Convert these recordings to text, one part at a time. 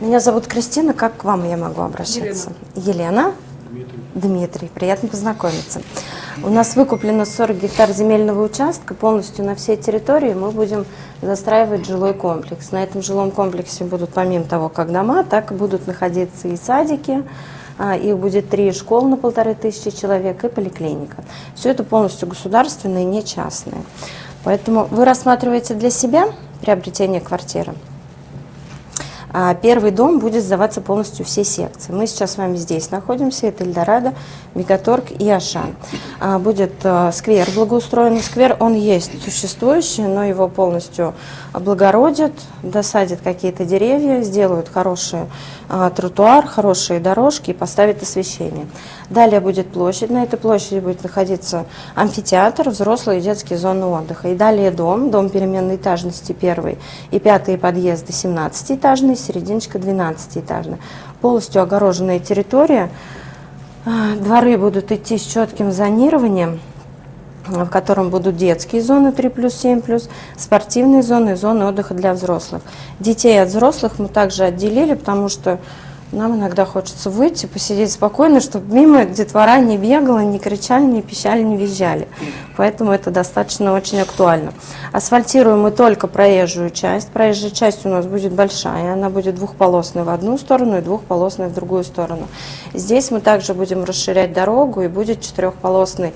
Меня зовут Кристина, как к вам я могу обращаться? Елена? Дмитрий, приятно познакомиться. У нас выкуплено 40 гектар земельного участка, полностью на всей территории мы будем застраивать жилой комплекс. На этом жилом комплексе будут помимо того, как дома, так и будут находиться и садики, их будет 3 школы на 1500 человек и поликлиника. Все это полностью государственное, не частное. Поэтому вы рассматриваете для себя приобретение квартиры. Первый дом будет сдаваться полностью все секции. Мы сейчас с вами здесь находимся, это Эльдорадо, Мегаторг и Ашан. Будет сквер благоустроенный. Сквер, он есть существующий, но его полностью облагородят, досадят какие-то деревья, сделают хороший тротуар, хорошие дорожки и поставят освещение. Далее будет площадь, на этой площади будет находиться амфитеатр, взрослые и детские зоны отдыха. И далее дом переменной этажности 1 и 5 подъезды 17-этажный, серединочка 12-этажная. Полностью огороженная территория. Дворы будут идти с четким зонированием, в котором будут детские зоны 3+, 7+, спортивные зоны и зоны отдыха для взрослых. Детей от взрослых мы также отделили, потому что нам иногда хочется выйти, посидеть спокойно, чтобы мимо детвора не бегала, не кричали, не пищали, не визжали. Поэтому это достаточно очень актуально. Асфальтируем мы только проезжую часть. Проезжая часть у нас будет большая, она будет двухполосной в одну сторону и двухполосной в другую сторону. Здесь мы также будем расширять дорогу, и будет четырехполосная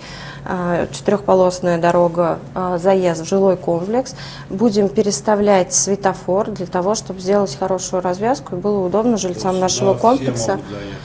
дорога, заезд в жилой комплекс. Будем переставлять светофор для того, чтобы сделать хорошую развязку и было удобно жильцам нашего комплекса.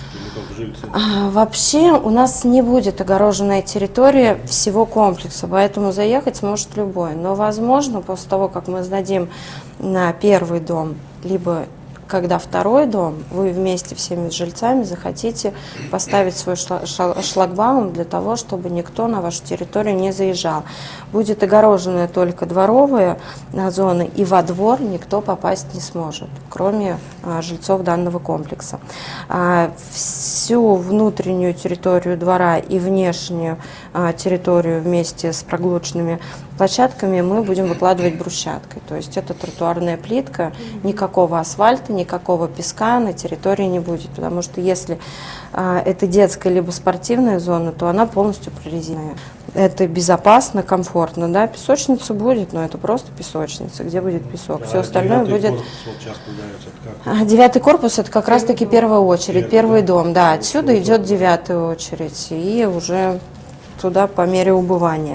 Вообще у нас не будет огороженная территория всего комплекса, поэтому заехать сможет любой. Но возможно, после того, как мы сдадим на первый дом, либо когда второй дом, вы вместе всеми жильцами захотите поставить свой шлагбаум для того, чтобы никто на вашу территорию не заезжал. Будет огороженная только дворовая зона, и во двор никто попасть не сможет, кроме жильцов данного комплекса. Всю внутреннюю территорию двора и внешнюю территорию вместе с прогулочными площадками мы будем выкладывать брусчаткой. То есть это тротуарная плитка, никакого асфальта, никакого песка на территории не будет. Потому что если это детская либо спортивная зона, то она полностью прорезиненная. Это безопасно, комфортно. Да? Песочница будет, но это просто песочница, где будет песок. Все остальное будет... 9-й корпус это как раз-таки первая очередь, первый дом. Да, отсюда идет 9-я очередь. И уже туда по мере убывания.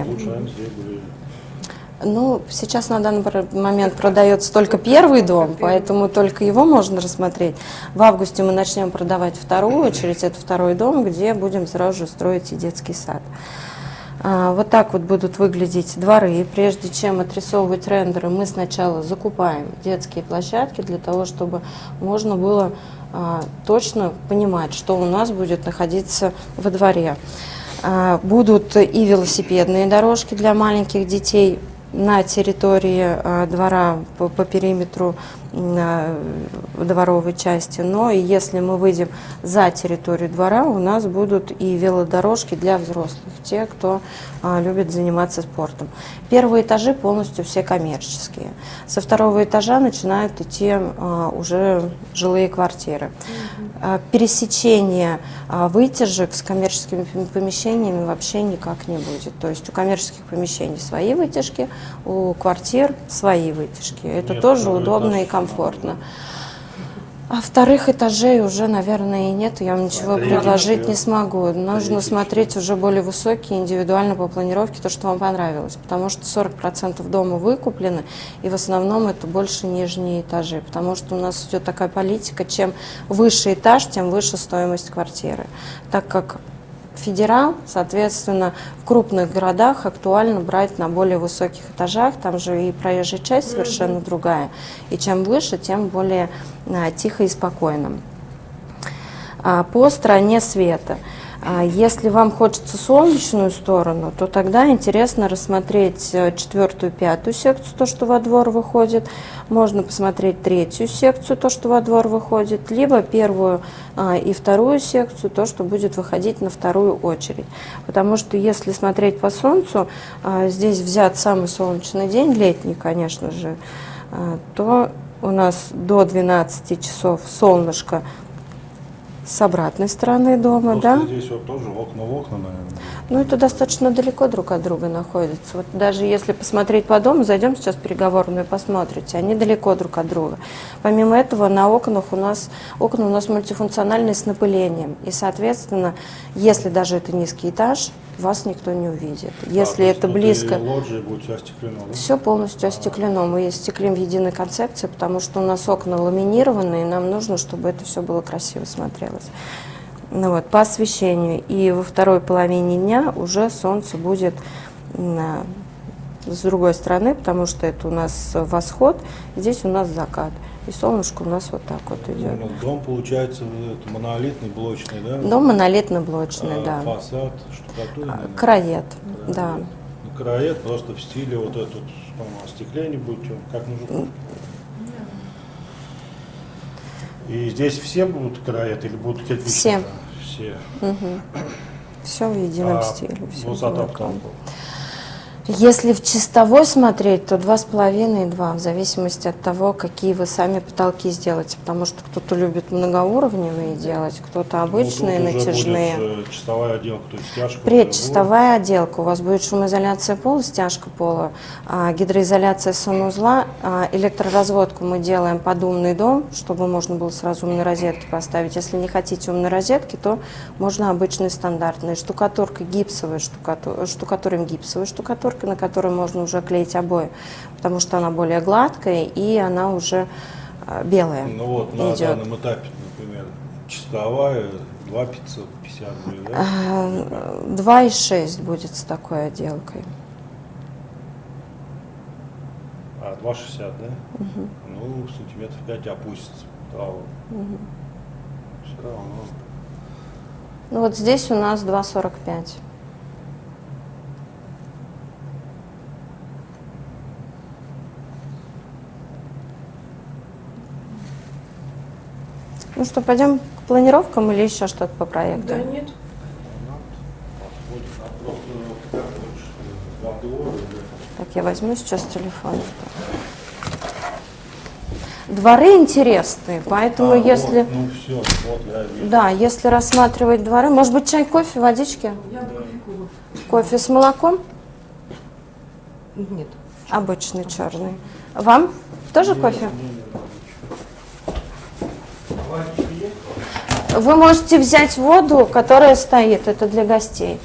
Ну, сейчас на данный момент продается только первый дом, поэтому только его можно рассмотреть. В августе мы начнем продавать вторую очередь, это второй дом, где будем сразу же строить и детский сад. Вот так вот будут выглядеть дворы. Прежде чем отрисовывать рендеры, мы сначала закупаем детские площадки для того, чтобы можно было точно понимать, что у нас будет находиться во дворе. Будут и велосипедные дорожки для маленьких детей на территории двора по периметру дворовой части, но и если мы выйдем за территорию двора, у нас будут и велодорожки для взрослых, те, кто любит заниматься спортом. Первые этажи полностью все коммерческие. Со второго этажа начинают идти уже жилые квартиры. Пересечение вытяжек с коммерческими помещениями вообще никак не будет. То есть у коммерческих помещений свои вытяжки, у квартир свои вытяжки. Это тоже удобно и комфортно. А вторых этажей уже, наверное, и нет, я вам ничего предложить не смогу. Нужно смотреть уже более высокие, индивидуально по планировке, то, что вам понравилось. Потому что 40% дома выкуплены, и в основном это больше нижние этажи. Потому что у нас идет такая политика, чем выше этаж, тем выше стоимость квартиры. Так как федерал, соответственно, в крупных городах актуально брать на более высоких этажах, там же и проезжая часть совершенно другая, и чем выше, тем более тихо и спокойно. По стороне света. Если вам хочется солнечную сторону, то тогда интересно рассмотреть 4-ю, 5-ю секцию, то, что во двор выходит. Можно посмотреть 3-ю секцию, то, что во двор выходит, либо 1-ю и 2-ю секцию, то, что будет выходить на вторую очередь. Потому что если смотреть по солнцу, здесь взят самый солнечный день, летний, конечно же, то у нас до 12 часов солнышко с обратной стороны дома, Просто да? здесь вот тоже окна в окна, наверное. Ну, это достаточно далеко друг от друга находится. Вот даже если посмотреть по дому, зайдем сейчас в переговорную, посмотрите, они далеко друг от друга. Помимо этого, на окна у нас мультифункциональные с напылением. И, соответственно, если даже это низкий этаж, вас никто не увидит. Если это близко... Лоджия будет все остеклено, да? Все полностью остеклено. Мы стеклим в единой концепции, потому что у нас окна ламинированные, и нам нужно, чтобы это все было красиво смотрелось. Ну вот, по освещению. И во второй половине дня уже солнце будет с другой стороны, потому что это у нас восход, здесь у нас закат. И солнышко у нас вот так вот идет. Ну, дом получается это монолитный, блочный, да? Дом монолитно-блочный, да. Фасад, штукатурный. Краед, да. Краед просто в стиле вот этот, по-моему, остекление будет, как нужно. И здесь все будут краед или будут кирпичные? Все. Все. Все в едином стиле. Все Высота одинаково. потолков? Если в чистовой смотреть, то 2,5 и 2, в зависимости от того, какие вы сами потолки сделаете. Потому что кто-то любит многоуровневые делать, кто-то обычные, ну, тут натяжные. уже будет чистовая отделка, то есть стяжка. Предчистовая отделка. У вас будет шумоизоляция пола, стяжка пола, гидроизоляция санузла, электроразводку мы делаем под умный дом, чтобы можно было сразу умные розетки поставить. Если не хотите умной розетки, то можно обычные стандартные. Штукатурка гипсовая, штукатурим гипсовой штукатуркой, на которой можно уже клеить обои, потому что она более гладкая и она уже белая. Ну вот на данном этапе, например, чистовая 2,550 будет, да? 2,6 будет с такой отделкой. 2,60, да? Ну, сантиметров 5 опустится. Да, вот. Все равно. Ну вот здесь у нас 2,45. Ну что, пойдем к планировкам или еще что-то по проекту? Да нет. Так, я возьму сейчас телефон. Дворы интересные, поэтому если... Вот, ну все, вот я вижу. Да, если рассматривать дворы, может быть чай, кофе, водички? Я кофе. Кофе с молоком? Нет. Обычный черный. Вам тоже кофе? Вы можете взять воду, которая стоит, это для гостей.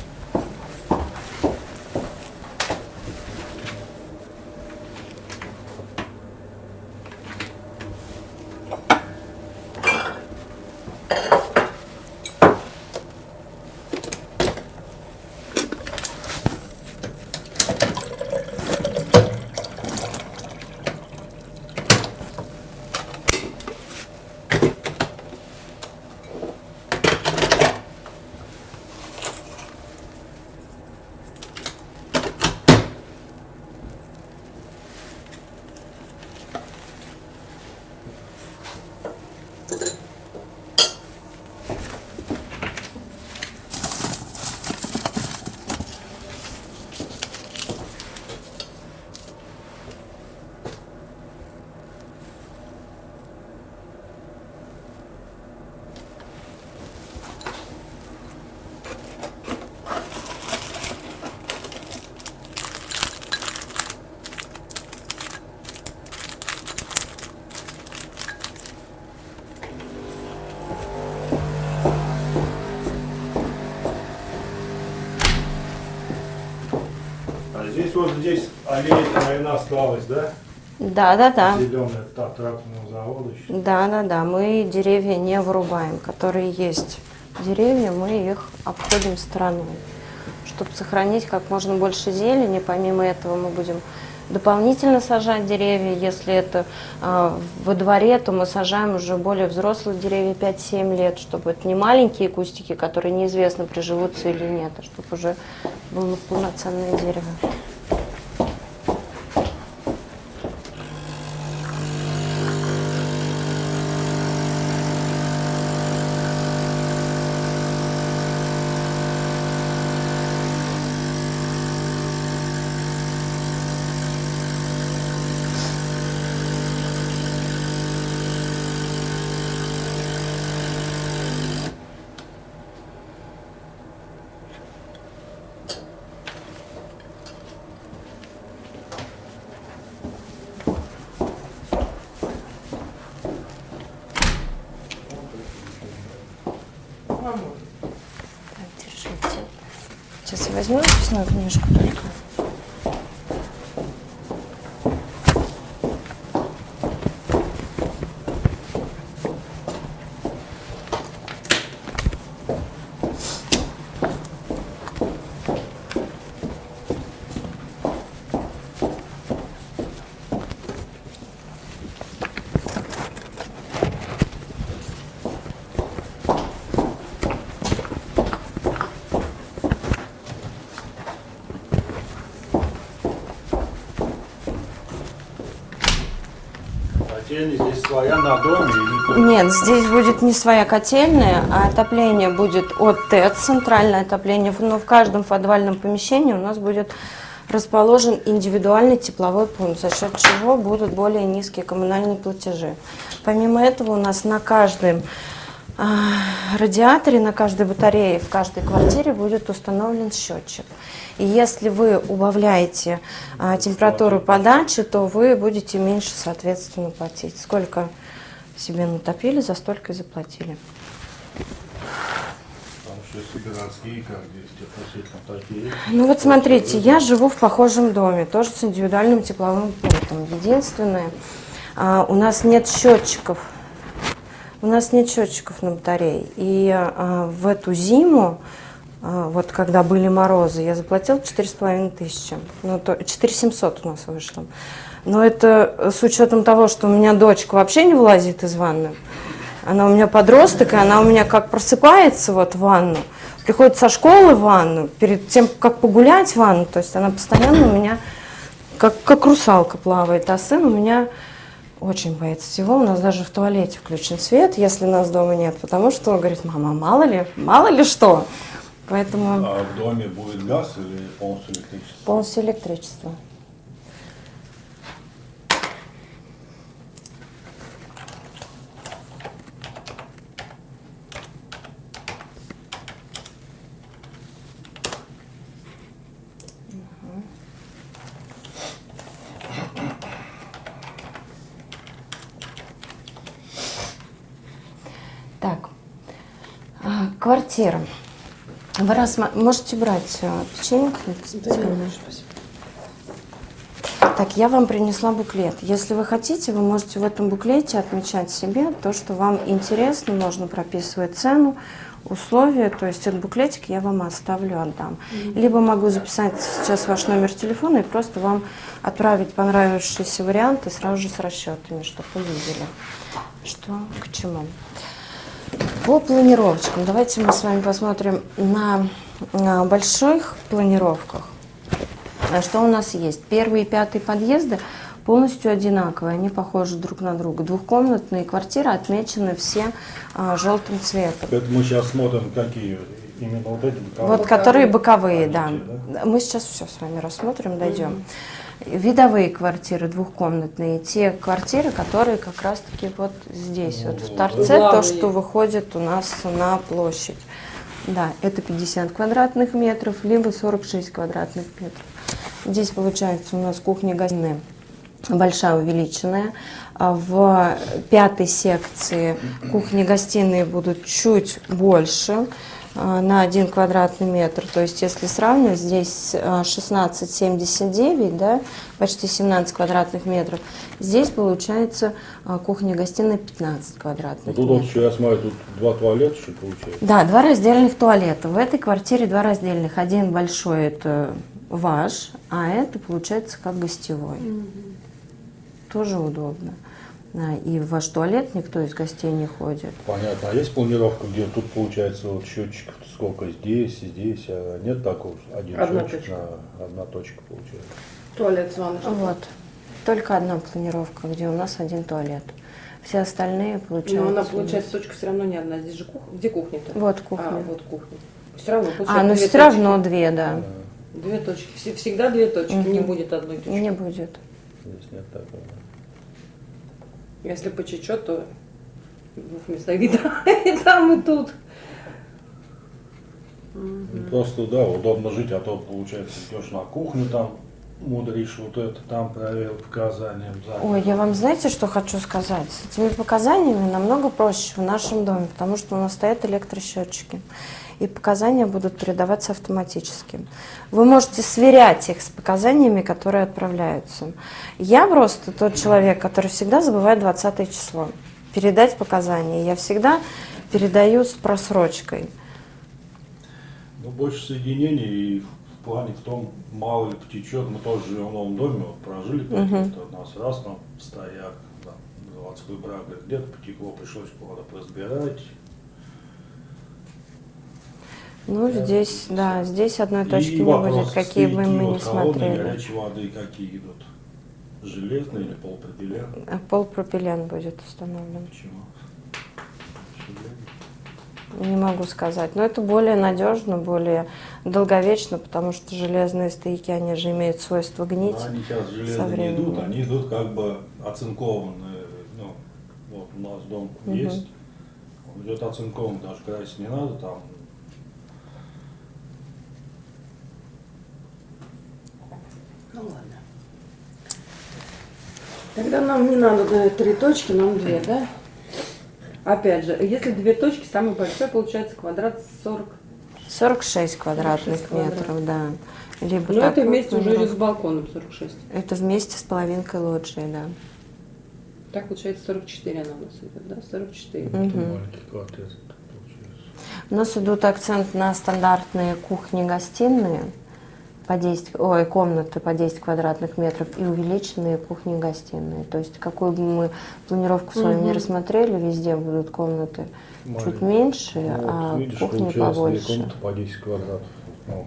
А здесь вот здесь аллея, наверное, осталась, да? Да. Зеленая тракторного завода еще. Да. Мы деревья не вырубаем, которые есть. Деревья, мы их обходим стороной, чтобы сохранить как можно больше зелени. Помимо этого мы будем дополнительно сажать деревья. Если это во дворе, то мы сажаем уже более взрослые деревья 5-7 лет, чтобы это не маленькие кустики, которые неизвестно, приживутся или нет, а чтобы уже было полноценное дерево. возьму записную книжку только. Котельная здесь своя на доме или Нет, здесь будет не своя котельная, а отопление будет от ТЭЦ, центральное отопление. Но в каждом подвальном помещении у нас будет расположен индивидуальный тепловой пункт, за счет чего будут более низкие коммунальные платежи. Помимо этого у нас на каждом радиаторе, на каждой батарее, в каждой квартире будет установлен счетчик. И если вы убавляете температуру подачи, то вы будете меньше, соответственно, платить. Сколько себе натопили, за столько и заплатили. потому что если городские, как здесь, относительно такие. Ну вот смотрите, я живу в похожем доме, тоже с индивидуальным тепловым пунктом. Единственное, у нас нет счетчиков. У нас нет счетчиков на батарее. И в эту зиму, вот когда были морозы, я заплатила 4500. Ну, 4700 у нас вышло. Но это с учетом того, что у меня дочка вообще не вылазит из ванны. Она у меня подросток, и она у меня как просыпается вот в ванну, приходит со школы в ванну, перед тем, как погулять в ванну, то есть она постоянно у меня как русалка плавает, а сын у меня очень боится всего. У нас даже в туалете включен свет, если нас дома нет, потому что он говорит: мама, мало ли что. Поэтому... А в доме будет газ или полностью электричество? Полностью электричество. Так, квартира. Вы можете брать печенье? Так, я вам принесла буклет. Если вы хотите, вы можете в этом буклете отмечать себе то, что вам интересно, можно прописывать цену, условия, то есть этот буклетик я вам оставлю, отдам. Либо могу записать сейчас ваш номер телефона и просто вам отправить понравившиеся варианты сразу же с расчетами, чтобы вы видели, что к чему. По планировочкам, давайте мы с вами посмотрим на больших планировках, что у нас есть. Первые и пятые подъезды полностью одинаковые, они похожи друг на друга. Двухкомнатные квартиры отмечены все желтым цветом. Это мы сейчас смотрим, какие именно вот эти боковые. Вот которые боковые, да. да. Мы сейчас все с вами рассмотрим, дойдем. Видовые квартиры двухкомнатные, те квартиры, которые как раз-таки вот здесь, вот в торце, то, что выходит у нас на площадь. Да, это 50 квадратных метров, либо 46 квадратных метров. Здесь получается у нас кухня-гостиная большая, увеличенная. В пятой секции кухни-гостиные будут чуть больше, на 1 квадратный метр. То есть, если сравнивать, здесь 16,79, да, почти 17 квадратных метров. Здесь получается кухня-гостиная 15 квадратных Тут метров. вот еще я смотрю, тут 2 туалета еще получается. Да, 2 раздельных туалета. В этой квартире 2 раздельных. Один большой — это ваш, а это получается как гостевой. Тоже удобно. И в ваш туалет никто из гостей не ходит. Понятно. А есть планировка, где тут получается вот счетчиков сколько здесь, а нет такого, один Одна счетчик точка. на одна точка получается. Туалет с ванной. Вот. Только одна планировка, где у нас один туалет. Все остальные получаются. Но она, получается, точка все равно не одна. Здесь же кухня. Где кухня-то? Вот кухня. А, вот кухня. Все равно получается Но две все точки. равно 2, да. Две точки. Всегда 2 точки. Не будет одной точки. Не будет. Здесь нет такого. Если по чуть-чуть, то в 2 местах видно. И там, и тут. Ну, просто, да, удобно жить, а то, получается, идешь на кухню там, мудришь вот это, там проверил показания. Ой, я вам знаете, что хочу сказать? С этими показаниями намного проще в нашем доме, потому что у нас стоят электросчетчики. И показания будут передаваться автоматически. Вы можете сверять их с показаниями, которые отправляются. Я просто тот человек, который всегда забывает 20 число. Передать показания. Я всегда передаю с просрочкой. Ну, больше соединений и в плане в том, мало ли потечет. Мы тоже живем в новом доме, вот прожили 5 лет, у нас раз там стояк, да, заводской брак, где-то потекло, пришлось куда-то разбирать. Ну, здесь, да, здесь одной точки И не вопрос, будет, какие бы стояки мы ни вот холодной, смотрели. горячей воды какие идут? Железные или полупропилен? Полупропилен будет установлен. Почему? Не могу сказать. Но это более надежно, более долговечно, потому что железные стояки, они же имеют свойство гнить. Но они сейчас со железные не временем. идут, они идут как бы оцинкованные. Ну, вот у нас дом есть, он идет оцинкован, даже красить не надо, там. Ну ладно. Тогда нам не надо 3 точки, нам 2, да? Опять же, если 2 точки, самый большой получается квадрат 40. 46 квадратных 46 метров, да. Либо Но это такой вместе уже квадрат. с балконом 46. Это вместе с половинкой лоджии, да. Так получается 44 она у нас идет, да? 44. Это маленький квартет получается. У нас идут акцент на стандартные кухни-гостиные по 10, комнаты по 10 квадратных метров и увеличенные кухни-гостиные. То есть какую бы мы планировку с вами не рассмотрели, везде будут комнаты чуть Маленький. меньше, Ну, а вот, видишь, кухни получается, две побольше. комнаты по 10 квадратов. Ну.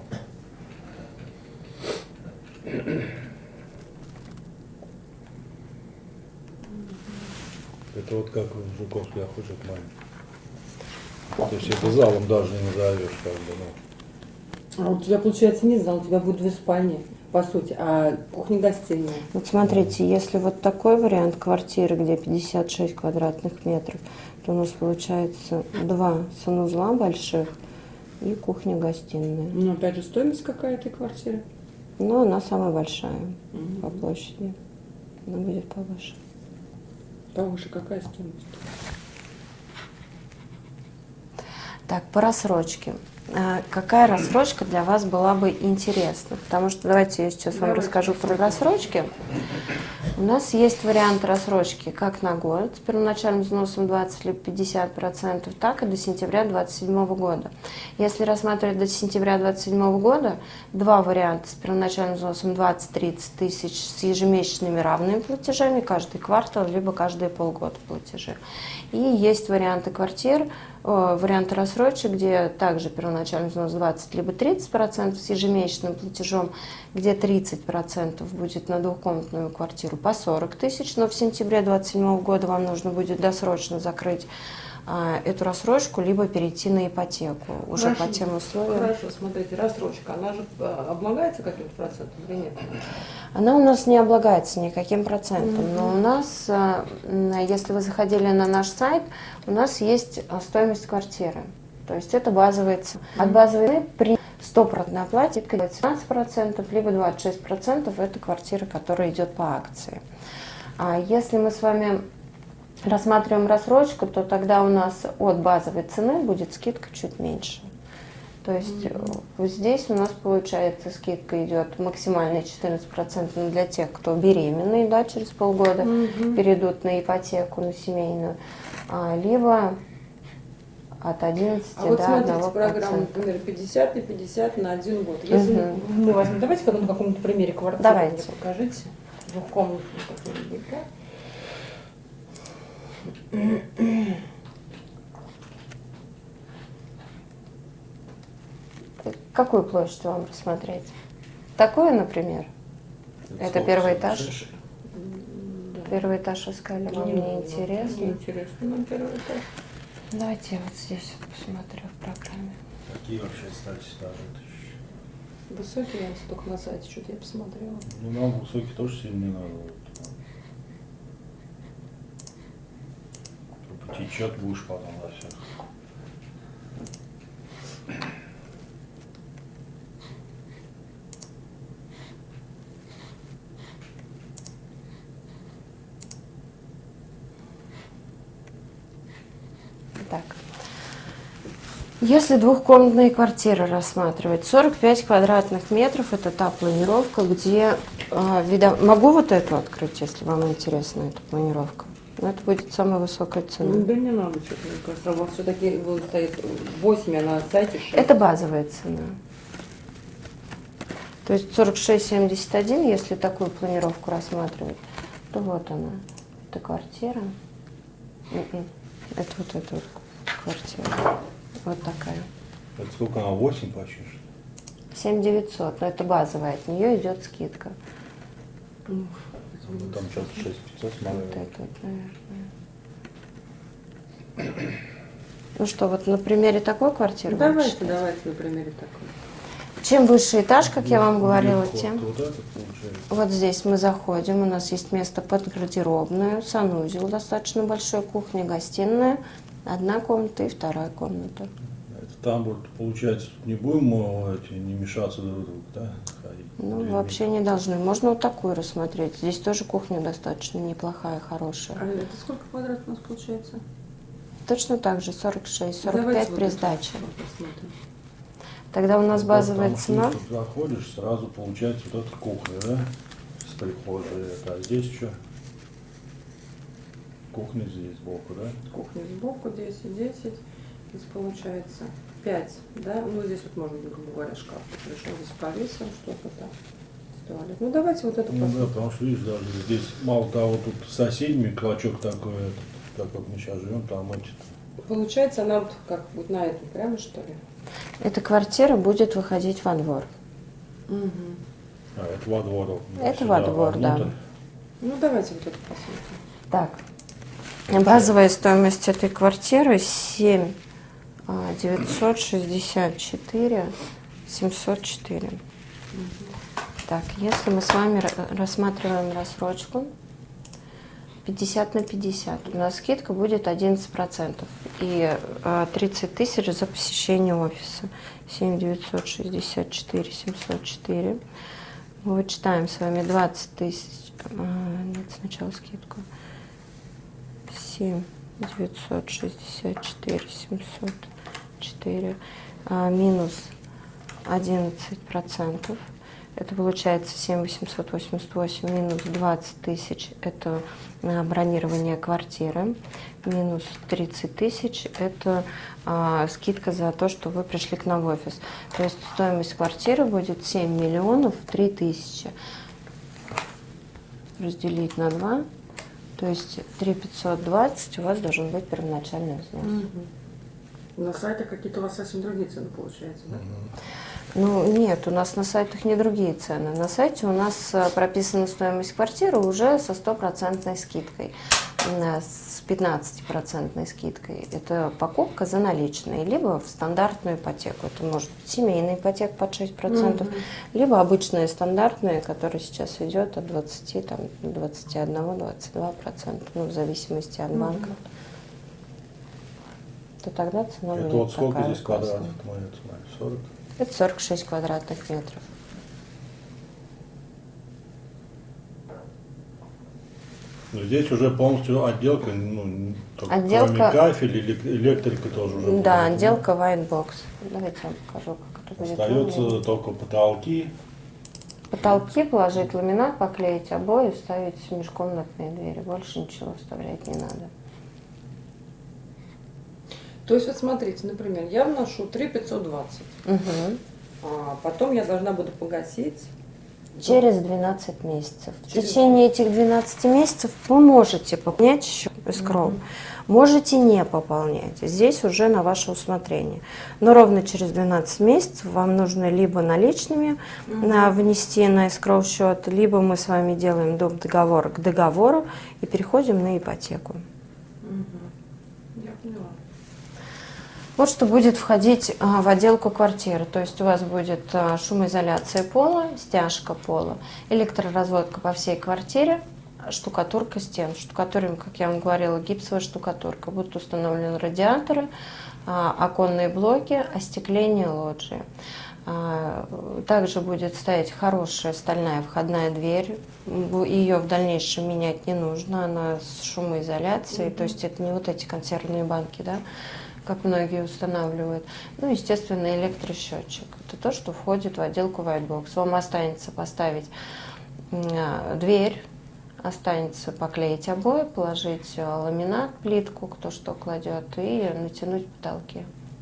Это вот как в Жуковской охоте маленький. То есть это залом даже не назовешь, как бы, ну. А у тебя получается не зал, у тебя будет 2 спальни, по сути, а кухня-гостиная. Вот смотрите, если вот такой вариант квартиры, где 56 квадратных метров, то у нас получается 2 санузла больших и кухня-гостиная. Ну, опять же, стоимость какая этой квартиры? Но она самая большая по площади. Она будет повыше. Повыше какая стоимость? Так, по рассрочке. Какая рассрочка для вас была бы интересна? Потому что давайте я сейчас вам расскажу про рассрочки. У нас есть вариант рассрочки как на год с первоначальным взносом 20 либо 50%, так и до сентября 2027 года. Если рассматривать до сентября 2027 года, 2 варианта с первоначальным взносом 20-30 тысяч с ежемесячными равными платежами каждый квартал, либо каждые полгода платежи. И есть варианты квартир, варианты рассрочек, где также первоначальный взнос 20 либо 30% с ежемесячным платежом, где 30% будет на двухкомнатную квартиру по 40 тысяч, но в сентябре 2027 года вам нужно будет досрочно закрыть эту рассрочку, либо перейти на ипотеку уже Хорошо. по тем условиям. Хорошо, смотрите, рассрочка, она же облагается каким-то процентом или нет? Она у нас не облагается никаким процентом, но у нас, если вы заходили на наш сайт, у нас есть стоимость квартиры. То есть это базовая цена. От базовой цены при 100% оплате 17%, либо 26% это квартира, которая идет по акции. А если мы с вами рассматриваем рассрочку, то тогда у нас от базовой цены будет скидка чуть меньше. То есть вот здесь у нас получается скидка идет максимальная 14% для тех, кто беременный, да, через полгода перейдут на ипотеку, на семейную, либо от 11 А вот до смотрите, 1%. программа, например, 50 на 50 на 1 год. Если мы возьмем, давайте на каком-то примере квартиры Давайте. мне покажите. Двухкомнатную какую-нибудь, да? Какую площадь вам рассмотреть? Такую, например? Это первый этаж? Первый этаж искали, вам не интересно? Не интересно нам первый этаж. Давайте я вот здесь вот посмотрю в программе. Какие вообще, кстати, этажи? Высокий я только на сайте что-то я посмотрела. Ну, нам высокий тоже сильно не надо. Вот. Потечет, будешь потом за всех. Так. Если двухкомнатные квартиры рассматривать, 45 квадратных метров – это та планировка, где могу вот эту открыть, если вам интересна эта планировка. Но это будет самая высокая цена. Ну, да не надо что-то, мне кажется. У вас все-таки стоит 8, а на сайте 6. Это базовая цена. То есть 46,71, если такую планировку рассматривать, то вот она. Это квартира. Это вот эта вот квартира. Вот такая. Это сколько она, 8 почти? 7900, но это базовая, от нее идет скидка. Ну, там что-то 6500 смотрели. Вот это вот, наверное. Ну что, вот на примере такой квартиры? Давайте на примере такой. Чем выше этаж, как я вам говорила, тем... Вот это получается. Вот здесь мы заходим, у нас есть место под гардеробную, санузел, достаточно большой, кухня, гостиная, одна комната и вторая комната. Это там вот, получается, не будем не мешаться друг другу, да? Ходить. Ну, Или вообще не должны. Можно вот такую рассмотреть. Здесь тоже кухня достаточно неплохая, хорошая. А это сколько квадратов у нас получается? Точно так же, 46, 45 Давайте при вот сдаче. это посмотрим. Тогда у нас Вот, базовая потому что цена. если ты заходишь, сразу получается вот эта кухня, да? С прихожей. А здесь что? Кухня здесь сбоку, да? Кухня сбоку, 10, 10. Здесь получается 5, да? Ну, здесь вот можно, грубо говоря, шкаф пришел, здесь повесил что-то там. Туалет. Ну, давайте вот эту Ну да, посмотрим. потому что, видишь, даже здесь мало того, тут с соседями клочок такой, так как мы сейчас живем, там эти. Получается, она вот как вот на эту прямо, что ли? Эта квартира будет выходить во двор. Угу. А, это во двор. Это Сюда, во двор, да. вовнутрь. Ну, давайте вот эту посмотрим. Так, базовая стоимость этой квартиры 7 964 704. Так, если мы с вами рассматриваем рассрочку 50 на 50, у нас скидка будет 11% и 30 тысяч за посещение офиса. 7 964 704. Мы вычитаем с вами 20 тысяч. Нет, сначала скидку. 7 964 704 минус 11%. Это получается 7 888 минус 20 тысяч. Это бронирование квартиры. Минус 30 тысяч. Это скидка за то, что вы пришли к нам в офис. То есть стоимость квартиры будет 7 миллионов 3 тысячи. Разделить на 2. То есть 3 520 у вас должен быть первоначальный взнос. На сайте какие-то у вас совсем другие цены получаются, да? Ну, нет, у нас на сайтах не другие цены. На сайте у нас прописана стоимость квартиры уже со 100% скидкой, с 15% скидкой. Это покупка за наличные, либо в стандартную ипотеку. Это может быть семейная ипотека под 6%, либо обычная стандартная, которая сейчас идет от 20, там, 21-22%, ну, в зависимости от банка. То тогда цена Это будет вот сколько такая здесь классная. квадратов? 40? Это 46 квадратных метров. Но здесь уже полностью отделка, ну, только Отделка- кроме кафеля, электрика тоже уже. Да, будет, отделка white box. Давайте я вам покажу, как это будет Остается выглядеть. только потолки. Потолки положить ламинат, поклеить обои, вставить межкомнатные двери. Больше ничего вставлять не надо. То есть, вот смотрите, например, я вношу 3 520, Мгм. а потом я должна буду погасить. Через 12 месяцев. В Через- течение этих 12 месяцев вы можете пополнять счет escrow, можете не пополнять. Здесь уже на ваше усмотрение. Но ровно через 12 месяцев вам нужно либо наличными внести на escrow счет, либо мы с вами делаем доп. Договор к договору и переходим на ипотеку. Я поняла. Вот что будет входить в отделку квартиры. То есть у вас будет шумоизоляция пола, стяжка пола, электроразводка по всей квартире, штукатурка стен. Штукатурим, как я вам говорила, гипсовая штукатурка. Будут установлены радиаторы, оконные блоки, остекление лоджии. Также будет стоять хорошая стальная входная дверь. Ее в дальнейшем менять не нужно, она с шумоизоляцией, то есть это не вот эти консервные банки, да, как многие устанавливают. Ну, естественно, электросчетчик. Это то, что входит в отделку Whitebox. Вам останется поставить дверь, останется поклеить обои, положить ламинат, плитку, кто что кладет, и натянуть потолки.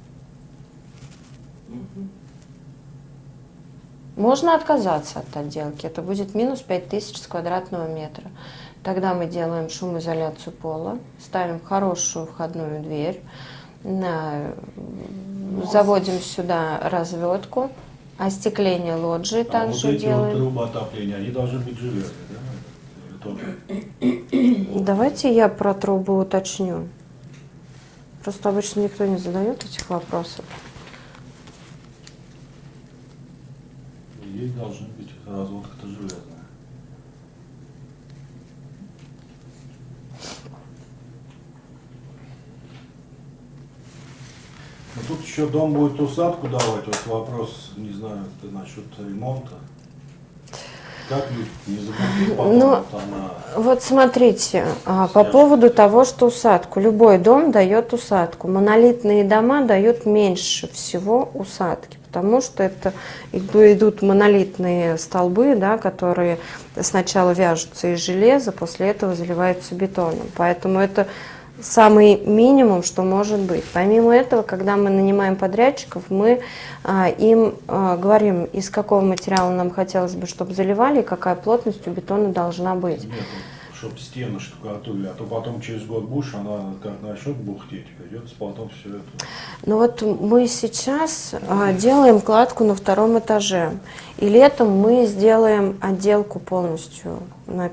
Можно отказаться от отделки, это будет минус 5000 с квадратного метра. Тогда мы делаем шумоизоляцию пола, ставим хорошую входную дверь, заводим сюда разводку, остекление лоджии также вот эти делаем. вот трубы отопления, они должны быть железные, да? Или тоже? Давайте я про трубы уточню. Просто обычно никто не задает этих вопросов. Здесь должны быть разводка-то железная. Но тут еще дом будет усадку давать. Вот вопрос, не знаю, насчет ремонта. Как не забыть потом, Ну, вот она... Вот смотрите, по поводу того, что усадку. Любой дом дает усадку. Монолитные дома дают меньше всего усадки, потому что это идут монолитные столбы, да, которые сначала вяжутся из железа, после этого заливаются бетоном. Поэтому это самый минимум, что может быть. Помимо этого, когда мы нанимаем подрядчиков, мы им говорим, из какого материала нам хотелось бы, чтобы заливали, и какая плотность у бетона должна быть. Нет, чтобы стены штукатурили, а то потом через год будешь, она как начнет бухтеть, придется потом все это. Ну вот мы сейчас делаем кладку на втором этаже, и летом мы сделаем отделку полностью на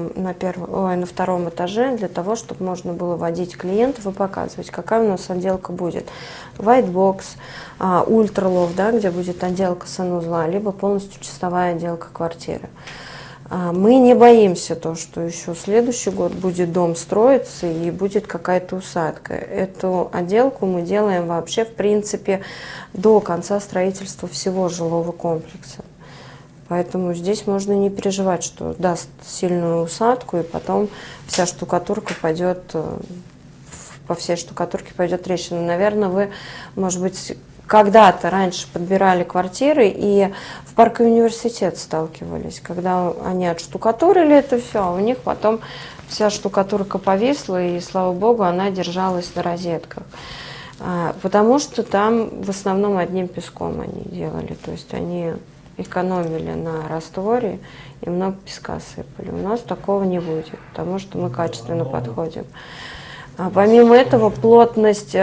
втором этаже, для того, чтобы можно было водить клиентов и показывать, какая у нас отделка будет. Whitebox, ультралофт, да, где будет отделка санузла, либо полностью чистовая отделка квартиры. Мы не боимся то, что еще следующий год будет дом строиться и будет какая-то усадка. Эту отделку мы делаем вообще, в принципе, до конца строительства всего жилого комплекса. Поэтому здесь можно не переживать, что даст сильную усадку, и потом вся штукатурка пойдет, по всей штукатурке пойдет трещина. Наверное, вы, может быть, когда-то раньше подбирали квартиры и в парке Университет сталкивались, когда они отштукатурили это все, а у них потом вся штукатурка повисла, и, слава богу, она держалась на розетках. Потому что там в основном одним песком они делали, то есть они экономили на растворе и много песка сыпали. У нас такого не будет, потому что мы качественно подходим. Помимо этого, плотность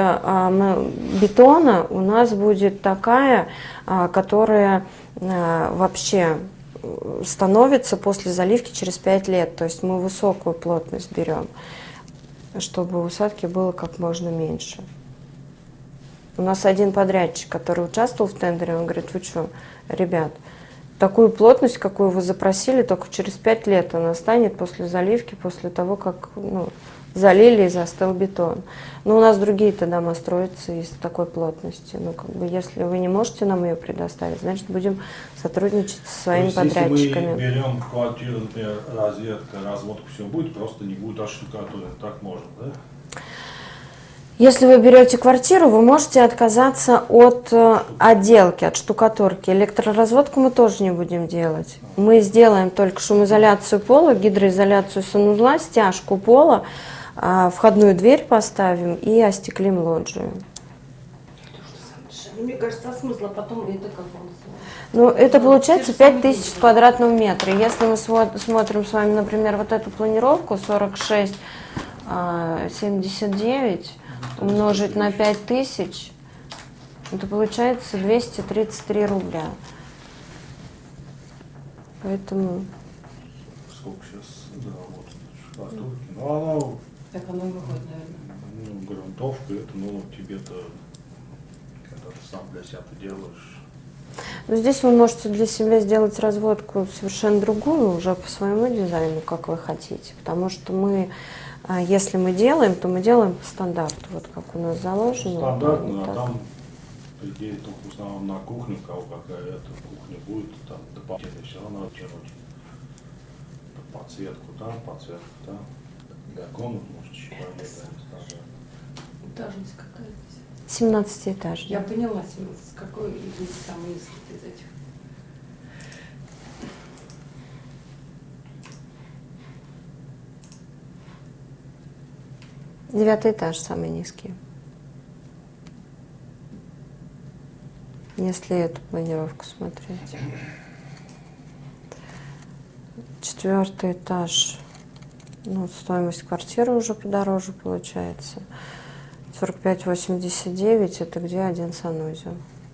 бетона у нас будет такая, которая вообще становится после заливки через 5 лет. То есть мы высокую плотность берем, чтобы усадки было как можно меньше. У нас один подрядчик, который участвовал в тендере, он говорит: вы что, ребят, такую плотность, какую вы запросили, только через 5 лет она станет после заливки, после того, как залили и застыл бетон. Но у нас другие-то дома строятся из такой плотности. Ну, как бы, если вы не можете нам ее предоставить, значит, будем сотрудничать со своими подрядчиками. Если мы берем квартиру, например, розетка, разводка, все будет, просто не будет отштукатурен. Так можно, да? Если вы берете квартиру, вы можете отказаться от отделки, от штукатурки. Электроразводку мы тоже не будем делать. Мы сделаем только шумоизоляцию пола, гидроизоляцию санузла, стяжку пола, входную дверь поставим и остеклим лоджию. Мне кажется, смысла потом это как бы... Ну, это получается 5000 с квадратного метра. Если мы смотрим с вами, например, вот эту планировку 46,79 умножить на 5000, это получается 233 рубля. Поэтому... Сколько сейчас заработано штукатурки? Ну, она... Так оно и выходит, наверное. Ну, грунтовка, это, тебе-то, когда ты сам для себя-то делаешь. Но здесь вы можете для себя сделать разводку совершенно другую, уже по своему дизайну, как вы хотите. Потому что мы, если мы делаем, то мы делаем по стандарту, вот как у нас заложено. Стандартно, а там по идее, только в основном на кухню, у кого какая-то кухня будет, там дополнительно все равно надо тянуть подсветку там, для комнат, может, еще пообедать. Этажность какая здесь? 17-этажный. Я поняла, 17. Какой здесь самый низкий из этих? Девятый этаж самый низкий. Если эту планировку смотреть. 4-й этаж. Ну, вот стоимость квартиры уже подороже получается. 45,89 это где один санузел.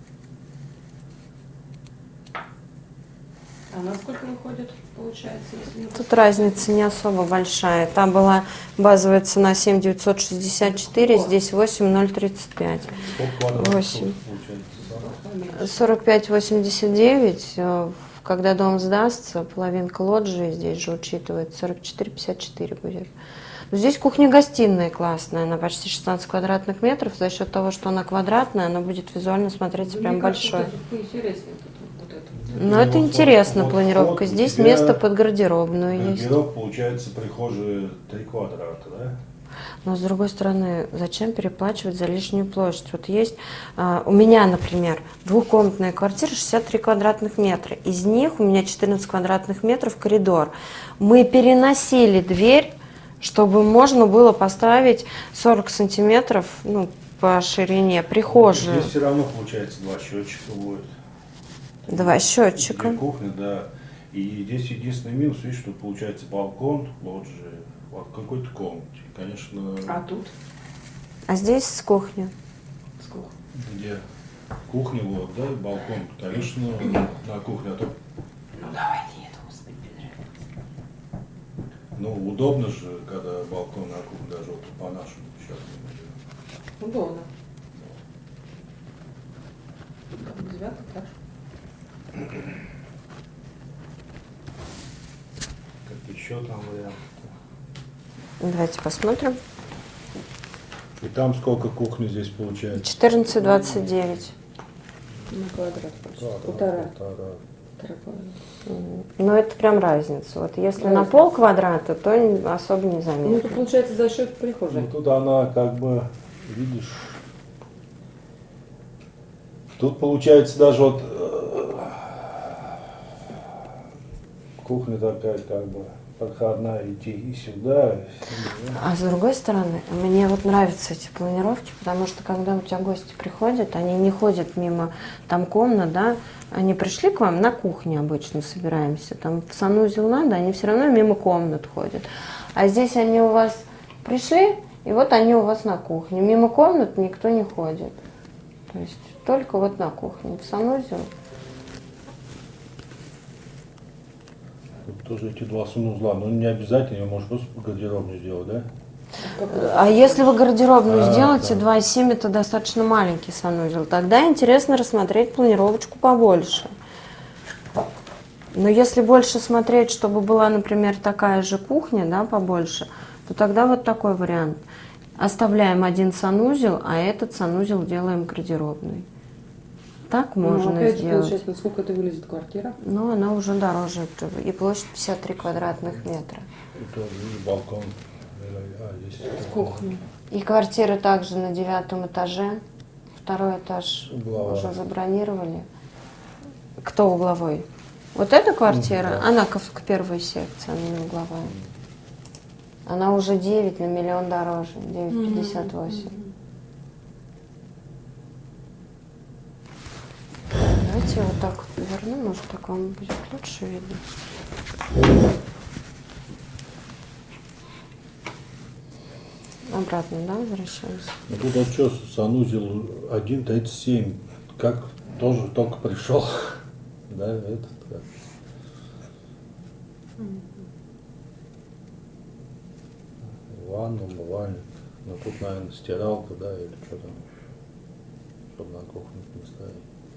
А на сколько выходит, получается, если не Тут разница не особо большая. Там была базовая цена 7,964, здесь 8,035. Сколько квадратов 8. получается? 45,89. Когда дом сдастся, половинка лоджии здесь же учитывается, 44,54 будет. Но здесь кухня-гостиная классная, она почти 16 квадратных метров. За счет того, что она квадратная, она будет визуально смотреться прям большой. Вот это поинтереснее вот это. Но это интересно, Вот планировка. у Здесь тебя место под гардеробную есть. Гардероб, получается, прихожая 3 квадрата, да? Но с другой стороны, зачем переплачивать за лишнюю площадь? Вот есть у меня, например, двухкомнатная квартира 63 квадратных метра. Из них у меня 14 квадратных метров коридор. Мы переносили дверь, чтобы можно было поставить 40 сантиметров, ну, по ширине прихожую. Здесь все равно, получается, 2 счетчика будет. 2 счетчика. Для кухни, да. И здесь единственный минус, видишь, что получается балкон, лоджия, в какой-то комнате. Конечно, А тут? А здесь с кухни. Сколько? где кухня, вот, да, и балкон, конечно, на кухне, а то, Ну давайте это, господи, мне нравится. ну, удобно же, когда балкон на кухне, даже вот по нашему сейчас. Удобно. Там 9-й этаж. Как еще там варианты. Давайте посмотрим. И там сколько кухни здесь получается? 14,29. На квадрат почти. Да, Полтора. полтора. Полтора квадрата. Но это прям разница. Вот если на пол квадрата, то особо не Ну, заметно. это получается за счет прихожей. Ну, тут она как бы, видишь, тут получается даже вот кухня такая как бы проходная, идти и сюда, и сюда. А с другой стороны, мне вот нравятся эти планировки, потому что когда у тебя гости приходят, они не ходят мимо там комнат, да, они пришли к вам на кухне обычно собираемся, там в санузел надо, они все равно мимо комнат ходят. А здесь они у вас пришли, и вот они у вас на кухне. Мимо комнат никто не ходит. То есть только вот на кухне, в санузел. Тут тоже эти 2 санузла, ну не обязательно, ее можно просто гардеробную сделать, да? А если вы гардеробную А, сделаете, да. 2,7 это достаточно маленький санузел, тогда интересно рассмотреть планировочку побольше. Но если больше смотреть, чтобы была, например, такая же кухня, да, побольше, то тогда вот такой вариант. Оставляем один санузел, а этот санузел делаем гардеробной. Так можно ну, опять сделать. получается, насколько это вылезет квартира? Но она уже дороже. И площадь 53 квадратных метра. И тоже видишь, балкон. Здесь Кухня. И квартира также на 9 этаже. 2-й этаж Угловая. уже забронировали. Кто угловой? Вот эта квартира, Да. она к первой секции, она не угловая. Она уже 9 на миллион дороже, 9,58. Давайте я вот так вот поверну, может так вам будет лучше видно. Обратно, да, возвращаемся? Ну тут вот что, санузел 1,37, как тоже только пришел, да, этот как. Ванна, умывальник, ну тут, наверное, стиралка, да, или что там, чтобы на кухне не ставить.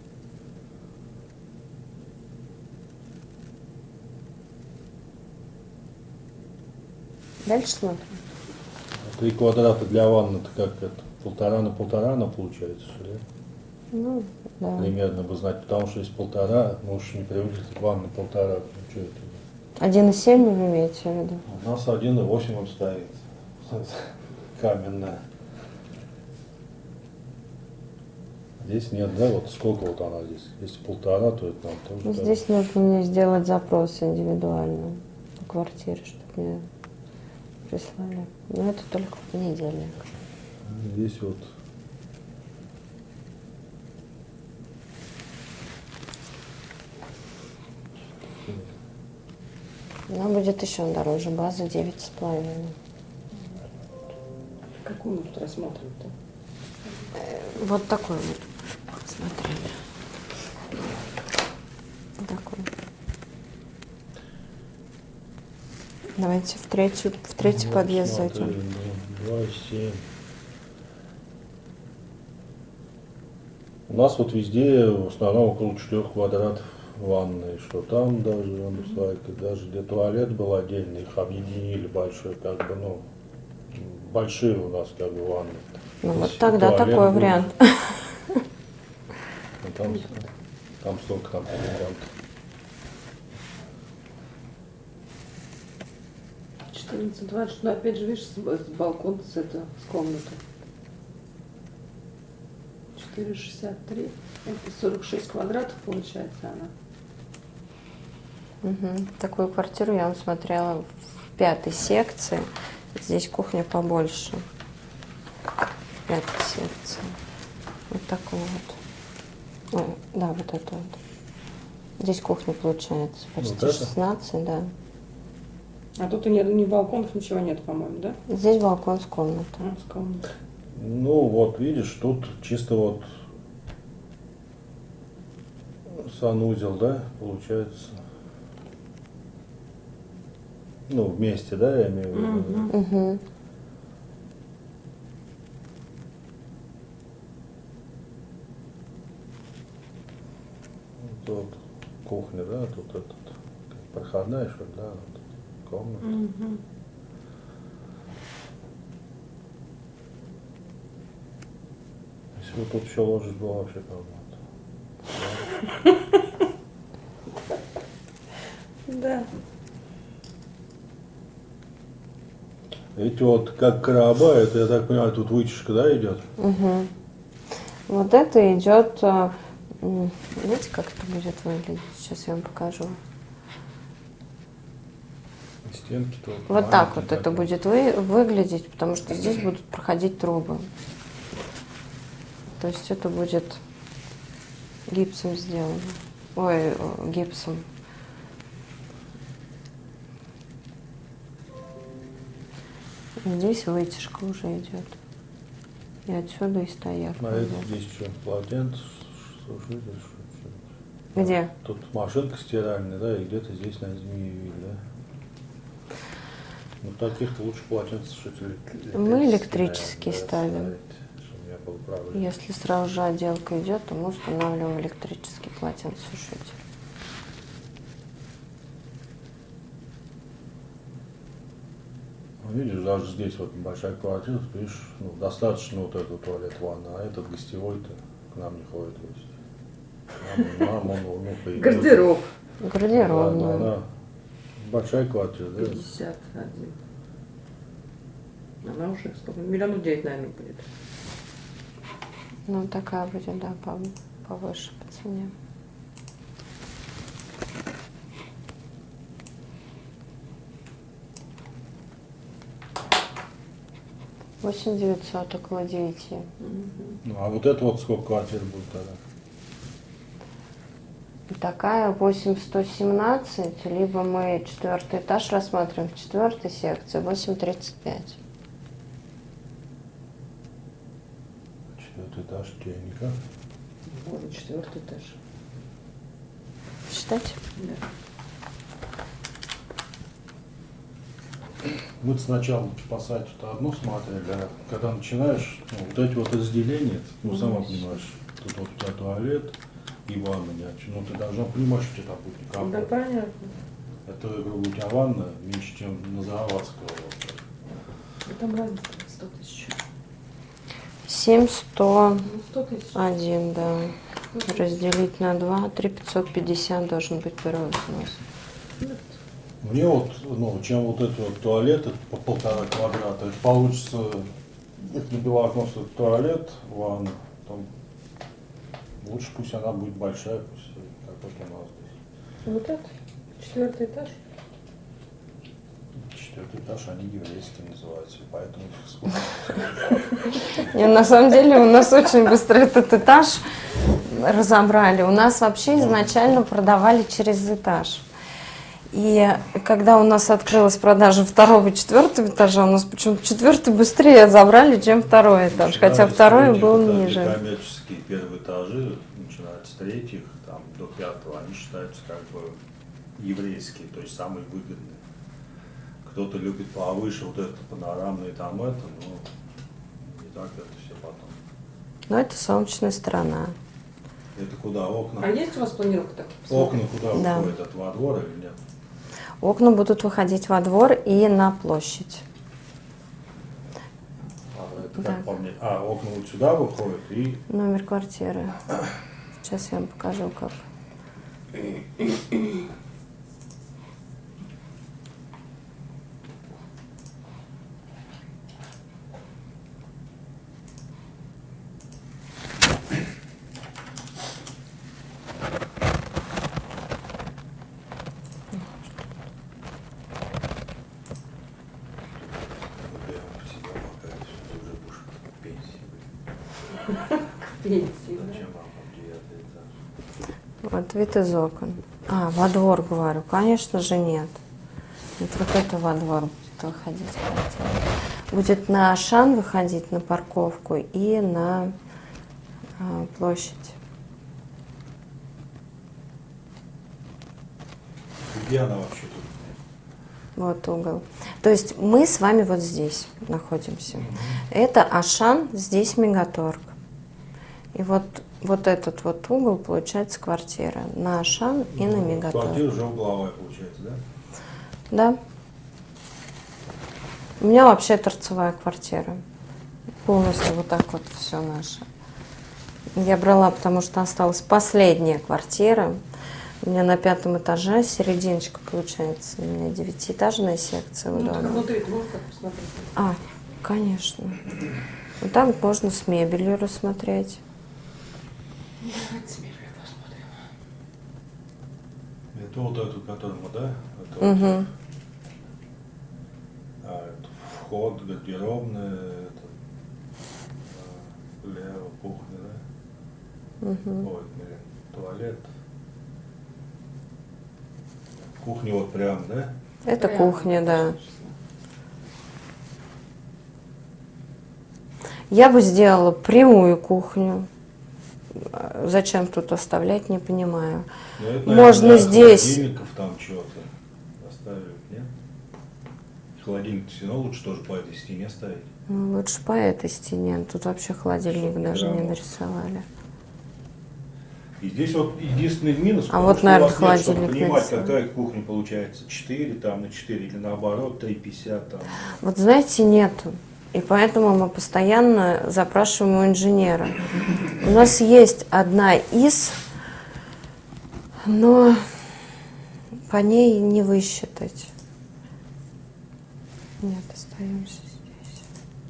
Дальше смотрим. 3 квадрата для ванны, это как это, 1,5 на 1,5 получается, что ли? Ну, да. Примерно бы знать, потому что есть 1,5, мы уж не привыкли к ванне 1,5. Ну, что это? 1,7 вы имеете в виду? У нас 1,8 он стоит. Каменная. Здесь нет, да? Вот сколько вот она здесь? Если 1,5, то это нам тоже. Ну, да. здесь нужно мне сделать запрос индивидуально по квартире, чтобы мне прислали. Но это только в понедельник. Здесь вот. Она будет еще дороже. База 9,5. Какую мы тут рассмотрим-то? Вот такой вот. Смотрели. Такой. Давайте в третий Вот, подъезд смотри, зайдем. 2,7. У нас вот везде в основном около 4 квадратов ванной, что там даже, даже где туалет был отдельный, их объединили большой, как бы, ну, большие у нас как бы ванны. Ну вот Если тогда туалет такой будет, вариант. ну, там столько там вариантов. 14,20, ну опять же, видишь, с балкона, с комнаты. 4,63, это 46 квадратов получается она. Мгм. Такую квартиру я вам смотрела в 5-й секции. Здесь кухня побольше. В 5-й секции. Вот такой вот. Ой, да, вот это вот. Здесь кухня получается почти Вот это? 16, да. А тут и нет ни балконов, ничего нет, по-моему, да? Здесь балкон с комнатой. С комнатой. Ну вот видишь, тут чисто вот санузел, да, получается. Ну, вместе, да, я имею в виду. Угу. Вот кухня, да, тут этот, проходная, что ли, да, вот комната. Мгм. Если бы тут еще ложишь, было вообще комната. Да. Эти вот как короба, это, я так понимаю, тут вытяжка, да, идет? Угу. Вот это идет. Знаете, как это будет выглядеть? Сейчас я вам покажу. Стенки тут. Вот так вот маленькие это такие. будет выглядеть, потому что здесь будут проходить трубы. То есть это будет гипсом сделано. Ой, гипсом. Здесь вытяжка уже идет. И отсюда и стояк. А это пойдет. здесь что, полотенце сушить или что? Где? Тут машинка стиральная, да, и где-то здесь на змеевик, да? Ну, таких-то лучше полотенце сушить. Мы электрические наверное, ставим. чтобы у меня было правильно. Если сразу же отделка идет, то мы устанавливаем электрический полотенцесушитель. Ну, видишь, даже здесь вот большая квартира, ты видишь, ну, достаточно вот этого туалет-ванна, а этот гостевой-то к нам не ходит в гости. Нам он внука идет. Гардероб. Гардеробную. Она большая квартира, да? 51. Она уже сколько? 1,9 миллионов, наверное, будет. Ну, такая будет, да, повыше по цене. $8 900, около 9. Ну, а вот это вот сколько квартир будет тогда? Такая 8117, либо мы 4-й этаж рассматриваем в 4-й секции, 8,35. 4-й этаж чайника. Боже, 4-й этаж. Считать? Да. Мы сначала по сайту-то одно смотрели, а когда начинаешь, ну, вот эти вот разделения, ну, сама понимаешь, тут вот у тебя туалет и ванна, ну, ты должна понимать, что тебе там будет Да, некомфортно. понятно. Это, грубо говоря, у тебя ванна меньше, чем на Завадского. И там разница 100 тысяч. 7101, Ну, 100 тысяч. да. Разделить на 2, 3550 должен быть первый взнос. Мне вот, ну, чем вот этот вот туалет это по 1,5 квадрата, это получится, если белооконский туалет, ванна, там лучше пусть она будет большая, пусть как вот у нас здесь. Вот это? 4-й этаж? 4-й этаж, они еврейские называются, поэтому их сколько. И на самом деле у нас очень быстро этот этаж разобрали. У нас вообще изначально продавали через этаж. И когда у нас открылась продажа 2-го и 4-го этажа, у нас почему-то 4-й быстрее забрали, чем 2-й этаж, хотя 2-й был ниже. Коммерческие первые этажи, начиная с 3-х там, до 5-го, они считаются как бы еврейские, то есть самые выгодные. Кто-то любит повыше вот это панорамное там это, но не так это все потом. Но это солнечная сторона. Это куда окна? А есть у вас планировка так? Окна куда Да. выходят от во двор или нет? Окна будут выходить во двор и на площадь. Это Да. как по мне? Окна вот сюда выходят и Номер квартиры. Сейчас я вам покажу, как. уже будешь в пенсии. Пенсии, да? Зачем вам там 9-й этаж? Вот вид из окон. Во двор, говорю. Конечно же, нет. Вот это во двор будет выходить квартира. Будет на Ашан выходить, на парковку и на площадь. Где она вообще тут? Вот угол. То есть мы с вами вот здесь находимся. Это Ашан, здесь Мегаторг. И вот этот вот угол получается квартира. На Ашан и на Мегаторг. Квартира уже угловая получается, да? Да. У меня вообще торцевая квартира. Полностью вот так вот все наше. Я брала, потому что осталась последняя квартира. У меня на 5-м этаже серединочка получается. У меня 9-этажная секция в Ну, так доме. внутри можно так посмотреть. Конечно. Вот там можно с мебелью рассмотреть. Давайте с мебелью посмотрим. Это вот эту, которую мы, да? Это вот, Угу. это вход, гардеробная, это, лево, кухня, да? Угу. Ой, блин, туалет. Кухня вот прям, да? Это Прямо. кухня, да. Я бы сделала прямую кухню. Зачем тут оставлять, не понимаю. Ну, это, Можно наверное, здесь- холодильников там чего-то оставили, нет? Холодильник все равно лучше тоже по этой стене ставить. Ну, лучше по этой стене. Тут вообще холодильник Чтоб даже не прямо. нарисовали. И здесь вот единственный минус, потому вот, что наверное, у вас нет, чтобы холодильник понимать, нарисован. какая кухня получается, 4 там на 4 или наоборот 3,50 там. Вот знаете, нету. И поэтому мы постоянно запрашиваем у инженера. У нас есть одна из, но по ней не высчитать. Нет, остаемся здесь.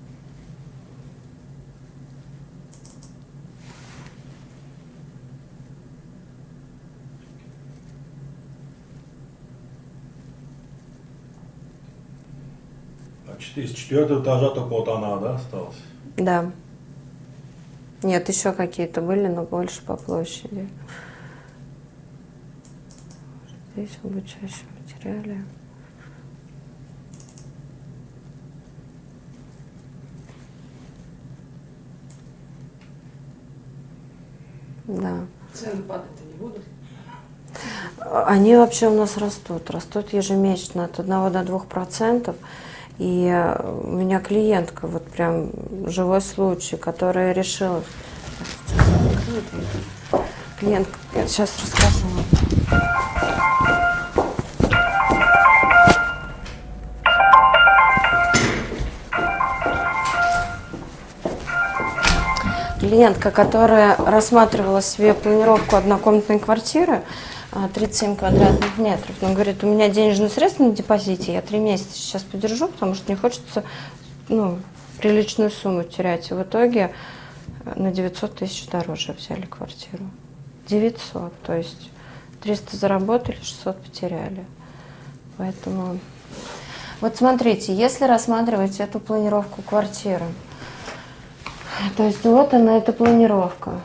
С 4-го этажа только вот она, да, осталась? Да. Нет, еще какие-то были, но больше по площади. Здесь в обучающем материале. Да. Цены падать-то не будут? Они вообще у нас растут. Растут ежемесячно от 1 до 2%. И у меня клиентка, вот прям живой случай, которая решила... Клиентка, я сейчас расскажу. клиентка, которая рассматривала себе планировку однокомнатной квартиры, 37 квадратных метров. Она говорит, у меня денежные средства на депозите, я 3 месяца сейчас подержу, потому что мне хочется приличную сумму терять. И в итоге на 900 тысяч дороже взяли квартиру. 900, то есть 300 заработали, 600 потеряли. Поэтому, вот смотрите, если рассматривать эту планировку квартиры, то есть вот она, эта планировка.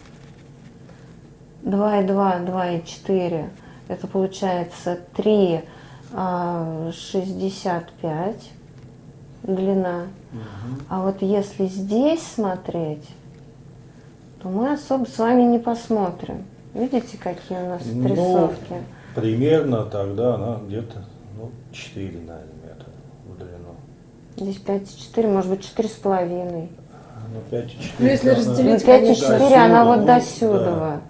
2,2, 2,4, это получается 3,65 длина. А вот если здесь смотреть, то мы особо с вами не посмотрим. Видите, какие у нас отрисовки? Примерно тогда она где-то 4, наверное, метра в длину. Здесь 5,4, может быть 4,5. 5,4. Ну, если разделить, 5,4 она вот до до сюда.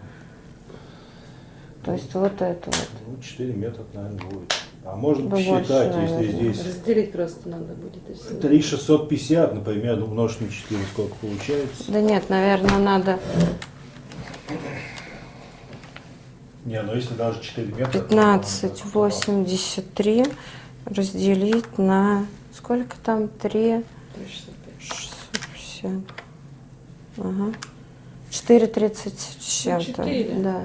То есть вот это вот. 4 метра, наверное, будет. А можно Да посчитать, больше, если наверное. здесь Разделить просто надо будет. Если... 3,650, например, умножить на 4, сколько получается? Да нет, наверное, надо Не, ну если даже 4 метра... 15,83 разделить на... Сколько там? 3... 650. Ага. 4,30 с чем-то. 4. Да.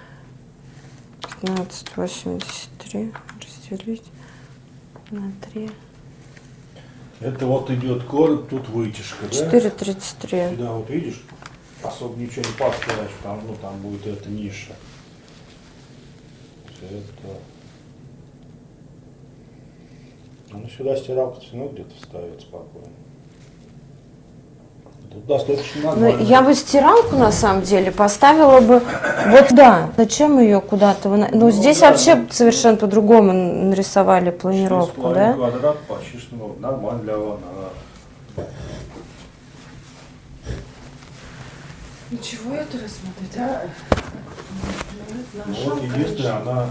15,83 разделить на 3. Это вот идет корень, тут вытяжка, да? 4,33. Да, вот видишь, особо ничего не поставишь, там, там будет эта ниша. Это... Ну, сюда стиралка все равно где-то вставит спокойно. Тут достаточно Ну, нормально. я бы стиралку на самом деле поставила бы вот да. Зачем ее куда-то? Ну, здесь да, вообще ну, совершенно по-другому нарисовали планировку, 4,5 да? квадрат почти что нормально для ванны. Ничего это рассмотреть, а? Вот единственное, она...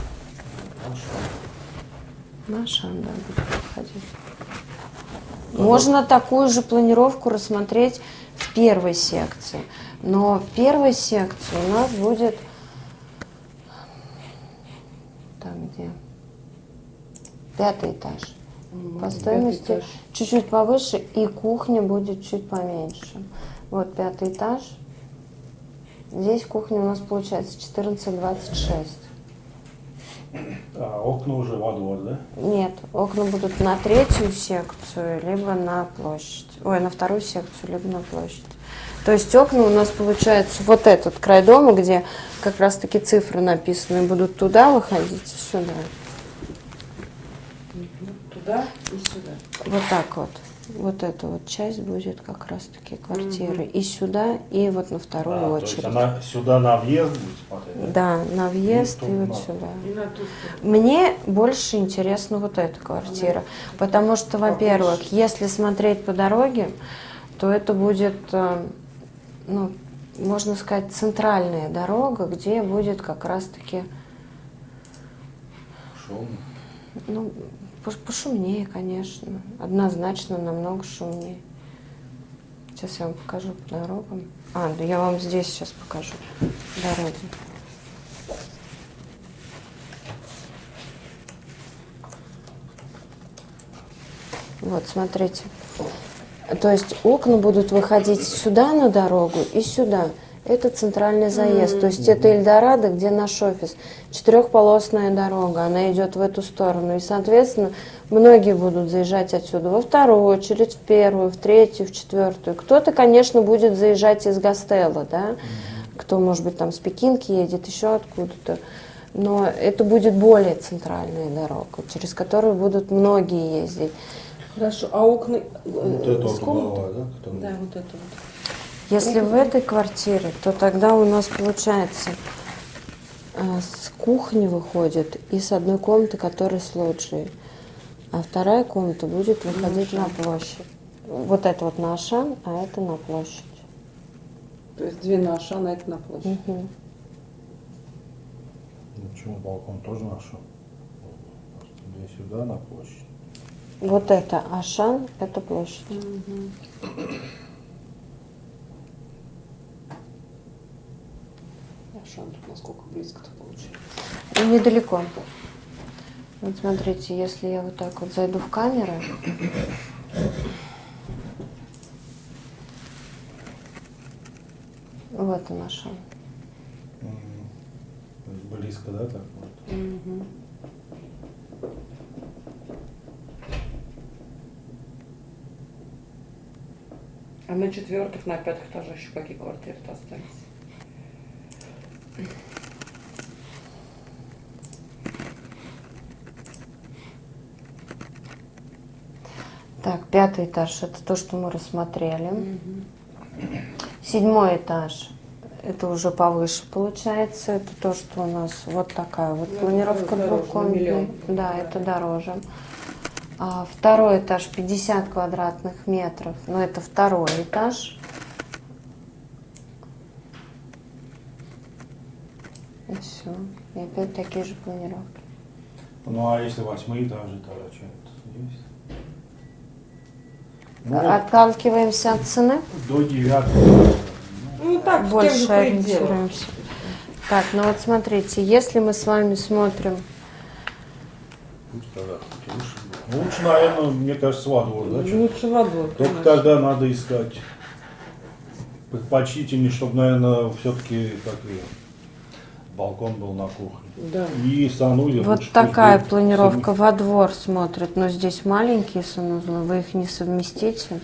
На шан, да, будет подходить. Можно такую же планировку рассмотреть в первой секции. Но в первой секции у нас будет... Там где? 5-й этаж. По стоимости чуть-чуть повыше, и кухня будет чуть поменьше. Вот 5-й этаж. Здесь кухня у нас получается 14,26. А окна уже во двор, да? Нет, окна будут на 3-ю секцию, либо на площадь. Ой, на 2-ю секцию, либо на площадь. То есть окна у нас получается вот этот край дома, где как раз таки цифры написаны, будут туда выходить и сюда. Туда и сюда. Вот так вот. Вот эта вот часть будет как раз таки квартиры. И сюда, и вот на вторую То есть очередь. она сюда на въезд будет смотреть, да? Да, на въезд И и вот тут сюда. И на ту сторону. Мне больше интересна вот эта квартира, потому что, во-первых, если смотреть по дороге, то это будет, ну, можно сказать, центральная дорога, где будет как раз-таки, Шумно. ну, пошумнее, конечно, однозначно намного шумнее. Сейчас я вам покажу по дорогам. Да я вам здесь сейчас покажу дороги. Вот, смотрите. То есть окна будут выходить сюда на дорогу и сюда. Это центральный заезд. То есть это Эльдорадо, где наш офис. 4-полосная дорога, она идет в эту сторону. И, соответственно, многие будут заезжать отсюда во вторую очередь, в первую, в третью, в четвертую. Кто-то, конечно, будет заезжать из Гастелло, да? Кто, может быть, там с Пекинки едет, еще откуда-то. Но это будет более центральная дорога, через которую будут многие ездить. Хорошо, а окна Вот это с вот комнаты? угловая, да? Которая- Да, вот это вот. Если в этой квартире, то тогда у нас получается с кухни выходит и с одной комнаты, которая с лоджией. А вторая комната будет выходить на площадь. Вот это вот на Ашан, а это на площадь. То есть 2 на Ашан, а это на площадь. Мгм. Ну, почему балкон тоже нашел? Сюда на площадь. Вот это Ашан, это площадь. Ашан, тут насколько близко-то получается? И недалеко. Вот смотрите, если я вот так вот зайду в камеры, вот он Ашан. То есть близко, да, так вот? Мгм. А на 4-х, на 5-х этажах еще какие квартиры-то остались? Так, 5-й этаж, это то, что мы рассмотрели. Мгм. 7-й этаж, это уже повыше получается. Это то, что у нас вот такая вот Ну, планировка это дороже, на двухкомнатной. миллион. Да, это дороже. А 2-й этаж 50 квадратных метров, но это 2-й этаж. И все. И опять такие же планировки. Ну а если 8 этажи, тогда что-то есть? Ну, вот Отталкиваемся от цены, до 9. Ну так, в тех больше же пределах. ориентируемся. Так, ну вот смотрите, если мы с вами смотрим, Пусть тогда хоть лучше будет. Ну, лучше, наверное, мне кажется, во двор, да? чё? Лучше во двор, Только конечно. тогда надо искать предпочтительнее, чтобы, наверное, все-таки как и балкон был на кухне. Да. И санузел. вот лучше пусть такая будет планировка во двор смотрит, но здесь маленькие санузлы, вы их не совместите.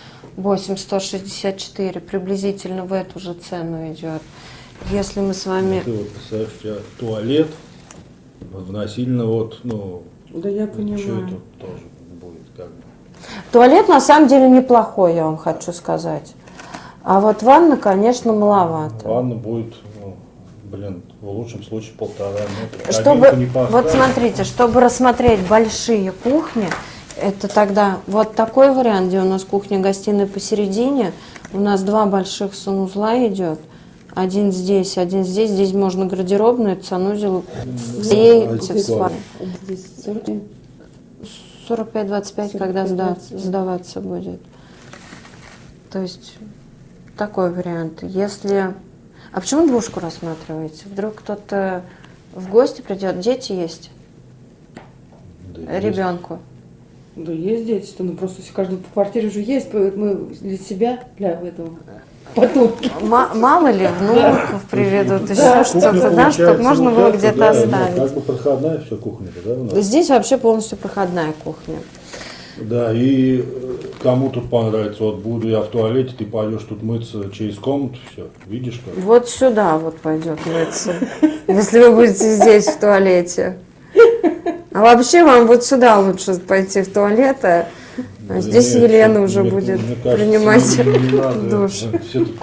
8164 приблизительно в эту же цену идет. Если мы с вами... Ты вот представляешь, у тебя туалет вносильно вот, ну, Да я что понимаю. это тоже будет как бы. Туалет на самом деле неплохой, я вам хочу сказать. А вот ванна, конечно, маловато. Ванна будет, ну, блин, в лучшем случае 1,5 метра. Чтобы, Кабинку не вот поставить. смотрите, чтобы рассмотреть большие кухни, это тогда вот такой вариант, где у нас кухня-гостиная посередине, у нас 2 больших санузла идет, один здесь, один здесь, здесь можно гардеробную, санузел всей здесь спальни. Здесь 40. 45-25, когда сдаваться будет. То есть такой вариант. Если... А почему двушку рассматриваете? Вдруг кто-то в гости придет, дети есть, Да, есть. ребенку. Да есть дети, что ну просто в каждой квартире уже есть, мы для себя, для этого потомки. Мало ли внуков приведут, еще Кухня что-то, да, чтобы получается, можно ну, было как-то, где-то да, ну, оставить. как бы проходная все кухня-то, да, у нас? Здесь вообще полностью проходная кухня. Да, и кому тут понравится, вот буду я в туалете, ты пойдешь тут мыться через комнату, все, видишь что? Вот сюда вот пойдет мыться, если вы будете здесь в туалете. А вообще вам вот сюда лучше пойти в туалет, а здесь Нет, Елена уже мне будет кажется, принимать не надо, душ. всё тут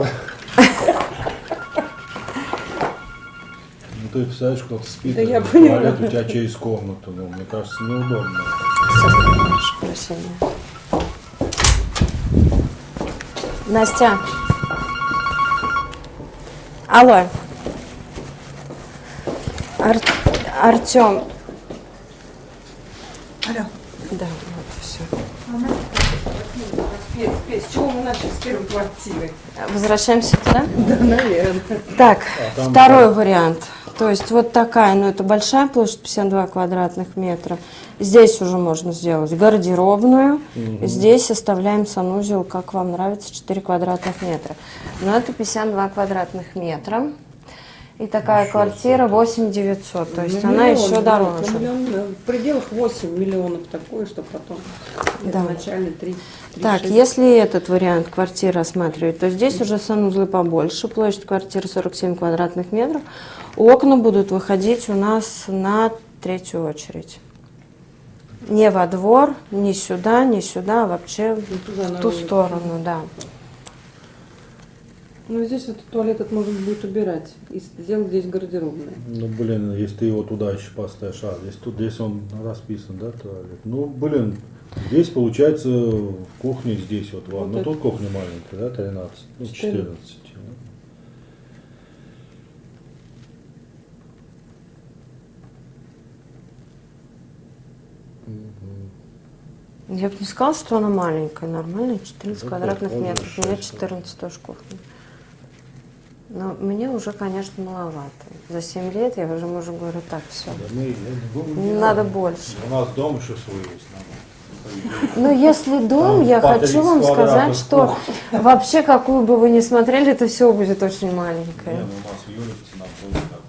Ну ты представляешь, кто-то спит, Да я в понимаю. туалет у тебя через комнату, ну, мне кажется, неудобно. Красиво. Настя. Алло. Артем. Алло. Да, вот все. С чего мы начали с первой квартиры? Возвращаемся туда? Да, наверное. Так, там второй как? вариант. То есть вот такая, ну это большая площадь, 52 квадратных метра. Здесь уже можно сделать гардеробную. Здесь оставляем санузел, как вам нравится, 4 квадратных метра. Но это 52 квадратных метра. И такая квартира 8900, то есть она еще дороже. В пределах 8 миллионов такое, что потом Да. начальный 3. Так, если этот вариант квартиры рассматривать, то здесь уже санузлы побольше, площадь квартиры 47 квадратных метров. Окна будут выходить у нас на третью очередь. Не во двор, не сюда, а вообще в ту сторону, да. Ну здесь вот туалет этот можно будет убирать и сделать здесь гардеробную. Ну, блин, если ты его туда еще поставишь, здесь он расписан, да, туалет. Ну, блин, здесь получается в кухне, здесь вот, Вот ну это. тут кухня маленькая, да, 13, ну 14. Я бы не сказала, что она маленькая, нормальная, 14 Да, квадратных тоже метров, у меня 6, 14 тоже кухня. Но мне уже, конечно, маловато. За 7 лет я уже мужу говорю, так, все. Да мы, я думаю, Не надо больше. У нас дом еще свой есть. Ну, если дом, Там я по хочу 30 вам сказать, квадратов что вообще, какую бы вы ни смотрели, это все будет очень маленькое. Не, ну у нас в Юрьевце нам тоже так.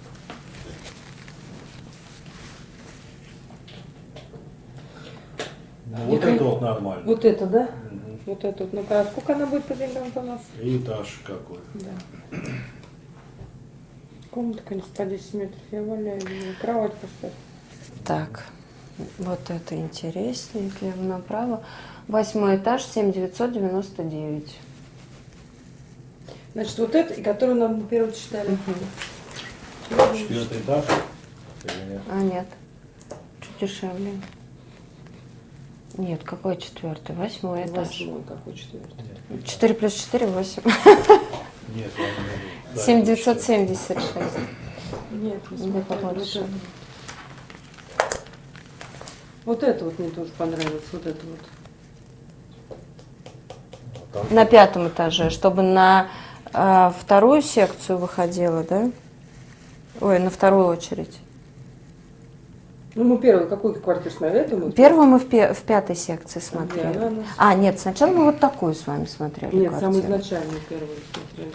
Ну, вот это вот нормально. Вот это, да? Мгм. Вот это вот. Ну-ка, а сколько она будет по деньгам у нас? И этаж какой. Да. Комната, конечно, по 10 метров. Я валяю, думаю, кровать поставь. Так, вот это интереснее, слева направо. 8 этаж, 7999. Значит, вот это, и которую нам первый читали. Четвертый этаж. Или нет? А, нет, чуть дешевле. Нет, какой 4? 8 этаж. 8, какой четвертый? Нет, 4 плюс 4, 8. нет, я не могу. Да, 7976. Нет, не Да, смотрю. побольше. Вот это вот мне тоже понравилось, вот это вот. А там На 5 этаже, чтобы на вторую секцию выходило, да? Ой, на вторую очередь. Ну, мы первую какую квартиру смотрели? Это мы Первую мы в 5 секции смотрели. Где она? А, нет, сначала мы вот такую с вами смотрели. Нет, квартиру. самую изначальную первую смотрели.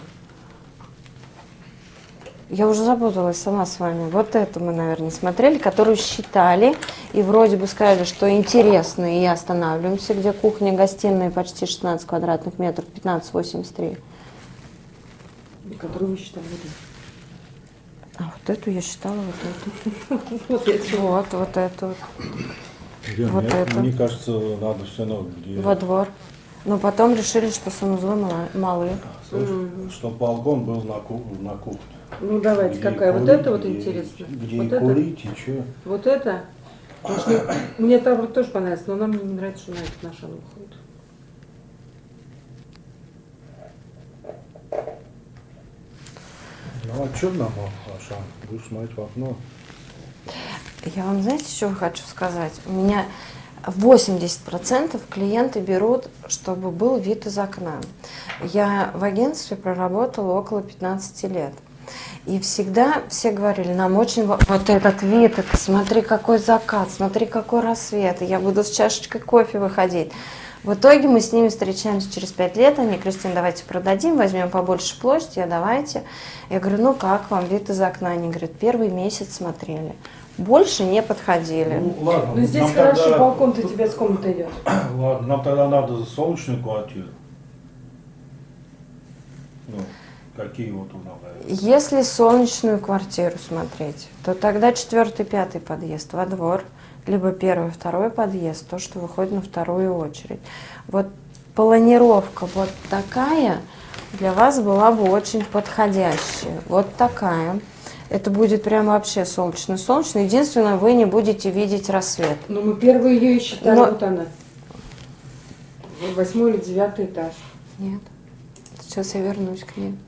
Я уже запуталась сама с вами. Вот эту мы, наверное, смотрели, которую считали. И вроде бы сказали, что интересно, и останавливаемся, где кухня, гостиная, почти 16 квадратных метров, 15,83. Которую мы считали. А вот эту я считала, вот эту. Вот эти. Вот эту вот. Блин, Вот это. мне кажется, надо все равно где. Во двор. Но потом решили, что санузлы малые. Чтобы балкон был на кухне. Ну, давайте, Где какая? Вот курить, это вот где- интересно. Где Вот и это? курить, и что. Вот это? Потому что мне там тоже понравилось, но нам не нравится, что на этот наш она выходит. Ну а что нам, Аша? Будешь смотреть в окно? Я вам, знаете, что хочу сказать? У меня 80% клиенты берут, чтобы был вид из окна. Я в агентстве проработала около 15 лет. И всегда все говорили, нам очень вот этот вид, это, смотри, какой закат, смотри, какой рассвет, и я буду с чашечкой кофе выходить. В итоге мы с ними встречаемся через 5 лет, они, Кристина, давайте продадим, возьмем побольше площадь, давайте. Я говорю, ну как вам вид из окна? Они говорят, первый месяц смотрели, больше не подходили. Ну ладно. Ну, здесь нам хорошо, тогда- балкон-то тебе с комнаты идет. Ладно, нам тогда надо солнечную квартиру. Ну, какие вот у нас? Если солнечную квартиру смотреть, то тогда 4-й, 5-й подъезд во двор, либо 1-й, 2-й подъезд, то, что выходит на вторую очередь. Вот планировка вот такая для вас была бы очень подходящая. Вот такая. Это будет прям вообще солнечно-солнечно. Единственное, вы не будете видеть рассвет. Ну, мы первую ее и считали, Но- вот она. 8 или 9 этаж. Нет. Сейчас я вернусь к ней.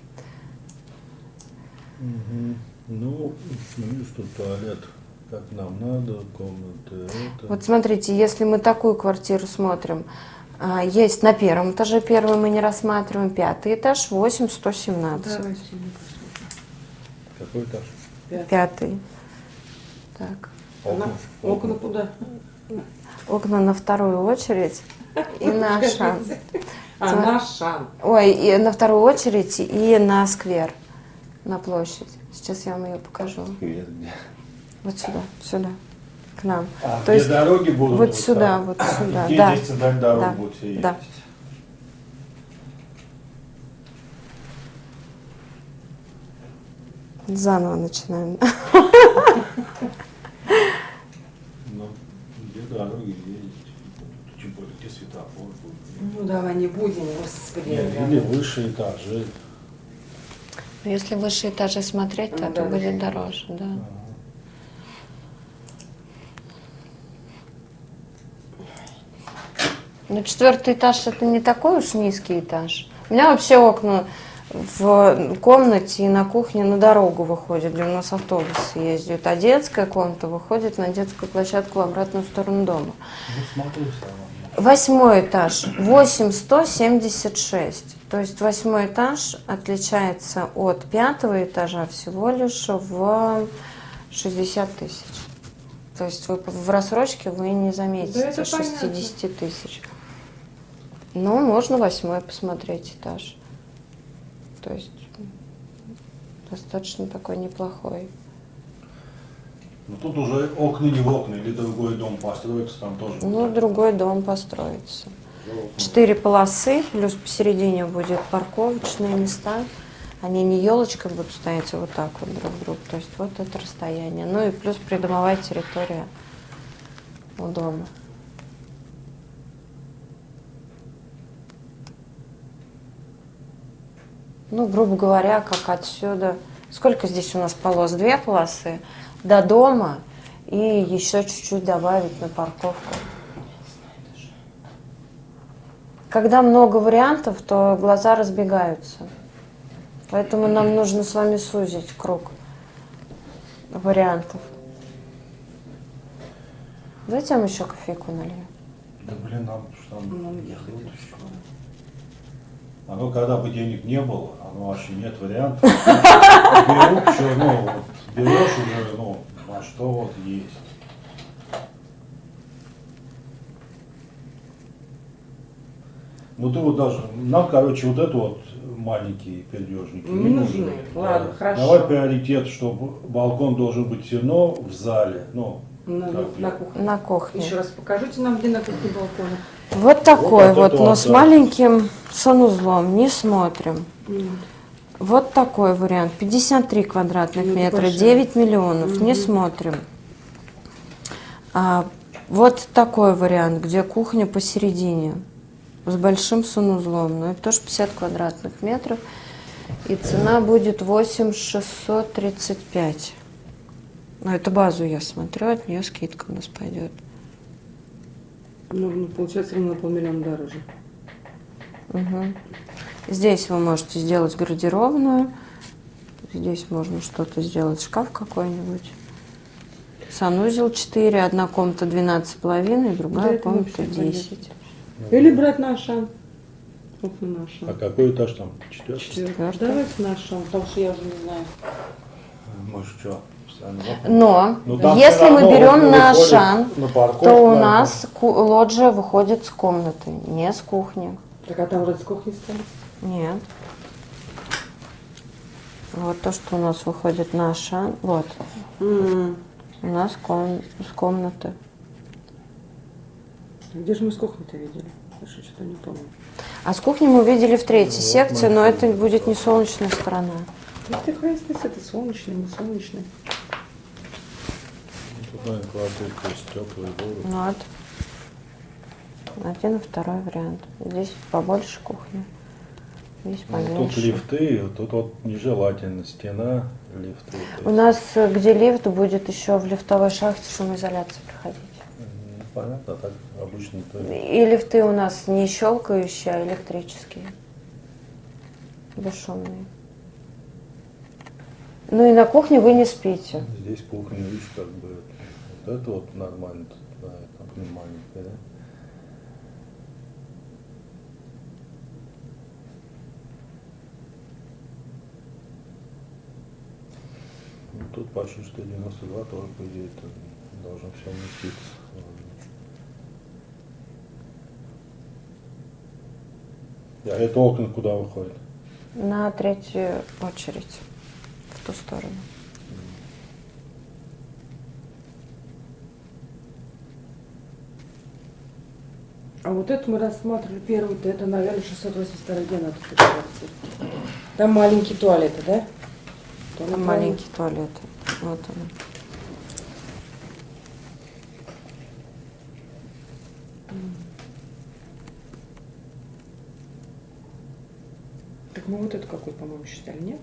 Ну, видишь, тут туалет, как нам надо, комната, это. Вот смотрите, если мы такую квартиру смотрим, есть на 1-м этаже, 1-й мы не рассматриваем, 5-й этаж, 8117. Давай сюда Какой этаж? посмотрим. 5-й. Так. Окна. Окна куда? Окна на вторую очередь и на Ашан. А, на Ашан. Ой, и на вторую очередь и на сквер, на площадь. Сейчас я вам ее покажу. Вот сюда, сюда, к нам. А То где есть дороги будут? вот сюда, там? вот сюда. Где Да. здесь центральная дорога Да. будет все ездить? Да. Заново начинаем. Ну, где дороги ездить? Тем более, где светофор будет? Ну, давай не будем, господи. Нет, или выше этажи. Если выше этажи смотреть, то Ну, это да. будет дороже, да. Но 4-й этаж это не такой уж низкий этаж. У меня вообще окна в комнате и на кухне на дорогу выходят, где у нас автобусы ездят, а детская комната выходит на детскую площадку в обратную сторону дома. Ну, смотри сама. 8-й этаж, 8176. То То есть 8-й этаж отличается от 5-го этажа всего лишь в 60 тысяч. То есть вы в рассрочке вы не заметите Да, это 60 тысяч. Но можно 8-й посмотреть этаж. То есть достаточно такой неплохой. Ну тут уже окна не в окна, или другой дом построится, там тоже. Ну, другой дом построится. Уже окна. 4 полосы, плюс посередине будет парковочные места. Они не елочкой будут стоять, а вот так вот друг к другу. То есть вот это расстояние. Ну и плюс придомовая территория у дома. Ну, грубо говоря, как отсюда. Сколько здесь у нас полос? 2 полосы до дома и еще чуть-чуть добавить на парковку. Когда много вариантов, то глаза разбегаются. Поэтому нам нужно с вами сузить круг вариантов. Давайте я вам еще кофейку налью. Да блин, нам что там Ну, ехать ждут в еще. школу. Оно когда бы денег не было, оно вообще нет вариантов. Берут, что, ну, вот, берешь уже, ну, на что вот есть. Ну ты вот даже, нам, короче, вот это вот маленькие пердежники Не нужны. Ладно, хорошо. Давай приоритет, чтобы балкон должен быть все равно в зале, ну, На как кухне. На кухне. Еще раз покажите нам, где на кухне балкон. Вот такой Вот вот, это но вот, с да. маленьким санузлом. Не смотрим. Нет. Вот такой вариант. 53 квадратных Ну, это метра, большая. 9 миллионов. Не смотрим. Вот такой вариант, где кухня посередине. С большим санузлом. Ну, это тоже 50 квадратных метров. И цена будет 8635. Ну, это базу я смотрю, от нее скидка у нас пойдет. Ну, получается, ровно на 500 000 дороже. Угу. Здесь вы можете сделать гардеробную. Здесь можно что-то сделать, шкаф какой-нибудь. Санузел 4, одна комната 12,5, другая это комната вообще 10. Или брать на Ашан. Вот на Ашан. А какой этаж там? 4? Четвертый. Давайте на Ашан, потому что я уже не знаю. Может, что? Но Ну, там если всё мы равно берем он на выходит Ашан, на парковку, то у наверное. нас лоджия выходит с комнаты, не с кухни. Так, а там вроде с кухни стали? Нет. Вот то, что у нас выходит на Ашан. Вот. У нас с комнаты. Где же мы с кухни-то видели? Я что-то не помню. А с кухни мы видели в третьей Вот секции, мы- но это будет не солнечная сторона. Ну, ты разница, это солнечный, не солнечный. Тут, наверное, квартирка из теплой воды. Вот. Один и второй вариант. Здесь побольше кухня. Здесь Ну, тут поменьше. лифты, тут вот нежелательно стена, лифты. то У есть, нас, где лифт, будет еще в лифтовой шахте шумоизоляция проходить. понятно, а так обычно то есть. И лифты у нас не щелкающие, а электрические. Бесшумные. Ну и на кухне вы не спите. Здесь кухня, видишь, как бы вот это вот нормально, тут, да, там маленькая, да? Ну, тут почти что 92 тоже, по идее, это должно все вместиться. А это окна куда выходит? На третью очередь. В ту сторону. А вот это мы рассматривали первый-то, это, наверное, 682 гена. Там маленькие туалеты, да? Там маленький туалет. Вот он. Так мы вот эту какой, по-моему, считали, нет?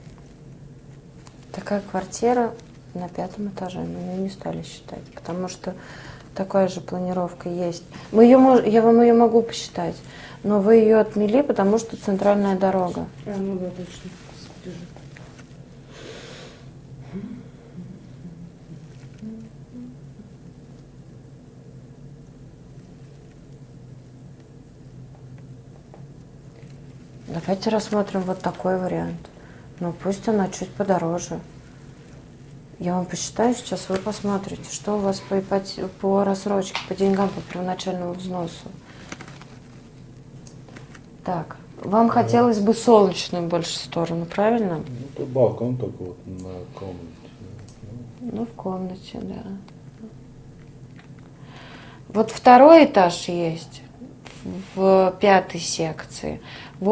Такая квартира на 5-м этаже. Мы ее не стали считать, потому что такая же планировка есть. Я вам ее могу посчитать, но вы ее отмели, потому что центральная дорога. А, ну да, точно. Господи же. Давайте рассмотрим вот такой вариант. Ну, пусть она чуть подороже. Я вам посчитаю сейчас, вы посмотрите, что у вас по рассрочке, по деньгам, по первоначальному взносу. Так, вам хотелось бы солнечную больше сторону, правильно? Ну, тут балкон только вот на комнате. Ну, в комнате, да. Вот второй этаж есть в 5-й секции.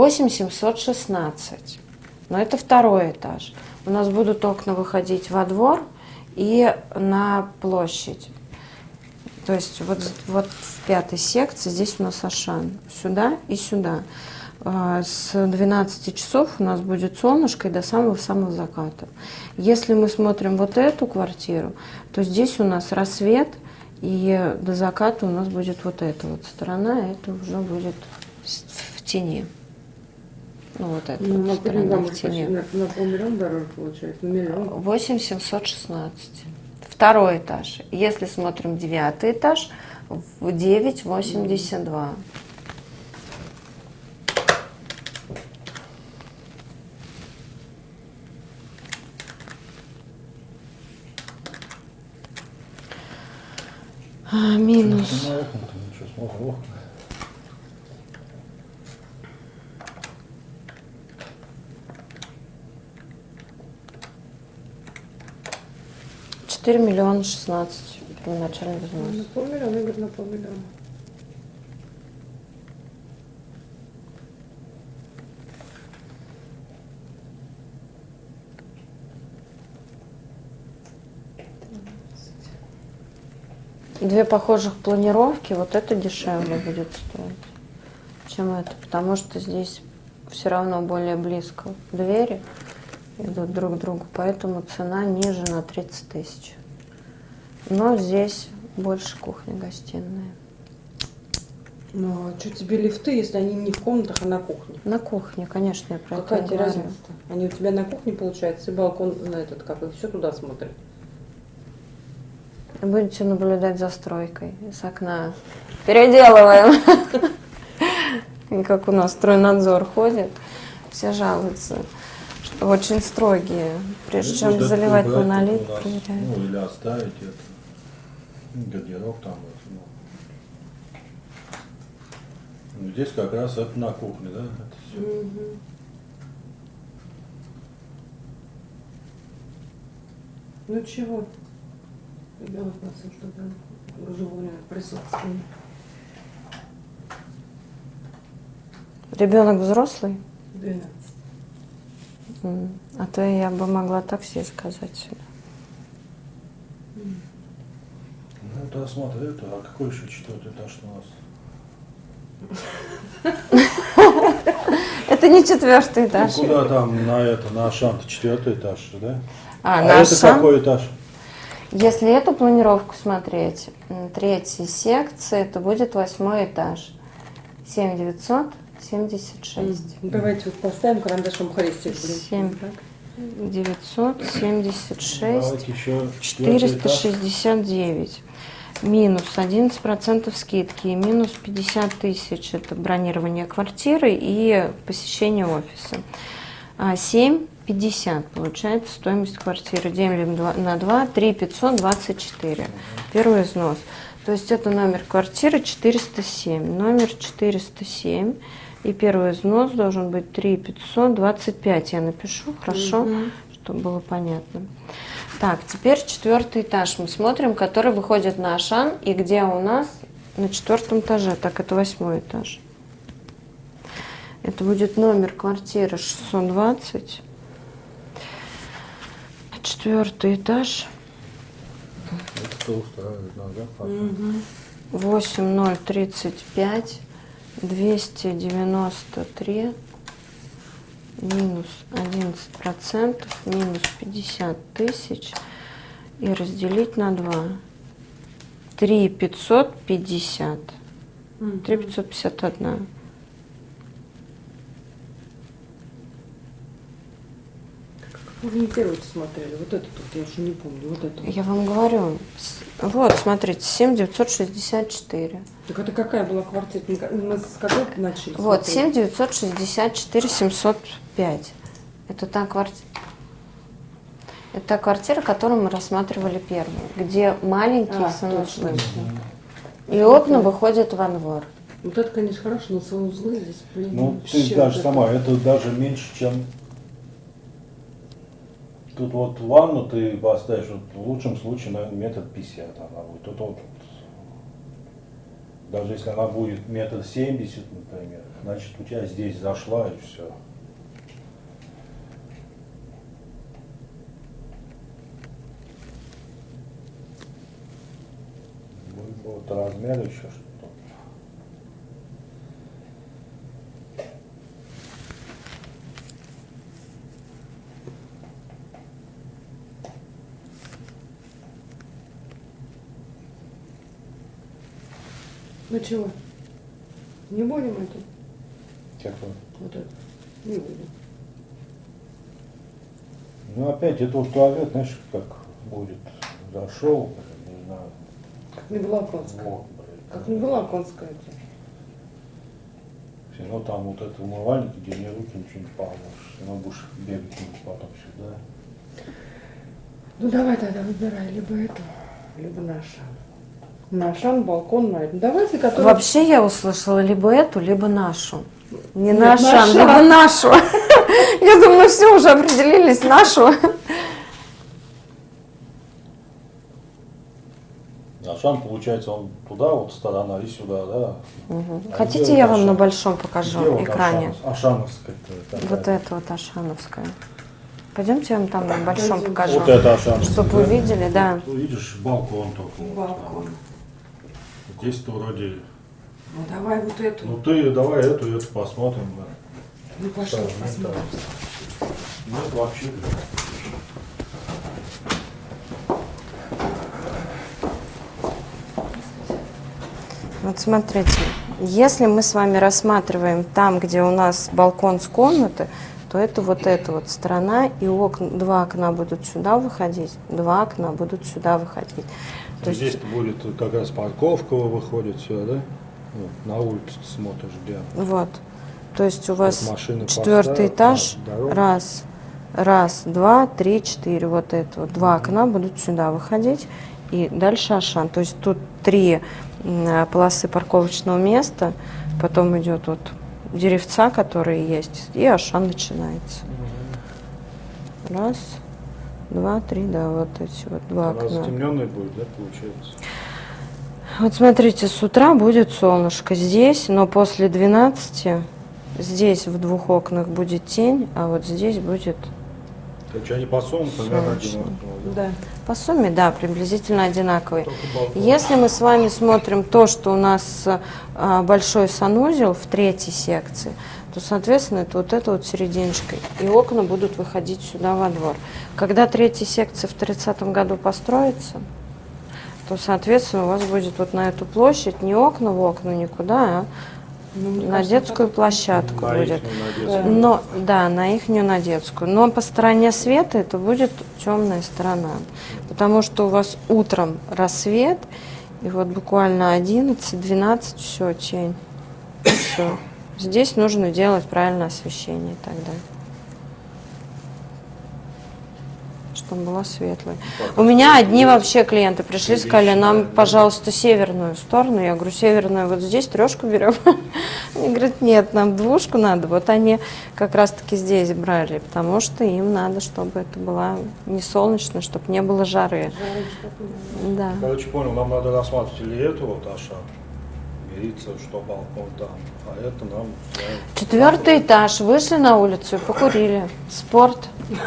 8716. Но это второй этаж. У нас будут окна выходить во двор и на площадь. То есть вот в 5-й секции здесь у нас Ашан. Сюда и сюда. С 12 часов у нас будет солнышко и до самого-самого заката. Если мы смотрим вот эту квартиру, то здесь у нас рассвет, и до заката у нас будет вот эта вот сторона, это уже будет в тени. Ну, вот эта Ну, вот сторона в тени. на полмиллиона дороже получается, на миллион. 8716. Второй этаж. Если смотрим 9-й этаж, в 982. Минус. На окна-то ничего, смотри, окна. 4 миллиона 16 первоначальный взнос. На полмиллиона, Игорь, на полмиллиона. Две похожих планировки, вот это дешевле будет стоить, чем это, потому что здесь все равно более близко двери идут друг к другу, поэтому цена ниже на 30 тысяч. Но здесь больше кухня-гостиная. Ну, а что тебе лифты, если они не в комнатах, а на кухне? На кухне, конечно, я про это Какая и тебе говорю. разница-то? Они у тебя на кухне, получается, и балкон на этот, как и все туда смотрят. Будете наблюдать за стройкой из окна. Переделываем. И как у нас стройнадзор ходит, все жалуются, что очень строгие. Прежде чем Может, заливать убрать монолит, у нас, проверяют. Ну, или оставить это. Гардероб там. Вот, ну. Ну, здесь как раз это на кухне, да? Это всё. Ну чего? Ребенок нас что-то живое присутствие. Ребенок взрослый? 12. А то я бы могла такси сказать сюда. Ну, то смотри, это, а какой еще 4-й этаж у нас? Это не 4-й этаж. Ну, куда там на Ашан-то 4-й этаж, да? А, А на это Ашан? какой этаж? Если эту планировку смотреть, 3-й секции, то будет 8-й этаж. 7976. Ну, давайте вот поставим карандашом хрестик, блин. 7 Так. 976 Давайте еще 4-й этаж. 469. Минус 11% скидки и минус 50 тысяч. Это бронирование квартиры и посещение офиса. 7,50 получается стоимость квартиры. Делим на 2, 3,524. Первый взнос. То есть это номер квартиры 407. Номер 407. И первый взнос должен быть 3,525. Я напишу, хорошо, чтобы было понятно. Так, теперь 4-й этаж. Мы смотрим, который выходит на Ашан. И где у нас на 4-м этаже. Так, это 8-й этаж. Это будет номер квартиры 620. 4-й этаж. Это устраивает, да? 8035 293 минус 11%, минус 50 тысяч и разделить на 2. 3550. 3551. Вы не первый смотрели. Вот это тут, я уже не помню. Вот это. Я вам говорю. Вот, смотрите, 7964. Так это какая была квартира? Мы с какой начали? Вот, смотреть? 7964 705. Это та квартира. Это та квартира, которую мы рассматривали первую, где маленькие санузлы. И окна выходят во двор. Вот это, конечно, хорошо, но санузлы здесь, блин, Ну, вообще ты даже вот сама, это даже меньше, чем... Тут вот ванну ты поставишь, вот в лучшем случае, наверное, метр 50 она будет. Тут вот, даже если она будет метр 70, например, значит, у тебя здесь зашла и все. Вот размер еще что-то. Ну чего? Не будем это? Как вот. Вот это. Не будем. Ну опять это вот туалет, знаешь, как будет. Зашел, не знаю. Как не была конская. Вот, блин. Как не была конская. Все равно там вот это умывальник, где ни руки ничего не поможешь. Все равно будешь бегать потом сюда. Ну давай тогда выбирай либо эту, либо наша. Наша, балкон на это. Давайте, который... Вообще я услышала либо эту, либо нашу. Не Нет, наша, наша. либо нашу. Я думаю, все уже определились, нашу. Ашан, получается, он туда вот сторона и сюда, да? А Хотите, где я вот вам на Ашан? большом покажу Где вот экране? Ашановская-то такая? Вот это вот Ашановская. Пойдемте я вам там на большом Пойдем. покажу. Вот это Ашановская. Чтобы вы видели, да. Тут видишь, балкон только. вот Балкон. там. Здесь-то вроде... Ну давай вот эту. Ну ты давай эту посмотрим. Да. Ну пошли, Да, посмотрим. Нет, вообще. Вот смотрите, если мы с вами рассматриваем там, где у нас балкон с комнаты, то это вот сторона, и два окна будут сюда выходить, два окна будут сюда выходить. То есть, Здесь будет как раз парковка выходит все, да? Вот, на улицу смотришь, где. вот, то есть у вас машины 4-й поставят, этаж, на дорогу. раз, два, три, 4, вот это вот, два окна будут сюда выходить, и дальше Ашан. То есть тут 3 полосы парковочного места, потом идет вот деревца, которые есть, и Ашан начинается. Раз, два, 3, да, вот эти вот два Она окна. затемненная будет, да, получается? Вот смотрите, с утра будет солнышко здесь, но после 12 здесь в 2 окнах будет тень, а вот здесь будет... Короче, они по суммам примерно Солнечно. одинаковые. Да. По сумме, да, приблизительно одинаковые. Только балкон. Если мы с вами смотрим то, что у нас большой санузел в 3-й секции, то, соответственно, это вот серединочка. И окна будут выходить сюда во двор. Когда 3-я секция в 30-м году построится, то, соответственно, у вас будет вот на эту площадь не окна в окна никуда, а Ну, мне на кажется, детскую вот площадку На будет. ихнюю, на детскую. Но, да, на ихнюю, на детскую. Но по стороне света это будет темная сторона. Потому что у вас утром рассвет, и вот буквально 11-12, все, тень. Все. Здесь нужно делать правильное освещение тогда. Чтобы было светлое. У меня одни вообще клиенты пришли, сказали, нам, пожалуйста, северную сторону. Я говорю, северную вот здесь, 3 берем. Они говорят, нет, нам 2 надо. Вот они как раз-таки здесь брали, потому что им надо, чтобы это было не солнечно, чтобы не было жары. Да. Короче, понял, нам надо рассматривать или эту вот Ашан, мириться, что балкон там, а это нам... 4-й этаж, вышли на улицу и покурили. Спорт.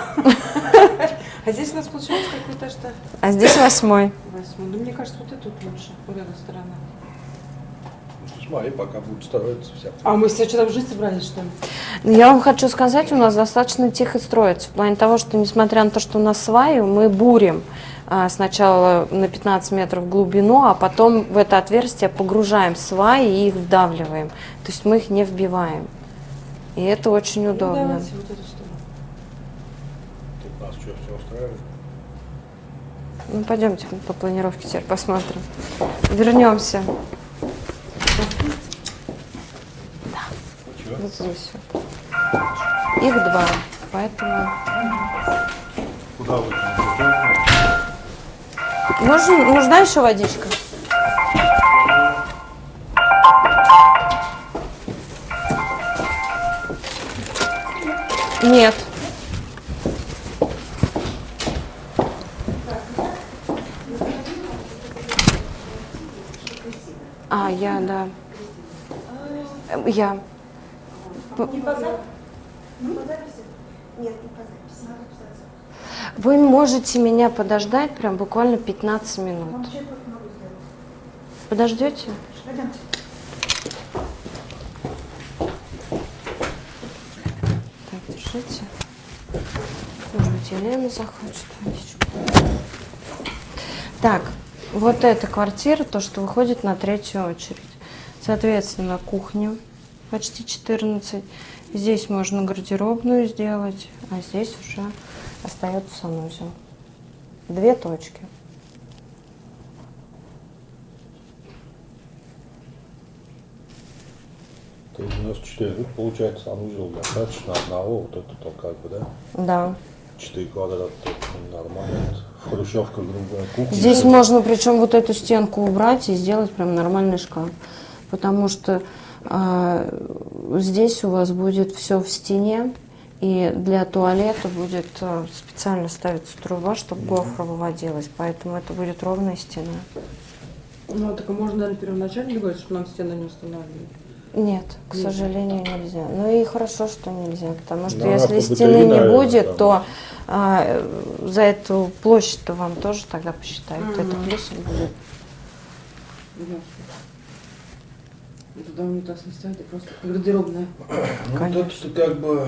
А здесь у нас получается какой этаж-то? А здесь 8-й. 8. Ну, мне кажется, вот это вот лучше, вот эта сторона. Ну, смотри, пока будет строиться вся. А мы сейчас что-то жить собрались, что ли? Я вам хочу сказать, у нас достаточно тихо строится. В плане того, что несмотря на то, что у нас сваи, мы бурим сначала на 15 метров в глубину, а потом в это отверстие погружаем сваи и их вдавливаем. То есть мы их не вбиваем. И это очень Ну, удобно. давайте вот эту сторону. Тут нас что, все устраивает? Ну, пойдемте по планировке теперь посмотрим. Вернемся. Чего? Вот здесь вот. Их два, поэтому... Куда вы? Нужна еще водичка? Нет. Да. Я. Не по записи? По записи? Нет, не по записи. Вы можете меня подождать прям буквально 15 минут. Вам чай только могу сделать. Подождете? Пойдемте. Так, держите. Может быть, Елена захочет водичку. Так, вот эта квартира, то, что выходит на третью очередь. Соответственно, кухня почти 14. Здесь можно гардеробную сделать, а здесь уже остается санузел. 2 точки. То есть 94. Тут получается санузел достаточно одного, вот это то как бы, да? Да. 4 квадрата, нормально. Хрущевка, грубая кухня. Здесь можно, причем, вот эту стенку убрать и сделать прям нормальный шкаф. Потому что здесь у вас будет все в стене, и для туалета будет специально ставиться труба, чтобы гофра выводилась. Поэтому это будет ровная стена. Ну, так можно, наверное, первоначально говорить, что нам стены не устанавливают. Нет, к сожалению, нельзя. Ну и хорошо, что нельзя, потому что Ну, если она стены не наверное, будет, там. то за эту площадь-то вам тоже тогда посчитают. Это плюсом будет. Ясно. И туда унитаз не ставят, и просто гардеробная. Ну, Конечно. тут ты как бы...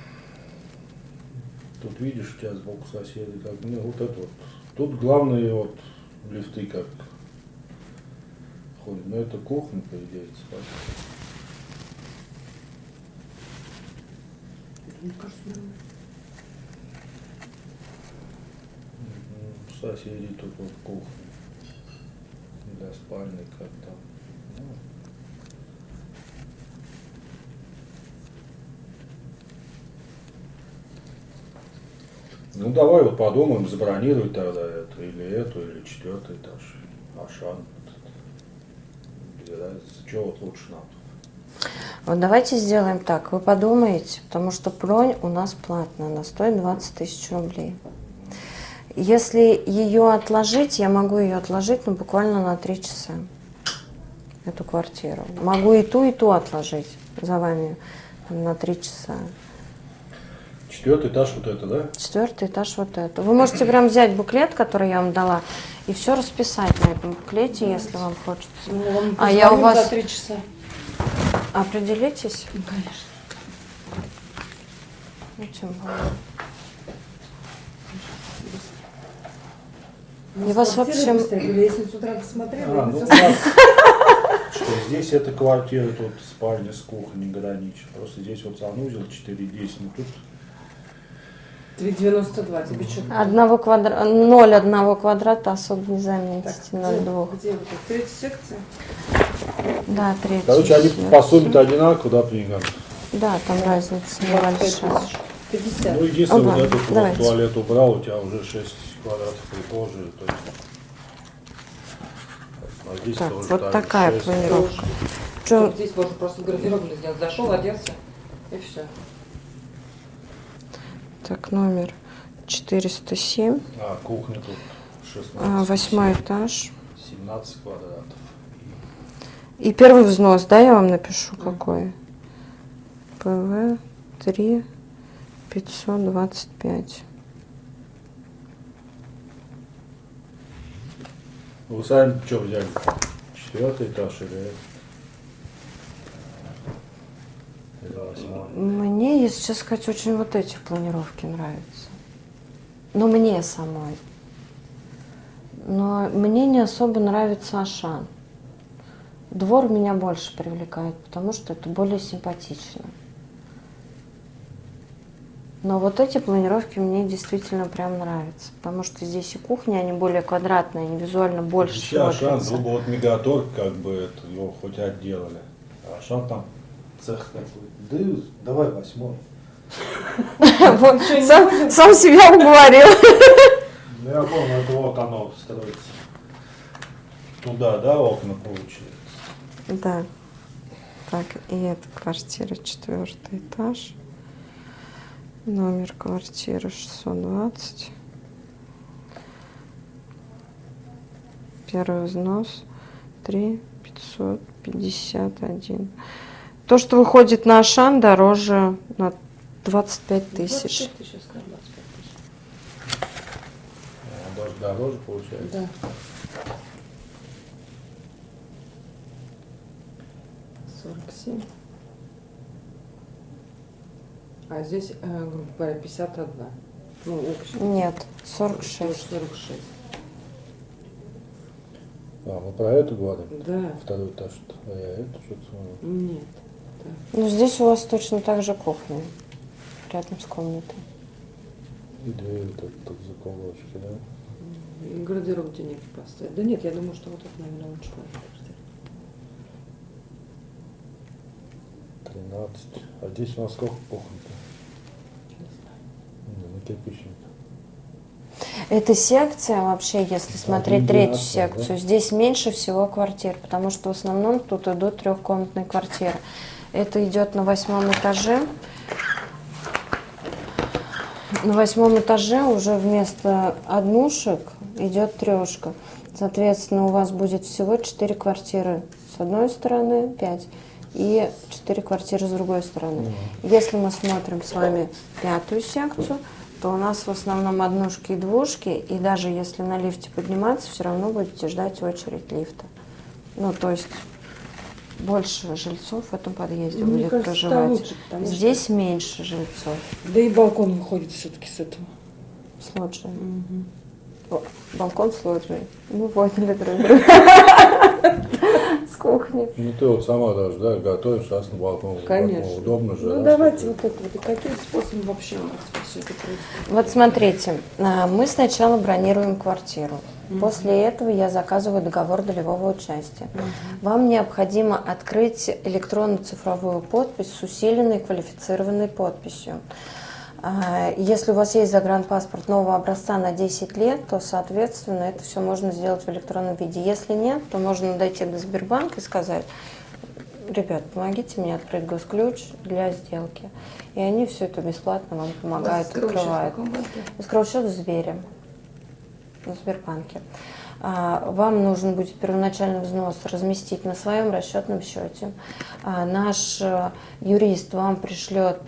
Тут видишь, у тебя сбоку соседи, как бы, ну, вот это вот. Тут главные вот лифты как ходят. Но это кухня, по идее, спать. Мне кажется, нормально. Соседи тут вот кухня. Для спальни как там. Ну давай вот подумаем, забронируй тогда это, или эту, или 4-й этаж, Ашан. Без разницы, что вот лучше нам? Вот давайте сделаем так. Вы подумаете, потому что бронь у нас платная, она стоит 20 тысяч рублей. Если ее отложить, я могу ее отложить, ну, буквально на 3 часа, эту квартиру. Могу и ту отложить за вами на 3 часа. 4-й этаж вот это, да? 4-й этаж вот это. Вы можете прям взять буклет, который я вам дала, и все расписать на этом буклете, если вам хочется. Ну, вам А я у позвоним вас... за 3 часа. Определитесь? Ну, конечно. Ну, тем более. И вас вообще... Если с утра посмотрела, Ну, и у всё нас, что здесь эта квартира, тут спальня с кухней граничит. Просто здесь вот санузел 4,10, ну тут 3,92, тебе что? 0,1 квадрата особо не заметите, Так, 0,2. где вот эта третья секция? Да, 3. короче, они по сумме-то одинаково, да, примерно? Да, там разница небольшая. 50. Ну, единственное, Ага, вот этот вот давайте. туалет убрал, у тебя уже 6 квадратов прихожей, то есть... А здесь Так, тоже вот такая 6. планировка. Что? Здесь можно просто гардеробную сделать. Зашел, оделся, и все. Так, номер 407, А, кухня тут 16. 8 этаж. 17 квадратов. И первый взнос, да, я вам напишу какой? ПВ 3 525. Вы сами что взяли? 4-й этаж или 8-й? Мне, если честно сказать, очень вот эти планировки нравятся. Но мне самой. Но мне не особо нравится Ашан. Двор меня больше привлекает, потому что это более симпатично. Но вот эти планировки мне действительно прям нравятся, потому что здесь и кухня, они более квадратные, они визуально больше Еще Ашан, смотрятся. был бы вот Мегаторг, как бы это, его хоть отделали. А Ашан там цех такой. Да давай 8-й. Вот, сам себя уговорил. Ну я помню, это вот оно строится. Туда, да, окна получается. Да. Так, и это квартира, 4-й этаж. Номер квартиры 620. Первый взнос 3 551. То, что выходит на Ашан, дороже на 25 тысяч. 25 тысяч, я сказала, 25 тысяч. Даже дороже получается. Да. 47. А здесь, грубо говоря, 51. Ну, общем. Нет, 46. 46. А, мы про это говорим? Да. Второй этаж-то. А я это что-то смотрю. Нет. Да. Ну, здесь у вас точно так же кухня. Рядом с комнатой. И дверь тут заколочки, да? И гардероб денег поставить. Да нет, я думаю, что вот это, наверное, лучше квартира. 13. А здесь у нас сколько кухонь-то? Не знаю. На кирпичник. Эта секция вообще, если смотреть Один третью 12, секцию, да? здесь меньше всего квартир, потому что в основном тут идут трехкомнатные квартиры. Это идет на 8-м этаже. На 8-м этаже уже вместо однушек идет трешка. Соответственно, у вас будет всего 4 квартиры с одной стороны, 5, и 4 квартиры с другой стороны. Если мы смотрим с вами 5-ю секцию, то у нас в основном однушки и двушки, и даже если на лифте подниматься, все равно будете ждать очередь лифта. Ну, то есть больше жильцов в этом подъезде Мне будет кажется, проживать. лучше, потому что- Здесь меньше жильцов. Да и балкон выходит все-таки с этого. С лоджией. Мгм. О, балкон с лоджией. Мы поняли друг друга. С кухни. Ну ты вот сама даже, да, готовишь, раз на балкон. Конечно. Удобно же. Ну раз давайте такой. вот это вот. И каким способом вообще у нас все это происходит? Вот смотрите, мы сначала бронируем квартиру. После этого я заказываю договор долевого участия. Вам необходимо открыть электронно-цифровую подпись с усиленной квалифицированной подписью. Если у вас есть загранпаспорт нового образца на 10 лет, то, соответственно, это все можно сделать в электронном виде. Если нет, то можно дойти до Сбербанка и сказать: ребят, помогите мне открыть госключ для сделки. И они все это бесплатно вам помогают, открывают. Скролл счет в Сбере, в Сбербанке. Вам нужен будет первоначальный взнос разместить на своем расчетном счете. Наш юрист вам пришлет,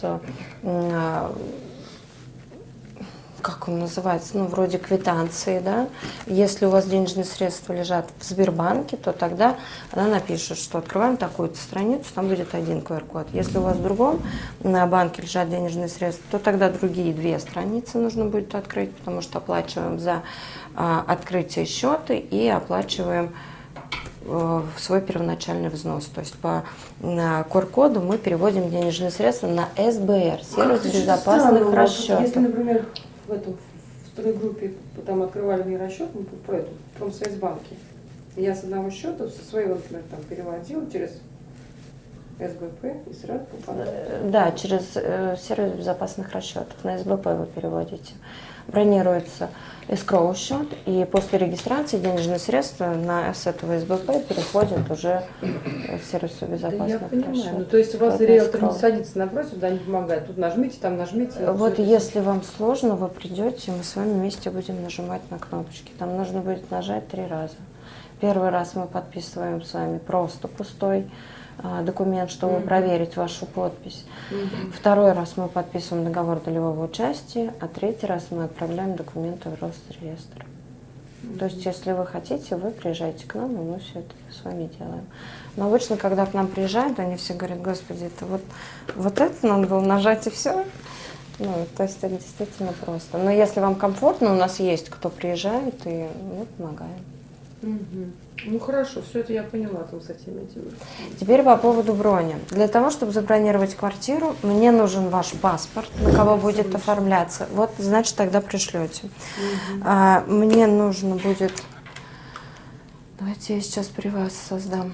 как он называется, ну, вроде квитанции, да. Если у вас денежные средства лежат в Сбербанке, то тогда она напишет, что открываем такую-то страницу, там будет один QR-код. Если у вас в другом на банке лежат денежные средства, то тогда другие 2 страницы нужно будет открыть, потому что оплачиваем за открытие счета и оплачиваем свой первоначальный взнос. То есть по QR-коду мы переводим денежные средства на СБР, сервис безопасных расчетов. Если, например, в второй группе там открывали мне расчет, ну, по этому, в Промсвязьбанке, я с одного счета, со своего, например, там переводила через СБП и сразу попадала. Да, через сервис безопасных расчетов. На СБП вы переводите. Бронируется эскроу счет, и после регистрации денежные средства с этого СБП переходят уже в сервис Да безопасных я понимаю. расчетов. Ну, то есть у вас Это риэлтор не escrow. садится напротив, да, не помогает. Тут нажмите, там нажмите. Вот всё это. если вам сложно, вы придете, мы с вами вместе будем нажимать на кнопочки. Там нужно будет нажать 3 раза. Первый раз мы подписываем с вами просто пустой документ, чтобы проверить вашу подпись. Второй раз мы подписываем договор долевого участия, а 3-й раз мы отправляем документы в Росреестр. То есть, если вы хотите, вы приезжаете к нам, и мы все это с вами делаем. Но обычно, когда к нам приезжают, они все говорят: господи, это вот это надо было нажать и все. Ну, то есть это действительно просто. Но если вам комфортно, у нас есть кто приезжает, и мы помогаем. Мгм. Ну хорошо, все это я поняла там с этими этими. Теперь по поводу брони. Для того, чтобы забронировать квартиру, мне нужен ваш паспорт, на кого будет оформляться. Вот, значит, тогда пришлете. Мне нужно будет... Давайте я сейчас при вас создам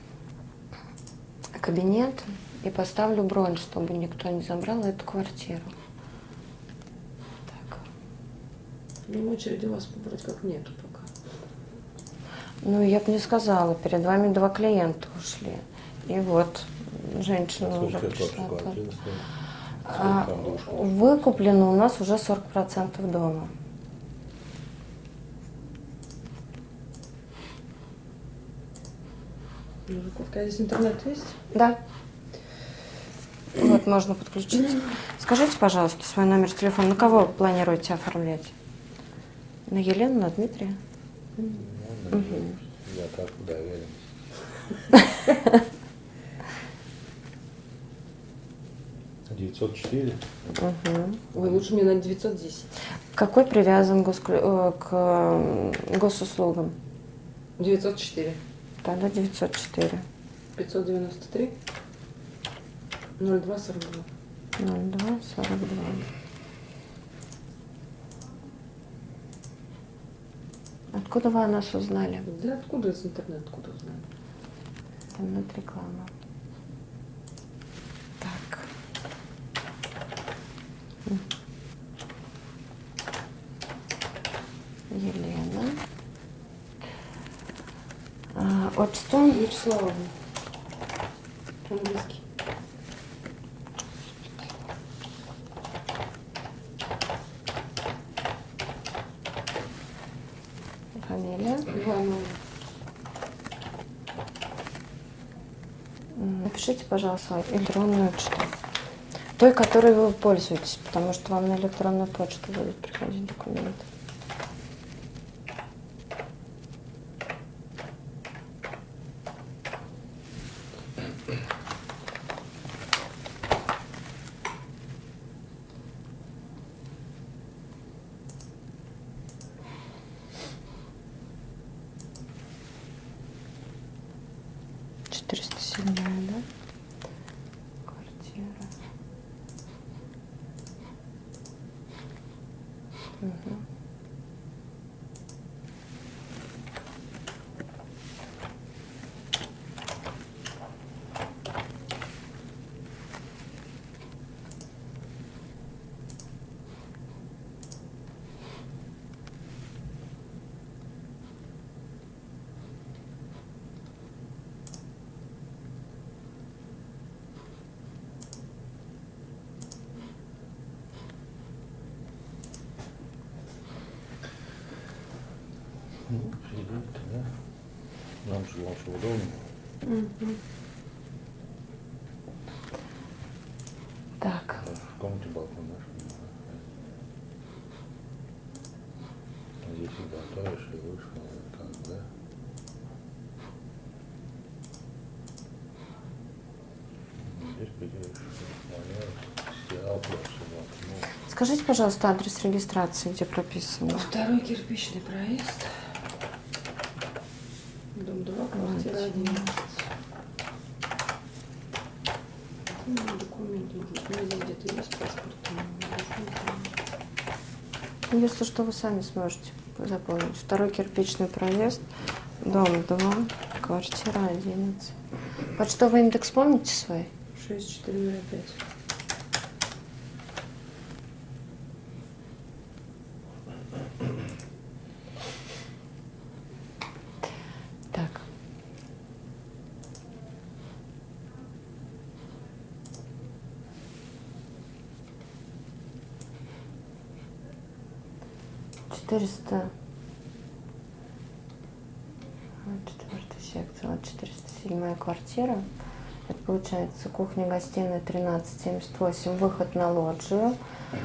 кабинет и поставлю бронь, чтобы никто не забрал эту квартиру. Так. Ну, очереди у вас вроде как нету пока. Ну, я бы не сказала, перед вами 2 клиента ушли. И вот, женщина уже Сколько пришла. вообще квартира стоит? А, Сколько там душ? Выкуплено у нас уже 40% дома. Жуковка, а здесь интернет есть? Да. Вот, можно подключиться. Скажите, пожалуйста, свой номер телефона. На кого планируете оформлять? На Елену, на Дмитрия? Я так доверен. — 904. Ой, лучше мне на 910. Какой привязан к госуслугам? 904. Тогда 904. 593. 0242. 0242. Откуда вы о нас узнали? Да откуда из интернета, откуда знаю? Там нет рекламы. Так. Елена. Отчество? Вячеславовна. Английский. Фамилия? Иванова. Напишите, пожалуйста, электронную почту. Той, которой вы пользуетесь, потому что вам на электронную почту будут приходить документы. Четыреста седьмая, да? Квартира. Угу. Ну, придут, да? Нам же лучше удобно. Так. В комнате балкон наш. Здесь и готовишь, и вышел, и так, да? Здесь поделаешь, стирал просто, ну. Скажите, пожалуйста, адрес регистрации, где прописано. Второй кирпичный проезд. Дом 2, квартира 11. Документы. У меня здесь где-то есть паспорт. Ну, если что, вы сами сможете запомнить. Второй кирпичный проезд, дом 2, квартира 11. Почтовый индекс помните свой? 6405. Так. Четыреста. Четвертая секция. Вот 407 квартира. Это получается кухня-гостиная 1378. Выход на лоджию.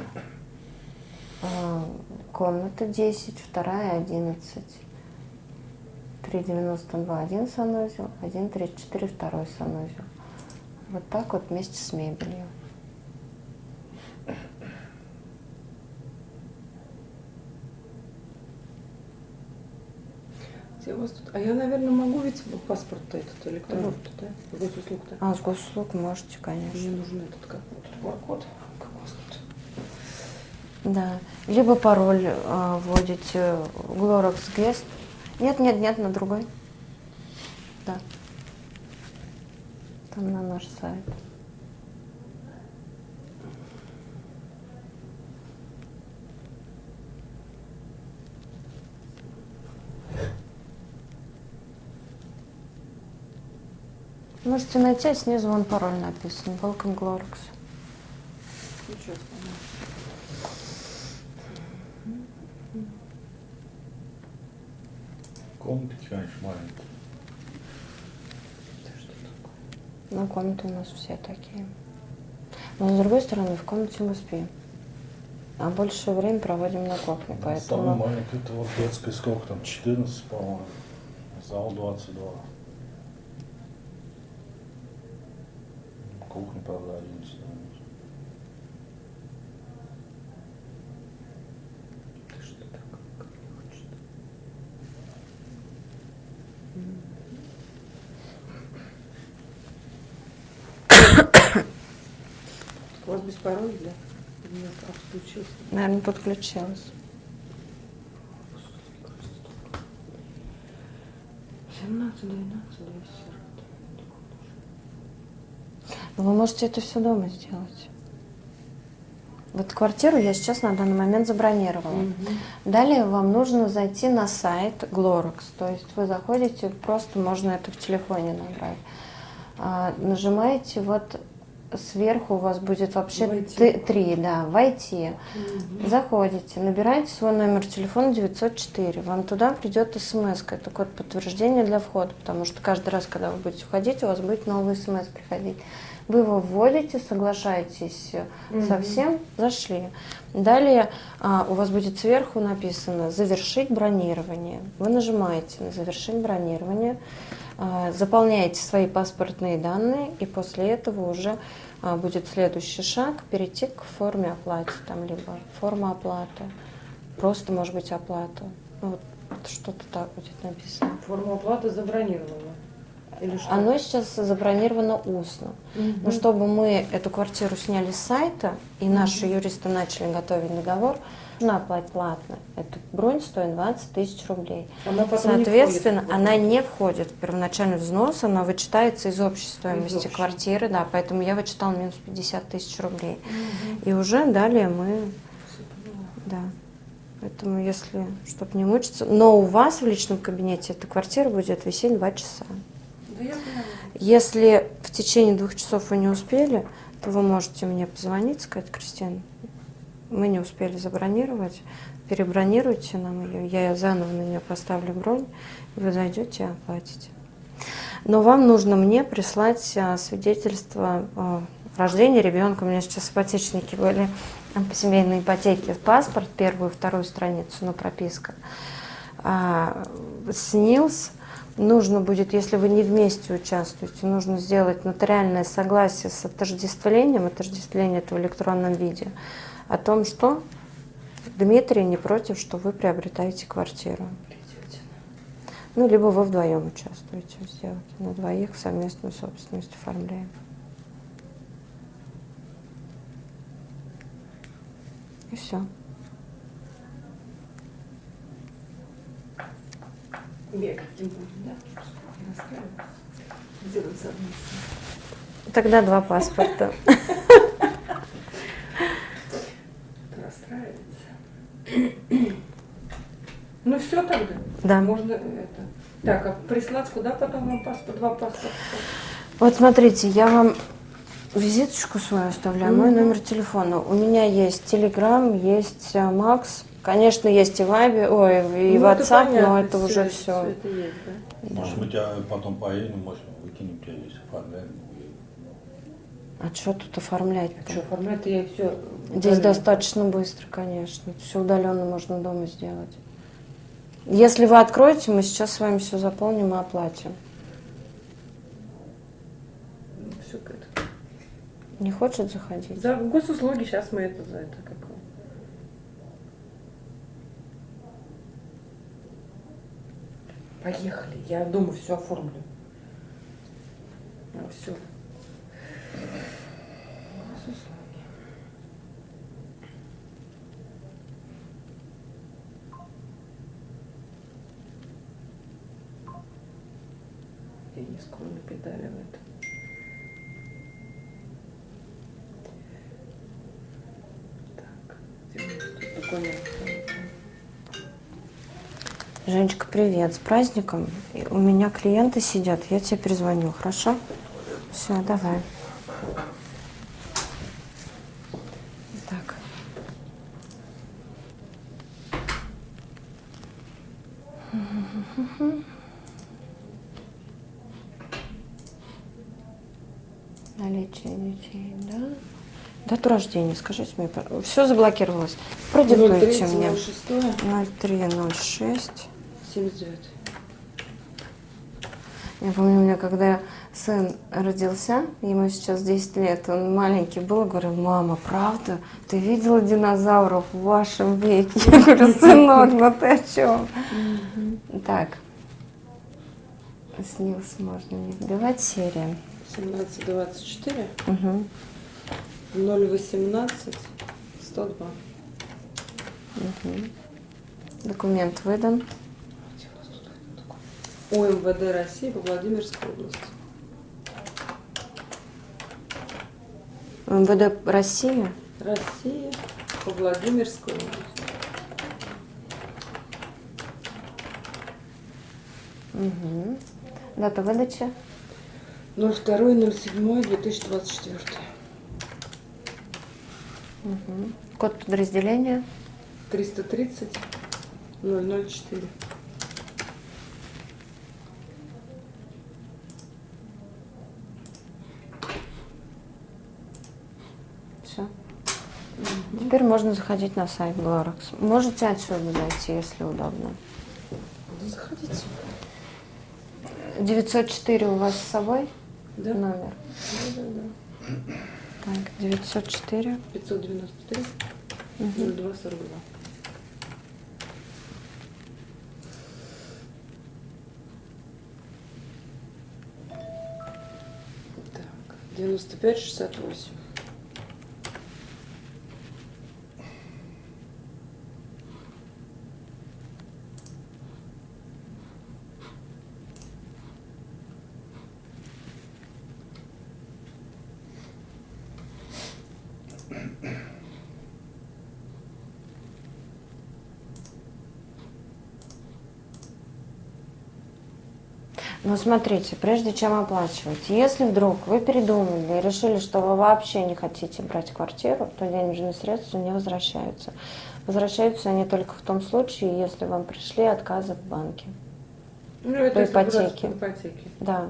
Комната 10, вторая 11. 392 один санузел, 134 второй санузел. Вот так вот вместе с мебелью. Где у вас тут? А я, наверное, могу ведь паспорт-то этот электронный-то, да? Госуслуг-то. А с госуслуг можете, Мне конечно. нужен этот, как вот тут QR-код. Как у вас тут? Да. Либо пароль вводите Glorox Guest. Нет, нет, нет, на другой. Да. Там на наш сайт. Можете найти, а снизу вон пароль написан. Welcome Glorox. Ничего страшного. Комнатки, конечно, маленькие. Это что такое? Ну, комнаты у нас все такие. Но с другой стороны, в комнате мы спим. А большее время проводим на кухне, Самый поэтому... маленький, это вот детская, сколько там, 14, по-моему. Зал 22. Кухня, правда, 11. Это что такое? Как не хочет? У вас без пароля, да? У меня отключился. Наверное, подключилась. 17, 12, 240. Но вы можете это все дома сделать. Вот квартиру я сейчас на данный момент забронировала. Далее вам нужно зайти на сайт Glorox. То есть вы заходите, просто можно это в телефоне набрать. Нажимаете вот сверху у вас будет вообще Войти. 3, да, войти. Заходите, набираете свой номер телефона 904. Вам туда придет смс, это код подтверждения для входа, потому что каждый раз, когда вы будете входить, у вас будет новый смс приходить. Вы его вводите, соглашаетесь со всем, зашли. Далее у вас будет сверху написано «Завершить бронирование». Вы нажимаете на «Завершить бронирование», заполняете свои паспортные данные, и после этого уже будет следующий шаг – перейти к форме оплаты, там, либо форма оплаты, просто, может быть, оплата. Ну, вот что-то так будет написано. Форма оплаты забронирована. Или что? Оно сейчас забронировано устно. Но чтобы мы эту квартиру сняли с сайта, и наши юристы начали готовить договор, нужно оплатить платно. Эта бронь стоит 20 тысяч рублей. Она потом Соответственно, не входит в она не входит в первоначальный взнос, она вычитается из общей стоимости общей. квартиры, да, поэтому я вычитала минус 50 тысяч рублей. И уже далее мы, да, поэтому если, чтобы не мучиться, но у вас в личном кабинете эта квартира будет висеть 2 часа. Да я поняла. Если в течение 2 часов вы не успели, то вы можете мне позвонить, сказать: Кристина, мы не успели забронировать, перебронируйте нам ее, я заново на нее поставлю бронь, и вы зайдете и оплатите. Но вам нужно мне прислать свидетельство о рождении ребенка. У меня сейчас ипотечники были по семейной ипотеке, паспорт, первую, вторую страницу, но прописка. СНИЛС. Нужно будет, если вы не вместе участвуете, нужно сделать нотариальное согласие с отождествлением, отождествление это в электронном виде, о том, что Дмитрий не против, что вы приобретаете квартиру. Ну, либо вы вдвоем участвуете, сделать на двоих совместную собственность оформляем. И все. Бегать не будем, да? Не расстраиваться. Делать совместно. Тогда 2 паспорта. Расстраивается. Ну все тогда. Да. Можно это. Так, а прислать куда потом вам паспорт, 2 паспорта? Вот смотрите, я вам визиточку свою оставляю, мой номер телефона. У меня есть Telegram, есть Макс. Конечно, есть и Viber, ой, и Ну, это WhatsApp, понятно, но это уже всё все. это есть, да? Может, мы тебя потом поедем, может, выкинем тебя здесь, оформляем. А что тут оформлять? Что, оформлять я все. Здесь достаточно быстро, конечно. Все удаленно можно дома сделать. Если вы откроете, мы сейчас с вами все заполним и оплатим. Все это. Не хочет заходить? За госуслуги сейчас мы это за это как. Поехали. Я дома все оформлю. Все. И не склонны педаливает. Так, тут документ. Женечка, привет, с праздником. У меня клиенты сидят, я тебе перезвоню, хорошо? Все, давай. Так. Наличие детей, да? Дату рождения, скажите мне, все заблокировалось. Продиктуйте мне. 0306. 79. Я помню, у меня, когда сын родился, ему сейчас 10 лет, он маленький был, говорю, мама, правда, ты видела динозавров в вашем веке? Я говорю, сынок, ну ты о чем? Так, снился, можно не вбивать, серия. 1724 Угу. 018 102. Угу. Документ выдан. УМВД России по Владимирской области. МВД России. Россия по Владимирской области. Угу. Дата выдачи. 02.07.2024. Угу. Код подразделения. 330 004. Все. Теперь можно заходить на сайт Glorex. Можете отсюда зайти, если удобно. Заходите. 904 у вас с собой? Да? Номер. Да. Так, 904. 593 Угу. 0242. Так, 9568. Но смотрите, прежде чем оплачивать, если вдруг вы передумали и решили, что вы вообще не хотите брать квартиру, то денежные средства не возвращаются. Возвращаются они только в том случае, если вам пришли отказы в банке. Ну, это По если брать ипотеке. по ипотеке. Да.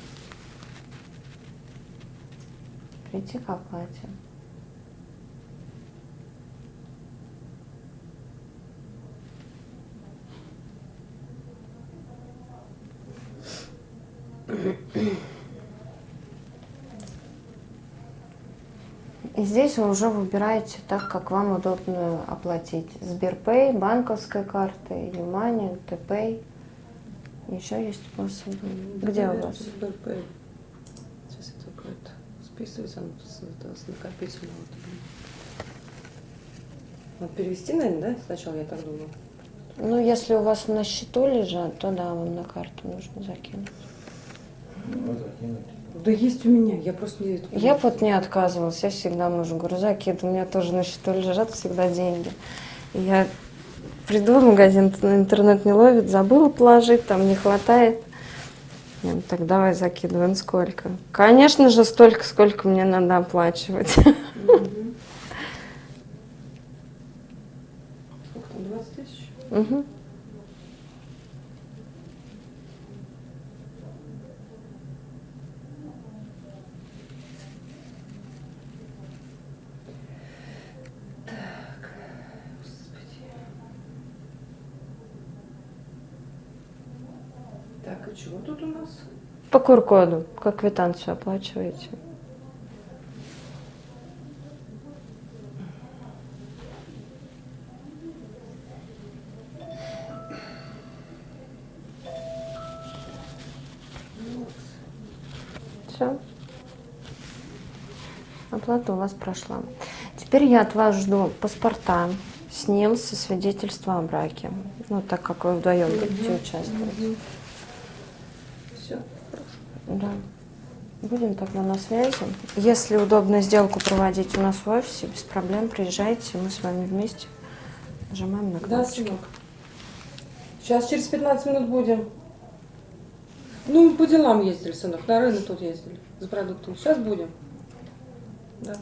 Прийти к оплате. И здесь вы уже выбираете так, как вам удобно оплатить. Сберпэй, банковской картой, Юмани, ТПэй. Еще есть способы. Где у вас? СБРП. Сейчас я только это списывать, оно с накопительного. Надо перевести, наверное, да? Сначала я так думаю. Ну, если у вас на счету лежат, то да, вам на карту нужно закинуть. Да есть у меня, я просто не... Я бы вот не отказывалась, я всегда мужу говорю, закидывай, у меня тоже на счету лежат всегда деньги. И я приду в магазин, интернет не ловит, забыла положить, там не хватает. Я говорю, так давай закидываем, сколько? Конечно же, столько, сколько мне надо оплачивать. Сколько там, 20 тысяч? Угу. Господи. Так, и чего тут у нас? По QR-коду, как квитанцию оплачиваете. Все. Оплата у вас прошла. Теперь я от вас жду паспорта, СНИЛС и свидетельство о браке. Ну, так как вы вдвоем будете участвовать. Все. Да. Будем тогда на связи. Если удобно сделку проводить у нас в офисе, без проблем приезжайте, мы с вами вместе нажимаем на Да, кнопочки. сынок. Сейчас через 15 минут будем. Ну, по делам ездили, сынок, на рынок тут ездили, за продуктами. Сейчас будем. Да.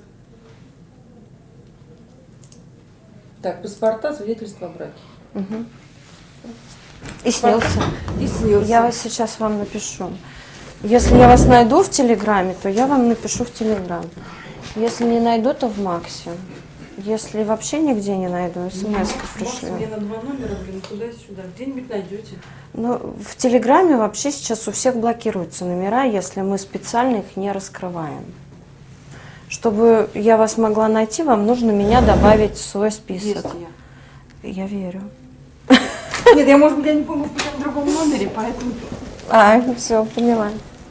Так, паспорта, свидетельство о браке. Угу. И снился. И снился. Я вас сейчас вам напишу. Если я вас найду в Телеграме, то я вам напишу в Телеграм. Если не найду, то в Максе. Если вообще нигде не найду, смс-ку пришлю. Мне на 2 номера, блин, туда-сюда. Где-нибудь найдете. Ну, в Телеграме вообще сейчас у всех блокируются номера, если мы специально их не раскрываем. Чтобы я вас могла найти, вам нужно меня добавить в свой список. Есть Я верю. Нет, я, может быть, я не помню, в каком другом номере, поэтому... Все, поняла.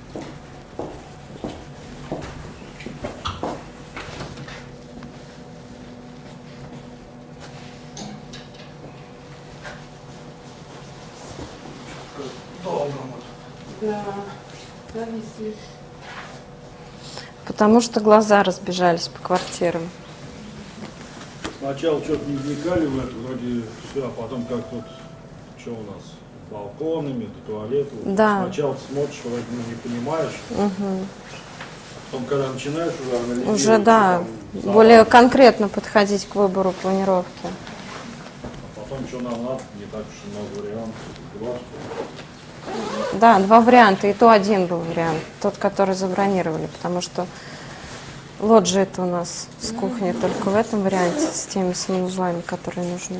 Да, зависли. Потому что глаза разбежались по квартирам. Сначала что-то не вникали в это, вроде все, а потом как тут, что у нас, с балконами, туалеты. Да. Сначала ты смотришь, вроде не понимаешь, Угу. потом когда начинаешь уже анализировать, Уже, да, там, заново, более конкретно подходить к выбору планировки. а потом что нам надо, не так уж и много вариантов. Господи. Да, 2 варианта, и то один был вариант, тот, который забронировали, потому что лоджия это у нас с кухней только в этом варианте, с теми санузлами, которые нужны.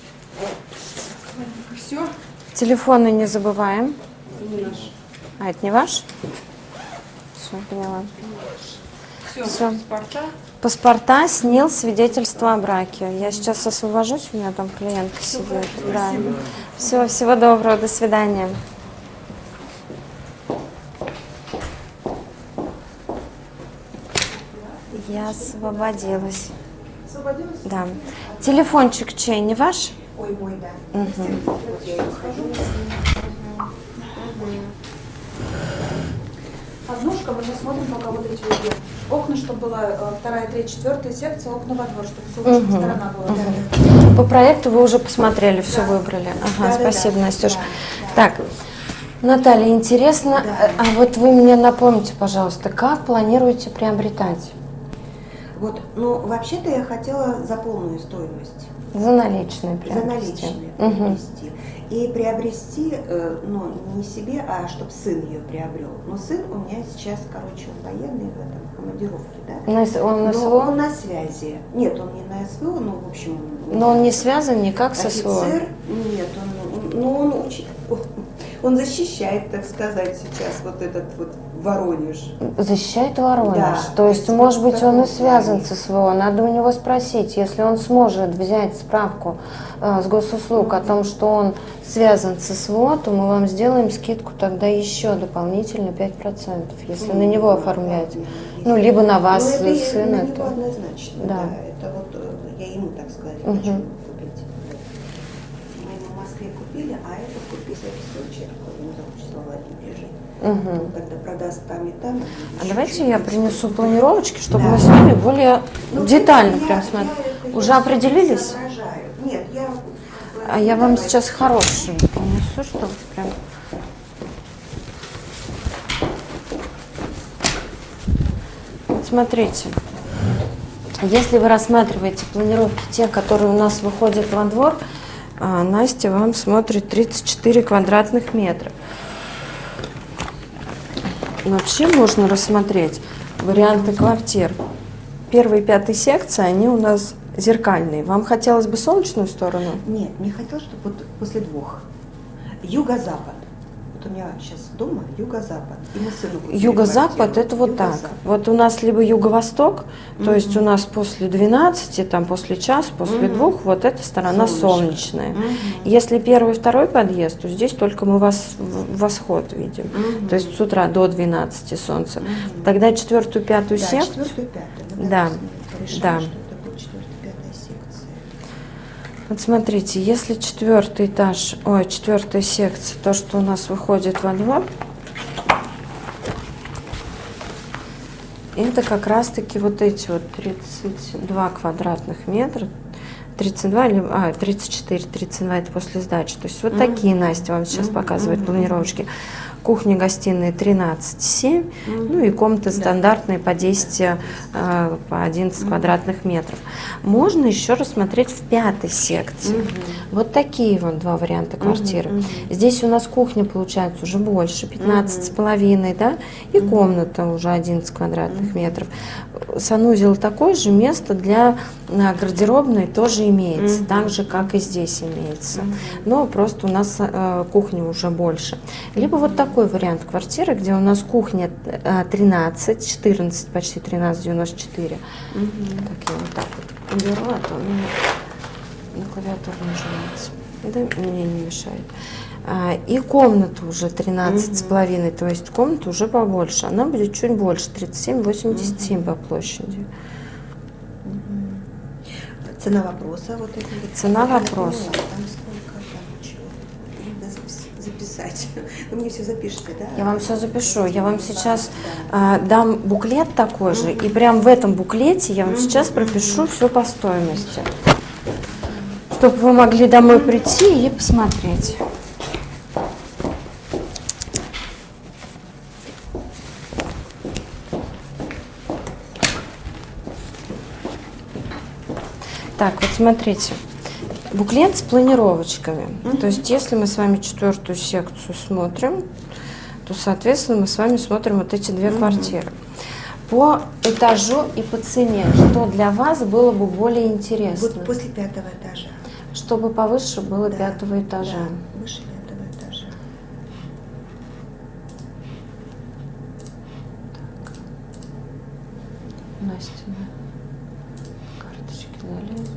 Все? Телефоны не забываем. Не наш. А, это не ваш? Все, поняла. Все, Всё. паспорта. Паспорта, СНИЛ, свидетельство о браке. Я сейчас освобожусь, у меня там клиентка сидит. Да. Все, всего доброго, до свидания. Я освободилась. Освободилась? Да. Телефончик чей, не ваш? Ой, мой, да. Угу. Вот я и ухожу. Однушка, мы не смотрим пока вот эти вот две. Окна, чтобы была 2, 3, 4 секция, окна во двор, чтобы солнечная сторона была. Да. По проекту вы уже посмотрели, все Да. выбрали. Ага, Да, да, спасибо, да. Настюш. Да, да. Так, Наталья, интересно, Да. а вот вы мне напомните, пожалуйста, как планируете приобретать? Вот, ну, вообще-то я хотела за полную стоимость. За наличные За приобрести. наличные Мгм. приобрести. И приобрести, ну, не себе, а чтобы сын ее приобрел. Но сын у меня сейчас, короче, он военный в этом, в командировке, да? Он на Но СВО? он на связи. Нет, он не на СВО, но, в общем... Но он не связан никак с СВО? Офицер, нет, он очень... Он защищает, так сказать, сейчас вот этот вот Воронеж. Защищает Воронеж. Да. То есть, То может есть быть, в он и таком связан плане. с СВО. Надо у него спросить, если он сможет взять справку с госуслуг о том, что он связан с СВО, то мы вам сделаем скидку тогда еще дополнительно 5%, если на него оформлять. Ну, либо на вас, Ну, это сына. на него то- однозначно, Да. да. Это вот я ему, так сказать, Мгм. хочу купить. Мы ему в Москве купили, а это купить в Сочи, не получится в этом режиме. Мгм. Когда продаст там и там. А давайте я принесу планировочки, чтобы мы с вами более Ну, детально я- прям я смотрели. это Уже я определились? соображаю. Нет, я... А я вам давайте. сейчас хорошие принесу, чтобы прям... Смотрите, если вы рассматриваете планировки те, которые у нас выходят во двор, Настя вам смотрит 34 квадратных метра. Вообще можно рассмотреть варианты квартир. 1 и 5 секции, они у нас зеркальные. Вам хотелось бы солнечную сторону? Нет, мне хотелось, чтобы вот после 2. Юго-запад. вот у меня сейчас дома юго-запад, и мы сыну купили Юго-запад квартиру. это вот так. Юго-запад. Вот у нас либо юго-восток, то Мгм. есть у нас после 12, там после часа, после Мгм. 2, вот эта сторона Солнышко. солнечная. Мгм. Если первый и второй подъезд, то здесь только мы восход видим. Мгм. То есть с утра до 12 солнце. Мгм. Тогда 4-ю, 5-ю Да, секцию. 4-ю, 5-ю. Мы Да, так с ней порешили, да. что это будет 4-5 секция. Вот смотрите, если 4-й этаж, ой, 4-я секция, то, что у нас выходит во двор, это как раз-таки вот эти вот 32 квадратных метра, 32 или 34, 32 это после сдачи. То есть вот такие Настя вам сейчас показывает планировочки. Кухня, гостиная 13,7, ну и комнаты стандартные по 10, по 11 квадратных метров. Можно еще рассмотреть в 5-й секции. Вот такие вот два варианта квартиры. Здесь у нас кухня получается уже больше, 15,5, да, и комната уже 11 квадратных метров. Санузел такой же, место для гардеробной тоже имеется, так же, как и здесь имеется. Но просто у нас кухня уже больше. Либо вот такой вариант квартиры, где у нас кухня 13, 14, почти 13,94. Так, я вот так вот уберу, а то у меня на клавиатуре нажимается. Да, мне не мешает. И комната уже 13,5, то есть комната уже побольше. Она будет чуть больше, 37,87 по площади. Цена вопроса вот это. Цена вопроса. Там сколько там чего? Надо записать. Вы мне все запишете, да? Я вам все запишу. Я вам сейчас дам буклет такой же, и прям в этом буклете я вам сейчас пропишу все по стоимости, чтобы вы могли домой прийти и посмотреть. Так, вот смотрите, буклет с планировочками. То есть, если мы с вами 4-ю секцию смотрим, то, соответственно, мы с вами смотрим вот эти две квартиры. По этажу и по цене, что для вас было бы более интересно? Вот после 5-го этажа. Чтобы повыше было Да, 5-го этажа. Да, выше 5-го этажа. Настя, карточки залезу.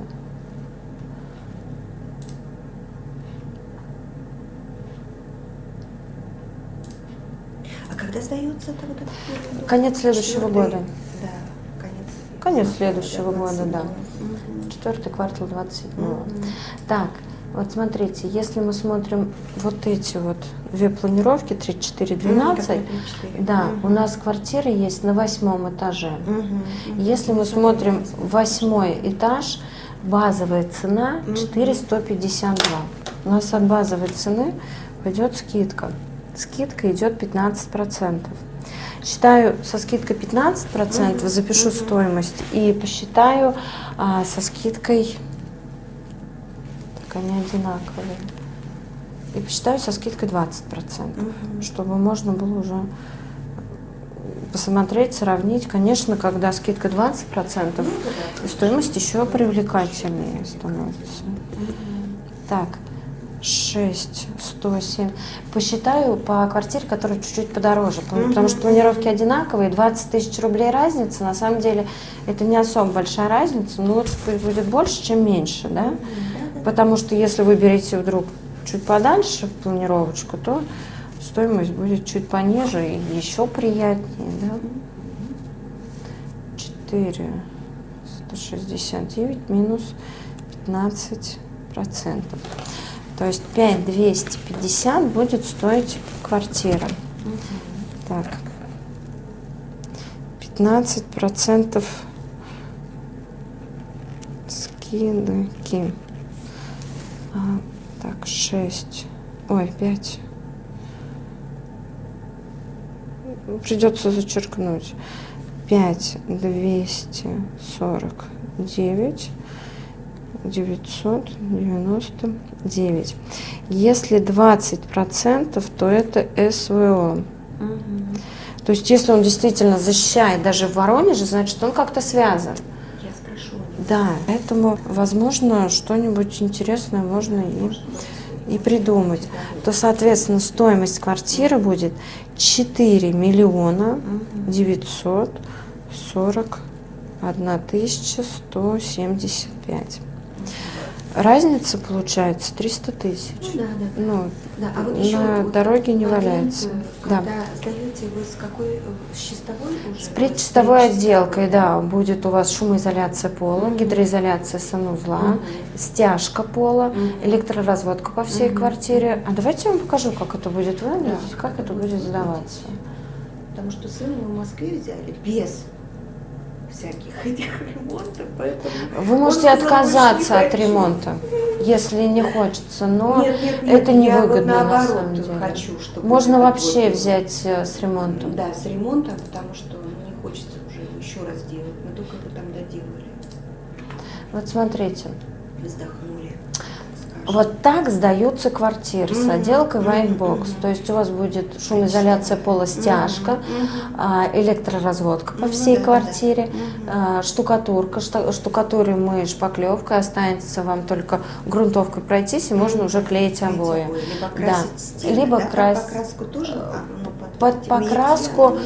А когда сдается это вот этот первый дом? Конец следующего 4-й? года. Да, Конец следующего года, 27-го. да. Мгм. 4-й квартал 27-го. Мгм. Так, вот смотрите, если мы смотрим вот эти вот две планировки, 34-12, Какой 34? да, Мгм. у нас квартиры есть на 8-м этаже. Мгм. Если мы смотрим 8-й этаж, базовая цена 4,152. У нас от базовой цены пойдет скидка. Скидка идет 15%. Считаю со скидкой 15%, запишу стоимость и посчитаю со скидкой, так они одинаковые, и посчитаю со скидкой 20%, чтобы можно было уже посмотреть, сравнить. Конечно, когда скидка 20%, и стоимость еще привлекательнее становится. Так, 6, 107. Посчитаю по квартире, которая чуть-чуть подороже, потому что планировки одинаковые, 20 тысяч рублей разница. На самом деле это не особо большая разница, но лучше будет больше, чем меньше, да? Потому что если вы берете вдруг чуть подальше в планировочку, то стоимость будет чуть пониже и еще приятнее, да? 4, 169 минус 15%. То есть 5250 будет стоить квартира. Так, 15% скидки. Так, 6, ой, 5. Придется зачеркнуть. 5249 999. Если 20%, то это СВО. То есть, если он действительно защищает даже в Воронеже, значит, он как-то связан. Я спрошу. Да, поэтому, возможно, что-нибудь интересное можно и и придумать, то, соответственно, стоимость квартиры будет 4 миллиона 941 тысяча 175. Разница получается 300 тысяч. Ну, да. Ну, Да, а вот на еще вот дороге не момент, валяется. Когда Да. сдаете вы с какой, с чистовой уже? С предчистовой отделкой, да. да, будет у вас шумоизоляция пола, гидроизоляция санузла, стяжка пола, электроразводка по всей квартире. А давайте я вам покажу, как это будет выглядеть, как это будет сдаваться. Потому что сына мы в Москве взяли без всяких этих ремонтов, поэтому... Вы можете Он сказал, отказаться «Больше не от хочу». ремонта, если не хочется, но Нет, это я невыгодно вот на наоборот самом деле. хочу, чтобы Можно вот вообще вот, взять с ремонтом. Да, с ремонтом, потому что не хочется уже еще раз делать. Мы только его там доделали, Вот смотрите, вздохнули. скажем. вот так сдаются квартиры с отделкой White Box. То есть у вас будет шумоизоляция пола, стяжка, электроразводка по всей квартире, штукатурка. Штукатурим мы шпаклевкой, останется вам только грунтовкой пройтись, и можно уже клеить обои. Либо красить стены, Либо да? красить. Покраску тоже? Под покраску,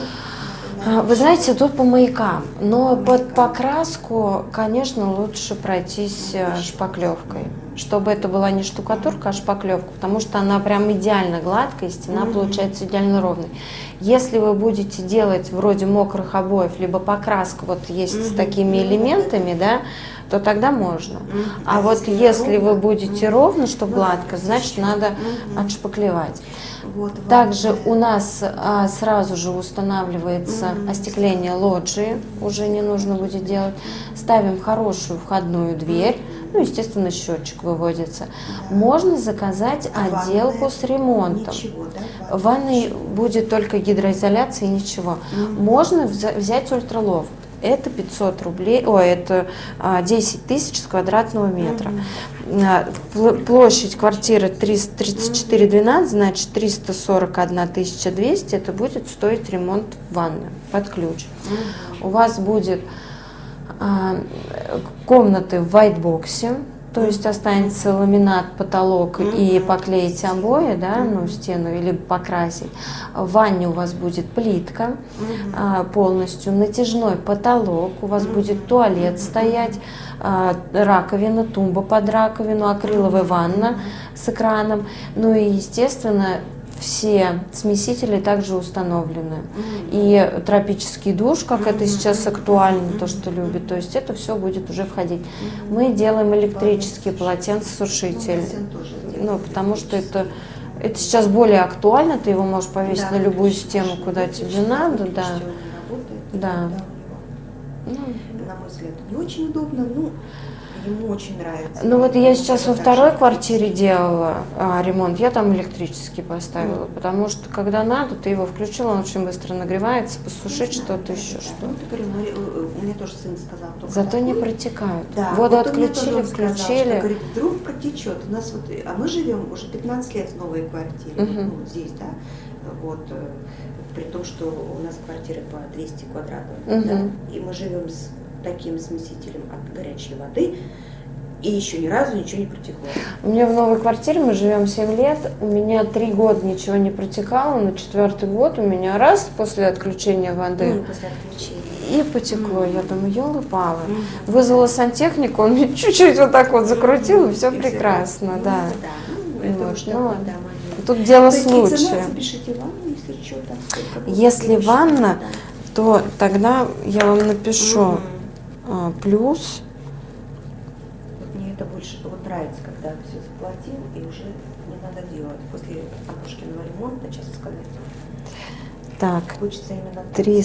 вы знаете, тут по маякам, но под покраску, конечно, лучше пройтись шпаклевкой, чтобы это была не штукатурка, а шпаклевка, потому что она прям идеально гладкая, и стена получается идеально ровной. Если вы будете делать вроде мокрых обоев, либо покраску вот есть с такими элементами, да, то тогда можно. А вот если вы будете ровно, чтобы гладко, значит надо отшпаклевать. Также у нас сразу же устанавливается остекление лоджии, уже не нужно будет делать. Ставим хорошую входную дверь, ну, естественно, счетчик выводится. Можно заказать отделку с ремонтом. В ванной будет только гидроизоляция и ничего. Можно взять ультралофт. Это 500 рублей, это 10 тысяч с квадратного метра. Площадь квартиры 3412, значит 341 200, это будет стоить ремонт ванны под ключ. У вас будет комнаты в вайтбоксе, то есть останется ламинат, потолок и поклеить обои, да, ну, стену или покрасить. В ванне у вас будет плитка полностью, натяжной потолок, у вас будет туалет стоять, раковина, тумба под раковину, акриловая ванна с экраном, ну и, естественно, все смесители также установлены. И тропический душ, как это сейчас актуально, то, что любят, то есть это все будет уже входить. Мы делаем электрические полотенцесушители, ну, потому что это сейчас более актуально, ты его можешь повесить на любую стену, куда тебе надо, да. Да. На мой взгляд, не очень удобно, но ему очень нравится. Ну вот я сейчас во второй квартире делала ремонт, я там электрический поставила, потому что когда надо, ты его включил, он очень быстро нагревается, посушить что-то еще, что-то. У меня тоже сын сказал. Зато не протекают. Да, Воду вот отключили, сказал, включили. что, говорит, вдруг протечет. У нас вот, а мы живем уже 15 лет в новой квартире, ну, здесь, да, вот, при том, что у нас квартира по 200 квадратов, да, и мы живем с таким смесителем от горячей воды, и еще ни разу ничего не протекло. У меня в новой квартире, мы живем 7 лет, у меня 3 года ничего не протекало, на 4-й год у меня раз после отключения воды. Ну, после отключения. И потекло. Я думаю, елы-палы. Вызвала сантехника, он мне чуть-чуть вот так вот закрутил, и все прекрасно, да. Это уж такой, да, момент. Тут дело То есть случая. цена, запишите ванну, если что, там сколько будет. Если ванна, то тогда я вам напишу плюс. Вот мне это больше вот нравится, когда все заплатил и уже не надо делать. После Анушкиного ремонта, честно сказать, Так, хочется именно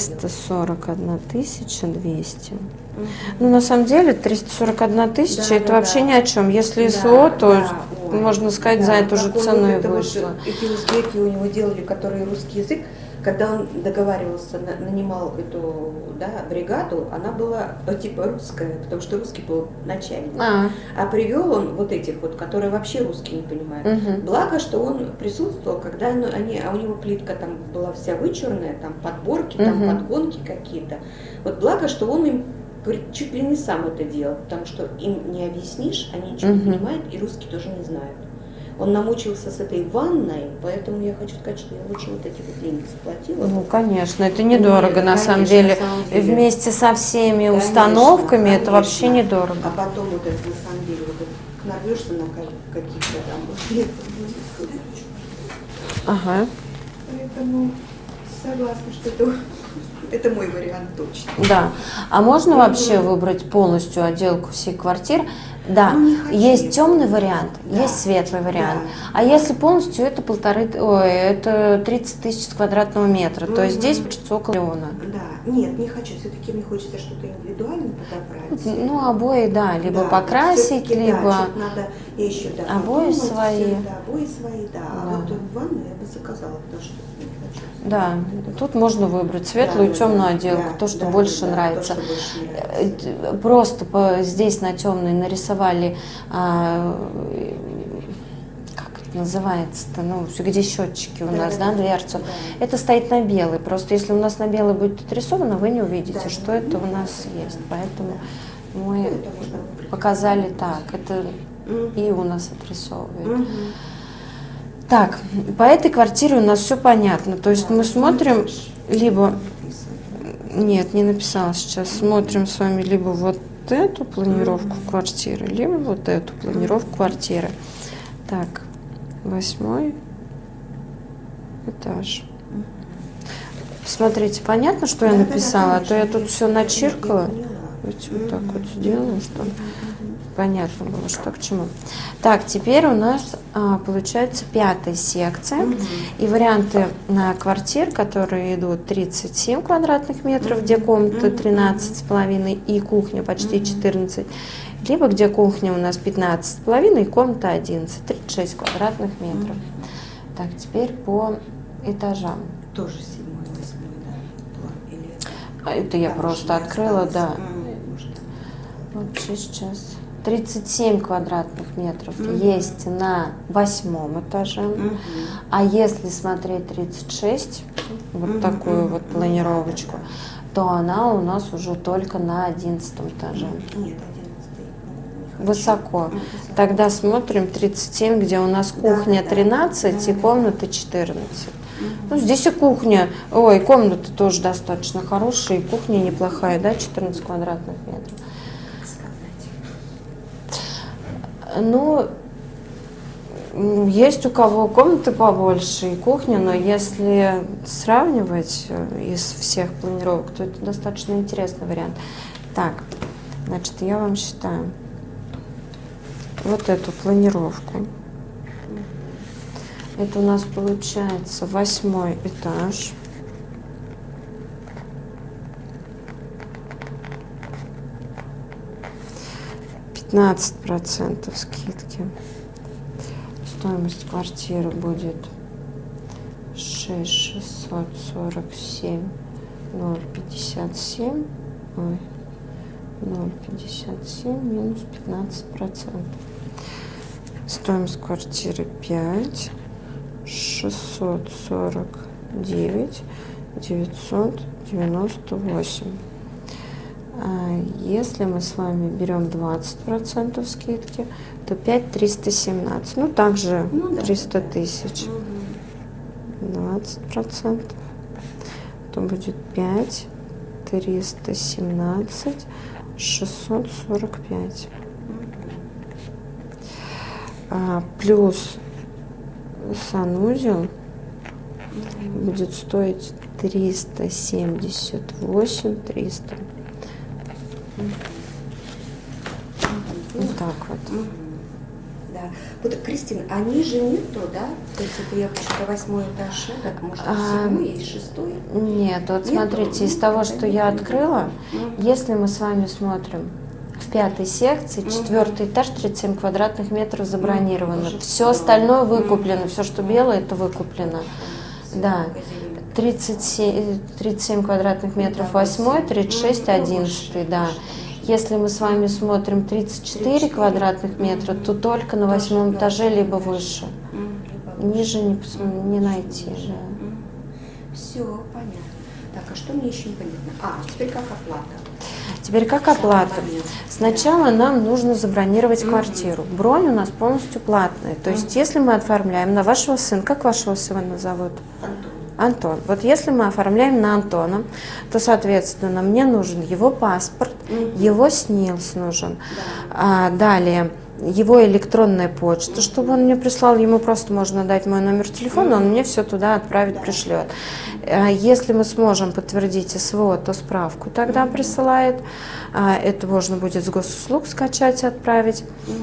341 200. Ну, на самом деле, 341 тысяча, это вообще ни о чем. Если СО, то, можно сказать, за эту же цену и вышло. Эти узбеки у него делали, которые русский язык, когда он договаривался, нанимал эту, да, бригаду, она была типа русская, потому что русский был начальник. А привел он вот этих вот, которые вообще русский не понимают. Благо, что он присутствовал, когда они, а у него плитка там была вся вычурная, там подборки, там подгонки какие-то. Вот благо, что он им чуть ли не сам это делал, потому что им не объяснишь, они ничего не понимают, и русский тоже не знают. Он намучился с этой ванной, поэтому я хочу сказать, что я лучше вот эти вот деньги заплатила. Ну, конечно, это недорого, Нет, на конечно, самом деле. на самом деле. Вместе со всеми Конечно, установками это конечно. вообще недорого. А потом вот это, на самом деле, вот это нарвешься на каких-то там вот Ага. Поэтому согласна, что это мой вариант точно. Да. А можно вообще выбрать полностью отделку всей квартиры? Да. Ну, не хочу. Есть темный вариант, Да. есть светлый вариант. Да. А если полностью, это это 30 тысяч квадратного метра. То есть здесь около миллиона. Да, нет, не хочу. Все-таки мне хочется что-то индивидуально подобрать. Ну, обои, да, либо Да, покрасить, всё-таки, либо... Да, что-то надо, я еще, да, Обои подумать, свои. всё, да, обои свои, да. А Да. вот ванну я бы заказала, потому что не хочу. Да, тут можно выбрать светлую и Да, темную да, отделку, да, то, что да, больше да, нравится. то, что больше нравится. Просто здесь на темной нарисовали, как это называется-то, ну, где счетчики у нас, да, дверцу. Да. Это стоит на белый. Просто если у нас на белый будет отрисовано, вы не увидите, Да. что это у нас есть. Поэтому мы Это можно выбрать. показали так. Это Мгм. и у нас отрисовывает. Мгм. Так, по этой квартире у нас все понятно. То есть мы смотрим либо... Нет, не написала сейчас. Смотрим с вами либо вот эту планировку квартиры, либо вот эту планировку квартиры. Так, 8 этаж. Смотрите, понятно, что я Да, да, да, написала? А то я конечно, тут все я начиркала. поняла. Давайте вот так вот сделаю, чтобы понятно было, что к чему. Так, теперь у нас получается 5-я секция. И варианты на квартир, которые идут 37 квадратных метров, где комната 13,5 и кухня почти 14, либо где кухня у нас 15,5 и комната 11, 36 квадратных метров. Так, теперь по этажам. Тоже 7-й, 8-й, да, план. Или А это я там просто уже не открыла, осталось? да. Может. Вот сейчас. 37 квадратных метров есть на 8-м этаже. А если смотреть 36, вот такую вот планировочку, то она у нас уже только на 11-м этаже. Нет, 11-й. Не хочу. Высоко. Тогда смотрим 37, где у нас кухня да, 13 и да. комната 14. Ну, здесь и кухня, ой, комната тоже достаточно хорошая, и кухня неплохая, да, 14 квадратных метров. Как сказать? Ну, есть у кого комнаты побольше и кухня, но если сравнивать из всех планировок, то это достаточно интересный вариант. Так, значит, я вам считаю вот эту планировку. Это у нас получается 8-й этаж. %15 скидки. Стоимость квартиры будет 6647 057. Ой, 057 минус 15%. Стоимость квартиры 5 649 998. Если мы с вами берем 20% скидки, то 5317. Ну, также 300 тысяч. 20%, то будет 5 317 645. Плюс санузел будет стоить 378 300. Вот так вот. Да. Вот, Кристина, а ниже нету, да? То есть это я почему-то 8-й этаж, так, может, 7-й и 6-й? Нет, вот Нету? смотрите, из того, что я открыла, если мы с вами смотрим в 5-й секции, 4-й этаж, 37 квадратных метров забронировано. Все остальное выкуплено, все, что белое, это выкуплено. Да, 37 квадратных метров 8-й, 36 11-й, да. Если мы с вами смотрим 34 квадратных метра, то только на 8-м этаже, либо выше. Ниже не найти. Да. Все, понятно. Так, а что мне еще непонятно? Теперь как оплата? Теперь как оплата? Сначала нам нужно забронировать квартиру. Бронь у нас полностью платная. То есть если мы оформляем на вашего сына, как вашего сына зовут? Антон. Вот если мы оформляем на Антона, то, соответственно, мне нужен его паспорт, его СНИЛС нужен. Далее его электронная почта, чтобы он мне прислал, ему просто можно дать мой номер телефона, он мне все туда отправит, пришлет. Если мы сможем подтвердить СВО, то справку тогда присылает. Это можно будет с госуслуг скачать и отправить.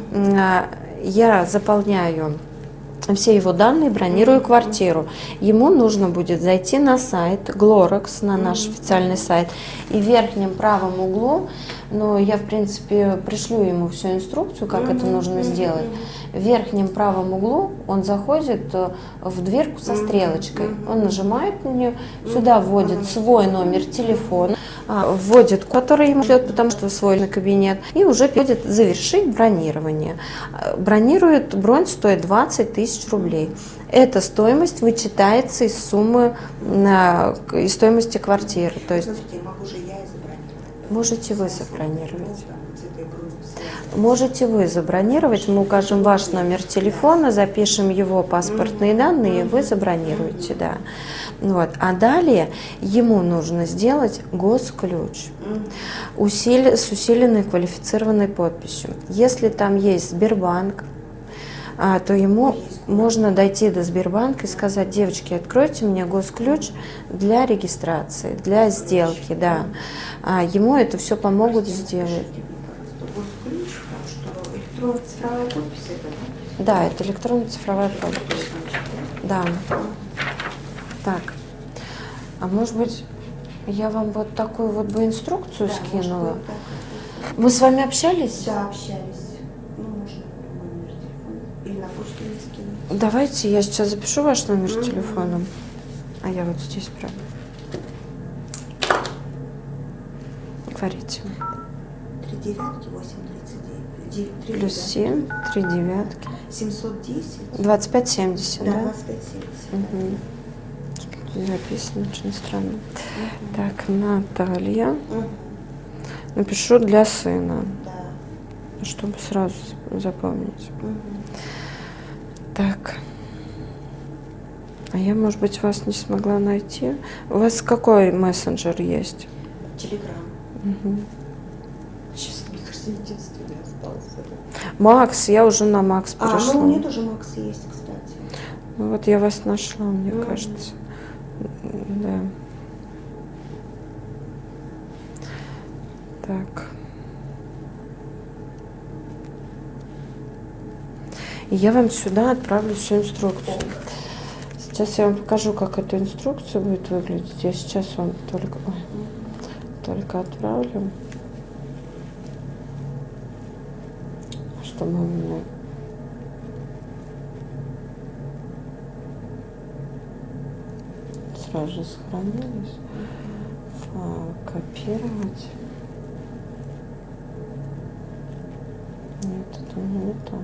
Я заполняю все его данные, бронирую квартиру. Ему нужно будет зайти на сайт Glorex, на наш официальный сайт, и в верхнем правом углу, но я, в принципе, пришлю ему всю инструкцию, как это нужно сделать. В верхнем правом углу он заходит в дверку со стрелочкой. Он нажимает на нее, сюда вводит свой номер телефона, вводит, который ему идет, потому что свой кабинет, и уже переходит завершить бронирование. Бронь стоит 20 тысяч рублей. Эта стоимость вычитается из суммы, из стоимости квартиры. То есть могу же я и забронировать. можете вы забронировать. Можете вы забронировать, мы укажем ваш номер телефона, запишем его паспортные данные, и вы забронируете, да. Вот. А далее ему нужно сделать госключ с усиленной квалифицированной подписью. Если там есть Сбербанк, то ему можно дойти до Сбербанка и сказать: девочки, откройте мне госключ для регистрации, для сделки, да. Ему это все помогут сделать. Электронно-цифровая подпись это, да? Да, это электронно-цифровая подпись. Да. Так. А может быть, я вам вот такую вот бы инструкцию скинула? Мы с вами общались? Да, общались. Ну, можно номер телефона. Или на почту мне скинуть. Давайте я сейчас запишу ваш номер телефона. А я вот здесь прям. Говорите. 3 девятки, 839. Плюс 7, 3 девятки. 710. 2570, Да, да? 2570. Угу. Здесь записано очень странно. Так, Наталья. Напишу для сына, Да. чтобы сразу запомнить. Так. А я, может быть, вас не смогла найти. У вас какой мессенджер есть? Телеграм. Угу. Сейчас, мне кажется, единственный остался. Макс, я уже на Макс перешла. Ну у меня тоже Макс есть, кстати. Ну, вот я вас нашла, мне кажется. Да. Так. И я вам сюда отправлю всю инструкцию. Сейчас я вам покажу, как эта инструкция будет выглядеть. Я сейчас вам только отправлю, чтобы у меня сразу же сохранились. Копировать. Нет, это не то.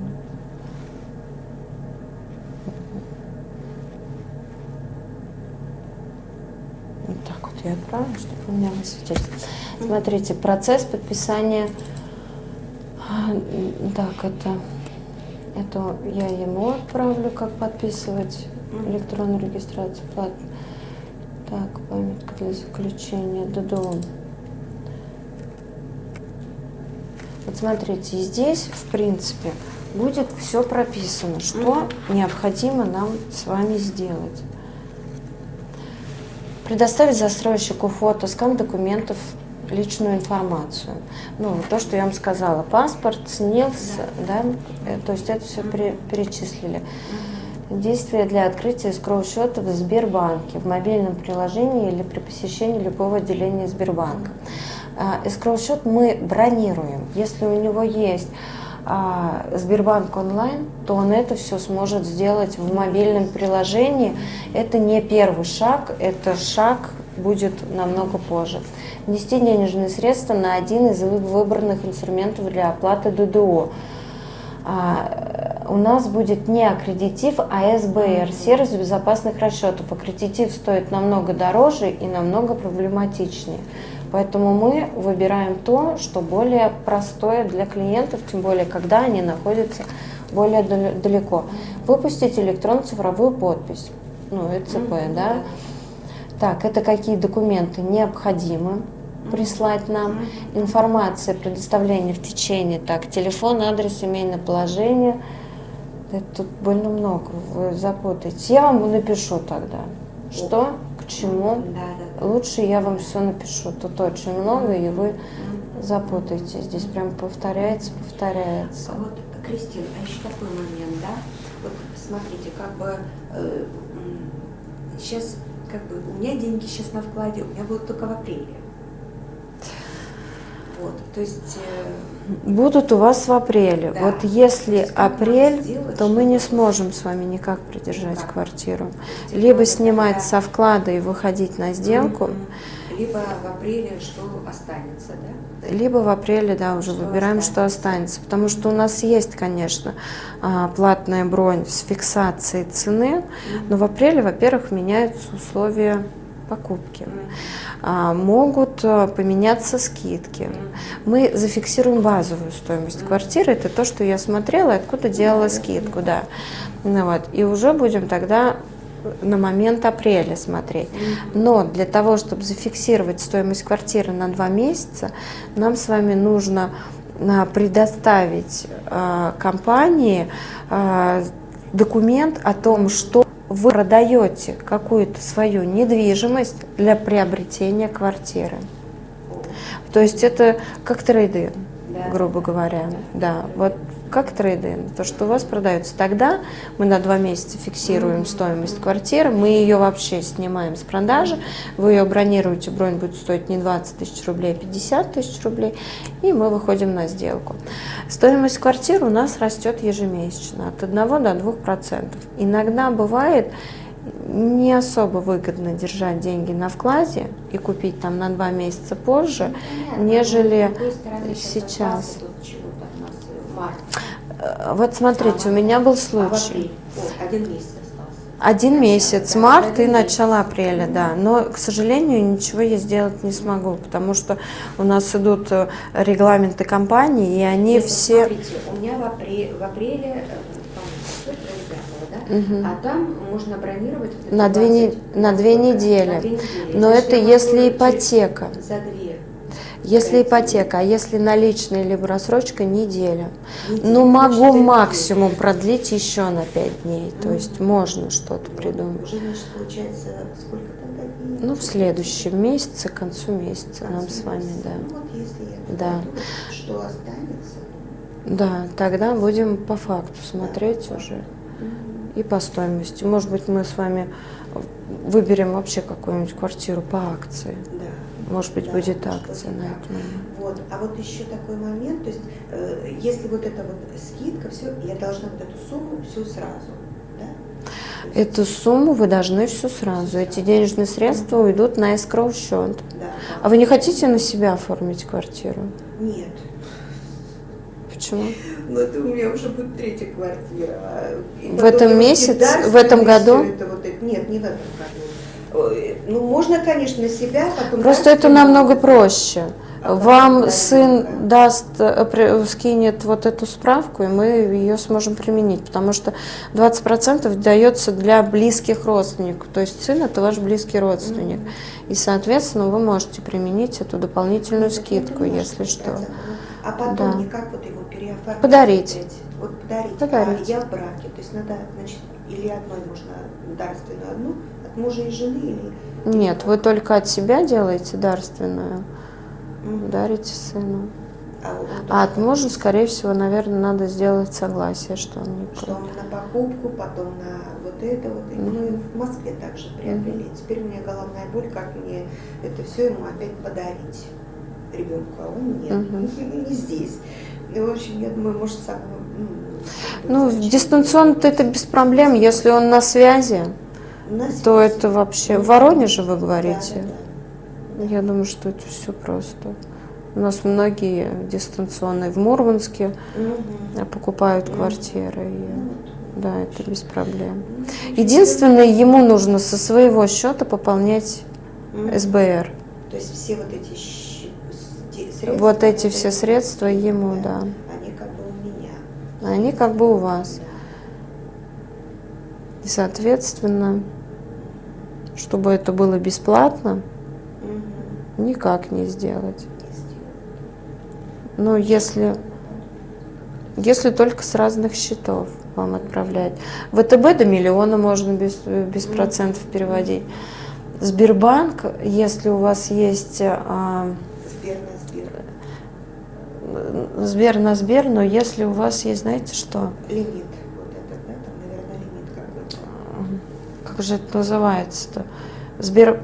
Вот так вот я отправлю, чтобы у меня высветилось. Смотрите, процесс подписания. Так, это я ему отправлю, как подписывать электронную регистрацию плат. Так, памятка для заключения ДДО. Вот смотрите, здесь, в принципе, будет все прописано, что необходимо нам с вами сделать. Предоставить застройщику фото, скан документов, личную информацию. Ну, то, что я вам сказала, паспорт, СНИЛС, да, то есть это все перечислили. Действия для открытия эскроу-счета в Сбербанке, в мобильном приложении или при посещении любого отделения Сбербанка. Эскроу-счет мы бронируем. Если у него есть Сбербанк онлайн, то он это все сможет сделать в мобильном приложении. Это не первый шаг, это шаг будет намного позже. Внести денежные средства на один из выбранных инструментов для оплаты ДДО. У нас будет не аккредитив, а СБР, сервис безопасных расчетов. Аккредитив стоит намного дороже и намного проблематичнее. Поэтому мы выбираем то, что более простое для клиентов, тем более, когда они находятся более далеко. Выпустить электронно-цифровую подпись, ну, ЭЦП, да. Так, это какие документы необходимы прислать нам, информация предоставления в течение, так, телефон, адрес, семейное положение. Это тут больно много, вы запутаете. Я вам напишу тогда, что, к чему. Лучше я вам все напишу. Тут очень много, и вы запутаетесь. Здесь прям повторяется. Вот, Кристина, а еще такой момент, да? Вот смотрите, как бы сейчас, как бы у меня деньги сейчас на вкладе, у меня будут только в апреле. Вот, то есть... Будут у вас в апреле. Да. Вот если апрель, сделать, то мы не чтобы- сможем с вами никак придержать квартиру. есть, Либо это снимать когда- со вклада и выходить на сделку, Либо в апреле что останется, да? либо в апреле, да, уже Что выбираем, что останется. Потому что у нас есть, конечно, платная бронь с фиксацией цены, но в апреле, во-первых, меняются условия покупки. Могут поменяться скидки. Мы зафиксируем базовую стоимость квартиры. Это то, что я смотрела, откуда делала скидку, да. Ну, вот. И уже будем тогда на момент апреля смотреть. Но для того, чтобы зафиксировать стоимость квартиры на 2 месяца, нам с вами нужно предоставить компании документ о том, что вы продаете какую-то свою недвижимость для приобретения квартиры. То есть это как трейд-ин, грубо говоря. Да, вот как трейд-ин. То, что у вас продается. Тогда мы на 2 месяца фиксируем стоимость квартиры, мы ее вообще снимаем с продажи, вы ее бронируете, бронь будет стоить не 20 тысяч рублей, а 50 тысяч рублей, и мы выходим на сделку. Стоимость квартиры у нас растет ежемесячно от 1 до 2%. Иногда бывает не особо выгодно держать деньги на вкладе и купить там на 2 месяца позже, нежели сейчас. Вот смотрите, у меня был случай. 1 месяц остался. 1 месяц, март и начало апреля, да. Но, к сожалению, ничего я сделать не смогу, потому что у нас идут регламенты компании, и они Нет, все... Смотрите, у меня в апреле, да? А там можно бронировать вот эти На 2 недели. На 2 недели. Но Значит, это я если могу ипотека. За 2. Если ипотека, а если наличная либо рассрочка, неделя. Неделя. Ну, могу Значит, это максимум продлить еще на 5 дней. То есть можно что-то придумать. Уже, значит, получается, сколько тогда дней? Ну, в следующем месяце, к концу месяца К нам концу с вами, месяца. да. Ну, вот если я Да. подойду, что останется. Да, тогда будем по факту смотреть уже и по стоимости. Может быть, мы с вами выберем вообще какую-нибудь квартиру по акции. Да. Может быть, Да, будет может акция быть, на так. этот момент. Вот. А вот еще такой момент, то есть, если вот эта вот скидка, все, я должна вот эту сумму всю сразу, да? То есть- Эту сумму вы должны всю сразу. Эти денежные средства уйдут на escrow счет. Да. А вы не хотите на себя оформить квартиру? Нет. Почему? Ну, это у меня уже будет 3-я квартира. И В потом этом я вот месяце? кидаюсь, В этом и году? всё это вот это. Нет, не в этом году. Ну, можно, конечно, на себя, потом... Просто дальше это намного переводится. проще. А Вам потом сын дальше, даст, скинет вот эту справку, и мы ее сможем применить, потому что 20% дается для близких родственников. То есть сын это ваш близкий родственник. И, соответственно, вы можете применить эту дополнительную скидку, если что. А потом Да. мне как вот его переоформить? Подарить. опять? Вот подарить. Подарить. А я в браке, то есть надо, значит, или одной можно дарственную одну, от мужа и жены, или... Нет, вы только от себя делаете дарственную, Мгм. дарите сыну. А, он А от тоже мужа, скорее всего, наверное, надо сделать согласие, что он не что против. он на покупку, потом на вот это вот. И мы в Москве также приобрели. Теперь у меня головная боль, как мне это все ему опять подарить ребенку, а он нет, не здесь. И, в общем, я думаю, может, сам... Ну, дистанционно-то это без проблем, если он на связи, то это вообще... В Воронеже, вы говорите? Да. Я думаю, что это все просто. У нас многие дистанционные в Мурманске покупают квартиры. И, да, это без проблем. Единственное, ему нужно со своего счета пополнять СБР. То есть все вот эти средства... Вот эти все средства ему, да. Они как бы у меня. Они как бы у вас. И, соответственно, чтобы это было бесплатно, никак не сделать. Ну, если только с разных счетов вам отправлять. ВТБ до миллиона можно без процентов переводить. Сбербанк, если у вас есть Сбер на Сбер, но если у вас есть, знаете что? Лимит. Вот это, да, там, наверное, лимит какой-то. Как же это называется-то? Сберпрайм?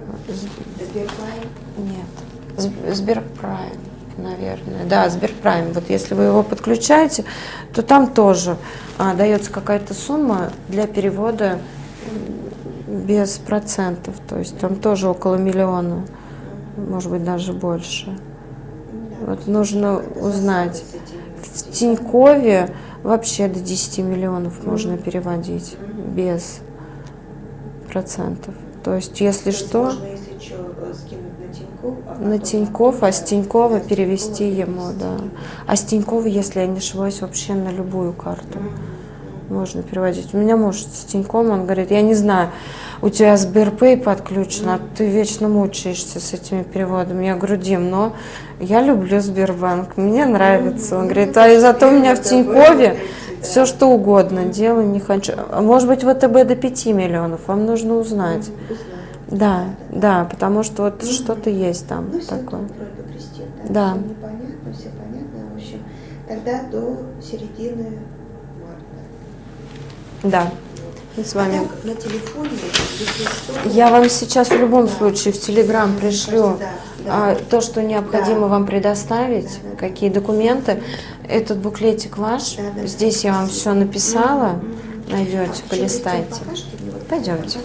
Нет. Сберпрайм, наверное. Да, Сберпрайм. Вот если вы его подключаете, то там тоже дается какая-то сумма для перевода без процентов. То есть там тоже около миллиона, может быть, даже больше. Вот нужно узнать. В Тинькове вообще до 10 миллионов можно переводить без процентов. То есть, если что, можно, если что, скинуть на Тинькофф, на Тинькофф, а с Тинькова перевести ему, да. А с Тинькова, если я не ошибаюсь, вообще на любую карту можно переводить. У меня муж с Тиньковым, он говорит, я не знаю, у тебя Сберпэй подключен, а ты вечно мучаешься с этими переводами. Я говорю, Дим, но я люблю Сбербанк, мне нравится. Он говорит, а зато у меня в Тинькове все что угодно, делай, не хочу. А может быть, ВТБ до 5 миллионов, вам нужно узнать. Да, да, потому что вот что-то есть там такое. Да. Все непонятно, все понятно. В общем, тогда до середины марта. Да. Мы с вами. Так, на телефоне, если что, Я вам сейчас в любом случае в Телеграм пришлю то, что необходимо вам предоставить, какие документы. Этот буклетик ваш. Здесь я вам все написала. Найдете, полистайте. Пойдемте.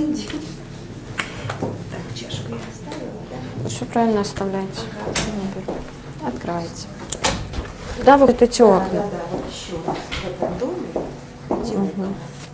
Так, чашку я оставила, да? Все правильно оставляйте. Открывайте. Да, вот эти окна. Да, вот еще в этом доме. Эти окна.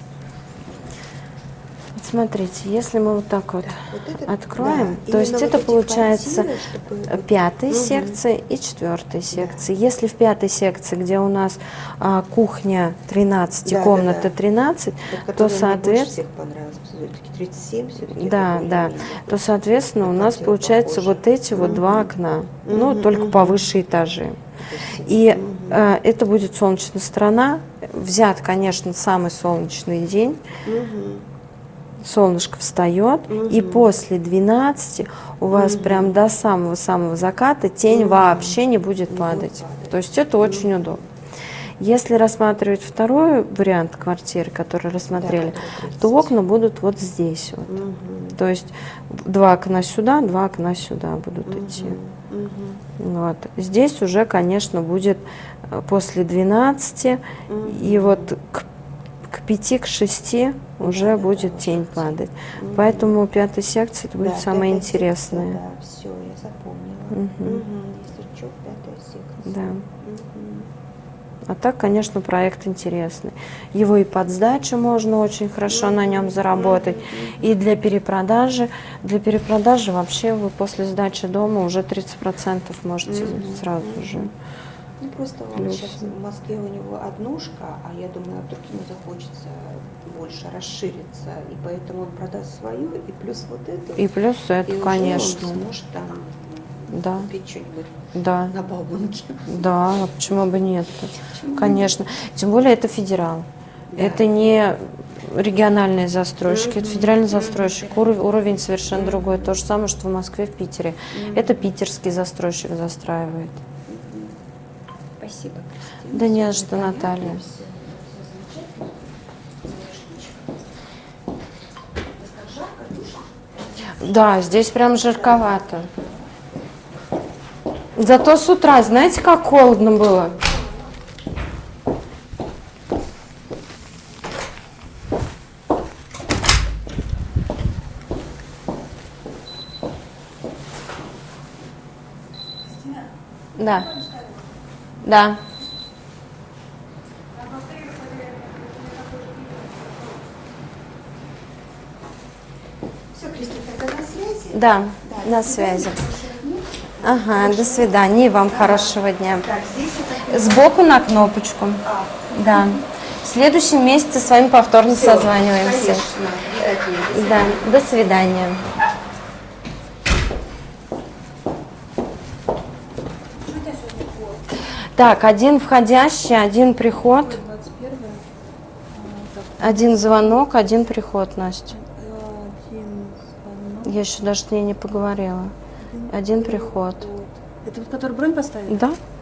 Вот смотрите, если мы вот так вот это, откроем, да, то есть именно это вот эти получается квартиры, чтобы... 5-я секция и 4-я секция. Если в 5-й секции, где у нас кухня 13 и комната 13, то соответственно... понравилось, все-таки 37 все-таки. Да, да. То, соответственно, у нас получается вот эти вот два окна, ну, только повыше этажи. И это будет солнечная сторона. Взят, конечно, самый солнечный день. Солнышко встает, и после 12 у вас прям до самого-самого заката тень вообще не будет падать. То есть это очень удобно. Если рассматривать второй вариант квартиры, который рассмотрели, то окна будут вот здесь вот. То есть 2 окна сюда, 2 окна сюда будут идти. Вот. Здесь уже, конечно, будет после 12 и вот к 5, к 6 уже будет тень падать. Поэтому 5-я секция это будет самое интересное. Да, все, я запомнила. Если что, 5-я секция. Да. А так, конечно, проект интересный. Его и под сдачу можно очень хорошо на нем заработать. И для перепродажи. Для перепродажи вообще вы после сдачи дома уже 30% можете сразу же. Ну, просто он сейчас в Москве у него однушка, а я думаю, вдруг ему захочется больше расшириться, и поэтому он продаст свою, и плюс вот эту. И плюс это, и уже конечно. он сможет там купить что-нибудь на Бауманке. Да, а почему бы нет? Конечно. Тем более это федерал. Да. Это не региональные застройщики, это федеральный застройщик. Уровень совершенно другой. То же самое, что в Москве, в Питере. Это питерский застройщик застраивает. Спасибо, Кристина. Да не за что, Наталья. Да, здесь прям жарковато. Зато с утра, знаете, как холодно было? Да. Да. Все, Кристина, тогда на связи? Да, на связи. Ага, до свидания. И вам хорошего дня. Так, здесь это... Сбоку на кнопочку. Да. В следующем месяце с вами повторно Всё, созваниваемся. конечно. Да, до свидания. Так, один входящий, один приход. 21 Один звонок, один приход, Настя. один звонок. Я еще даже с ней не поговорила. Один приход. Это вот который бронь поставили? Да?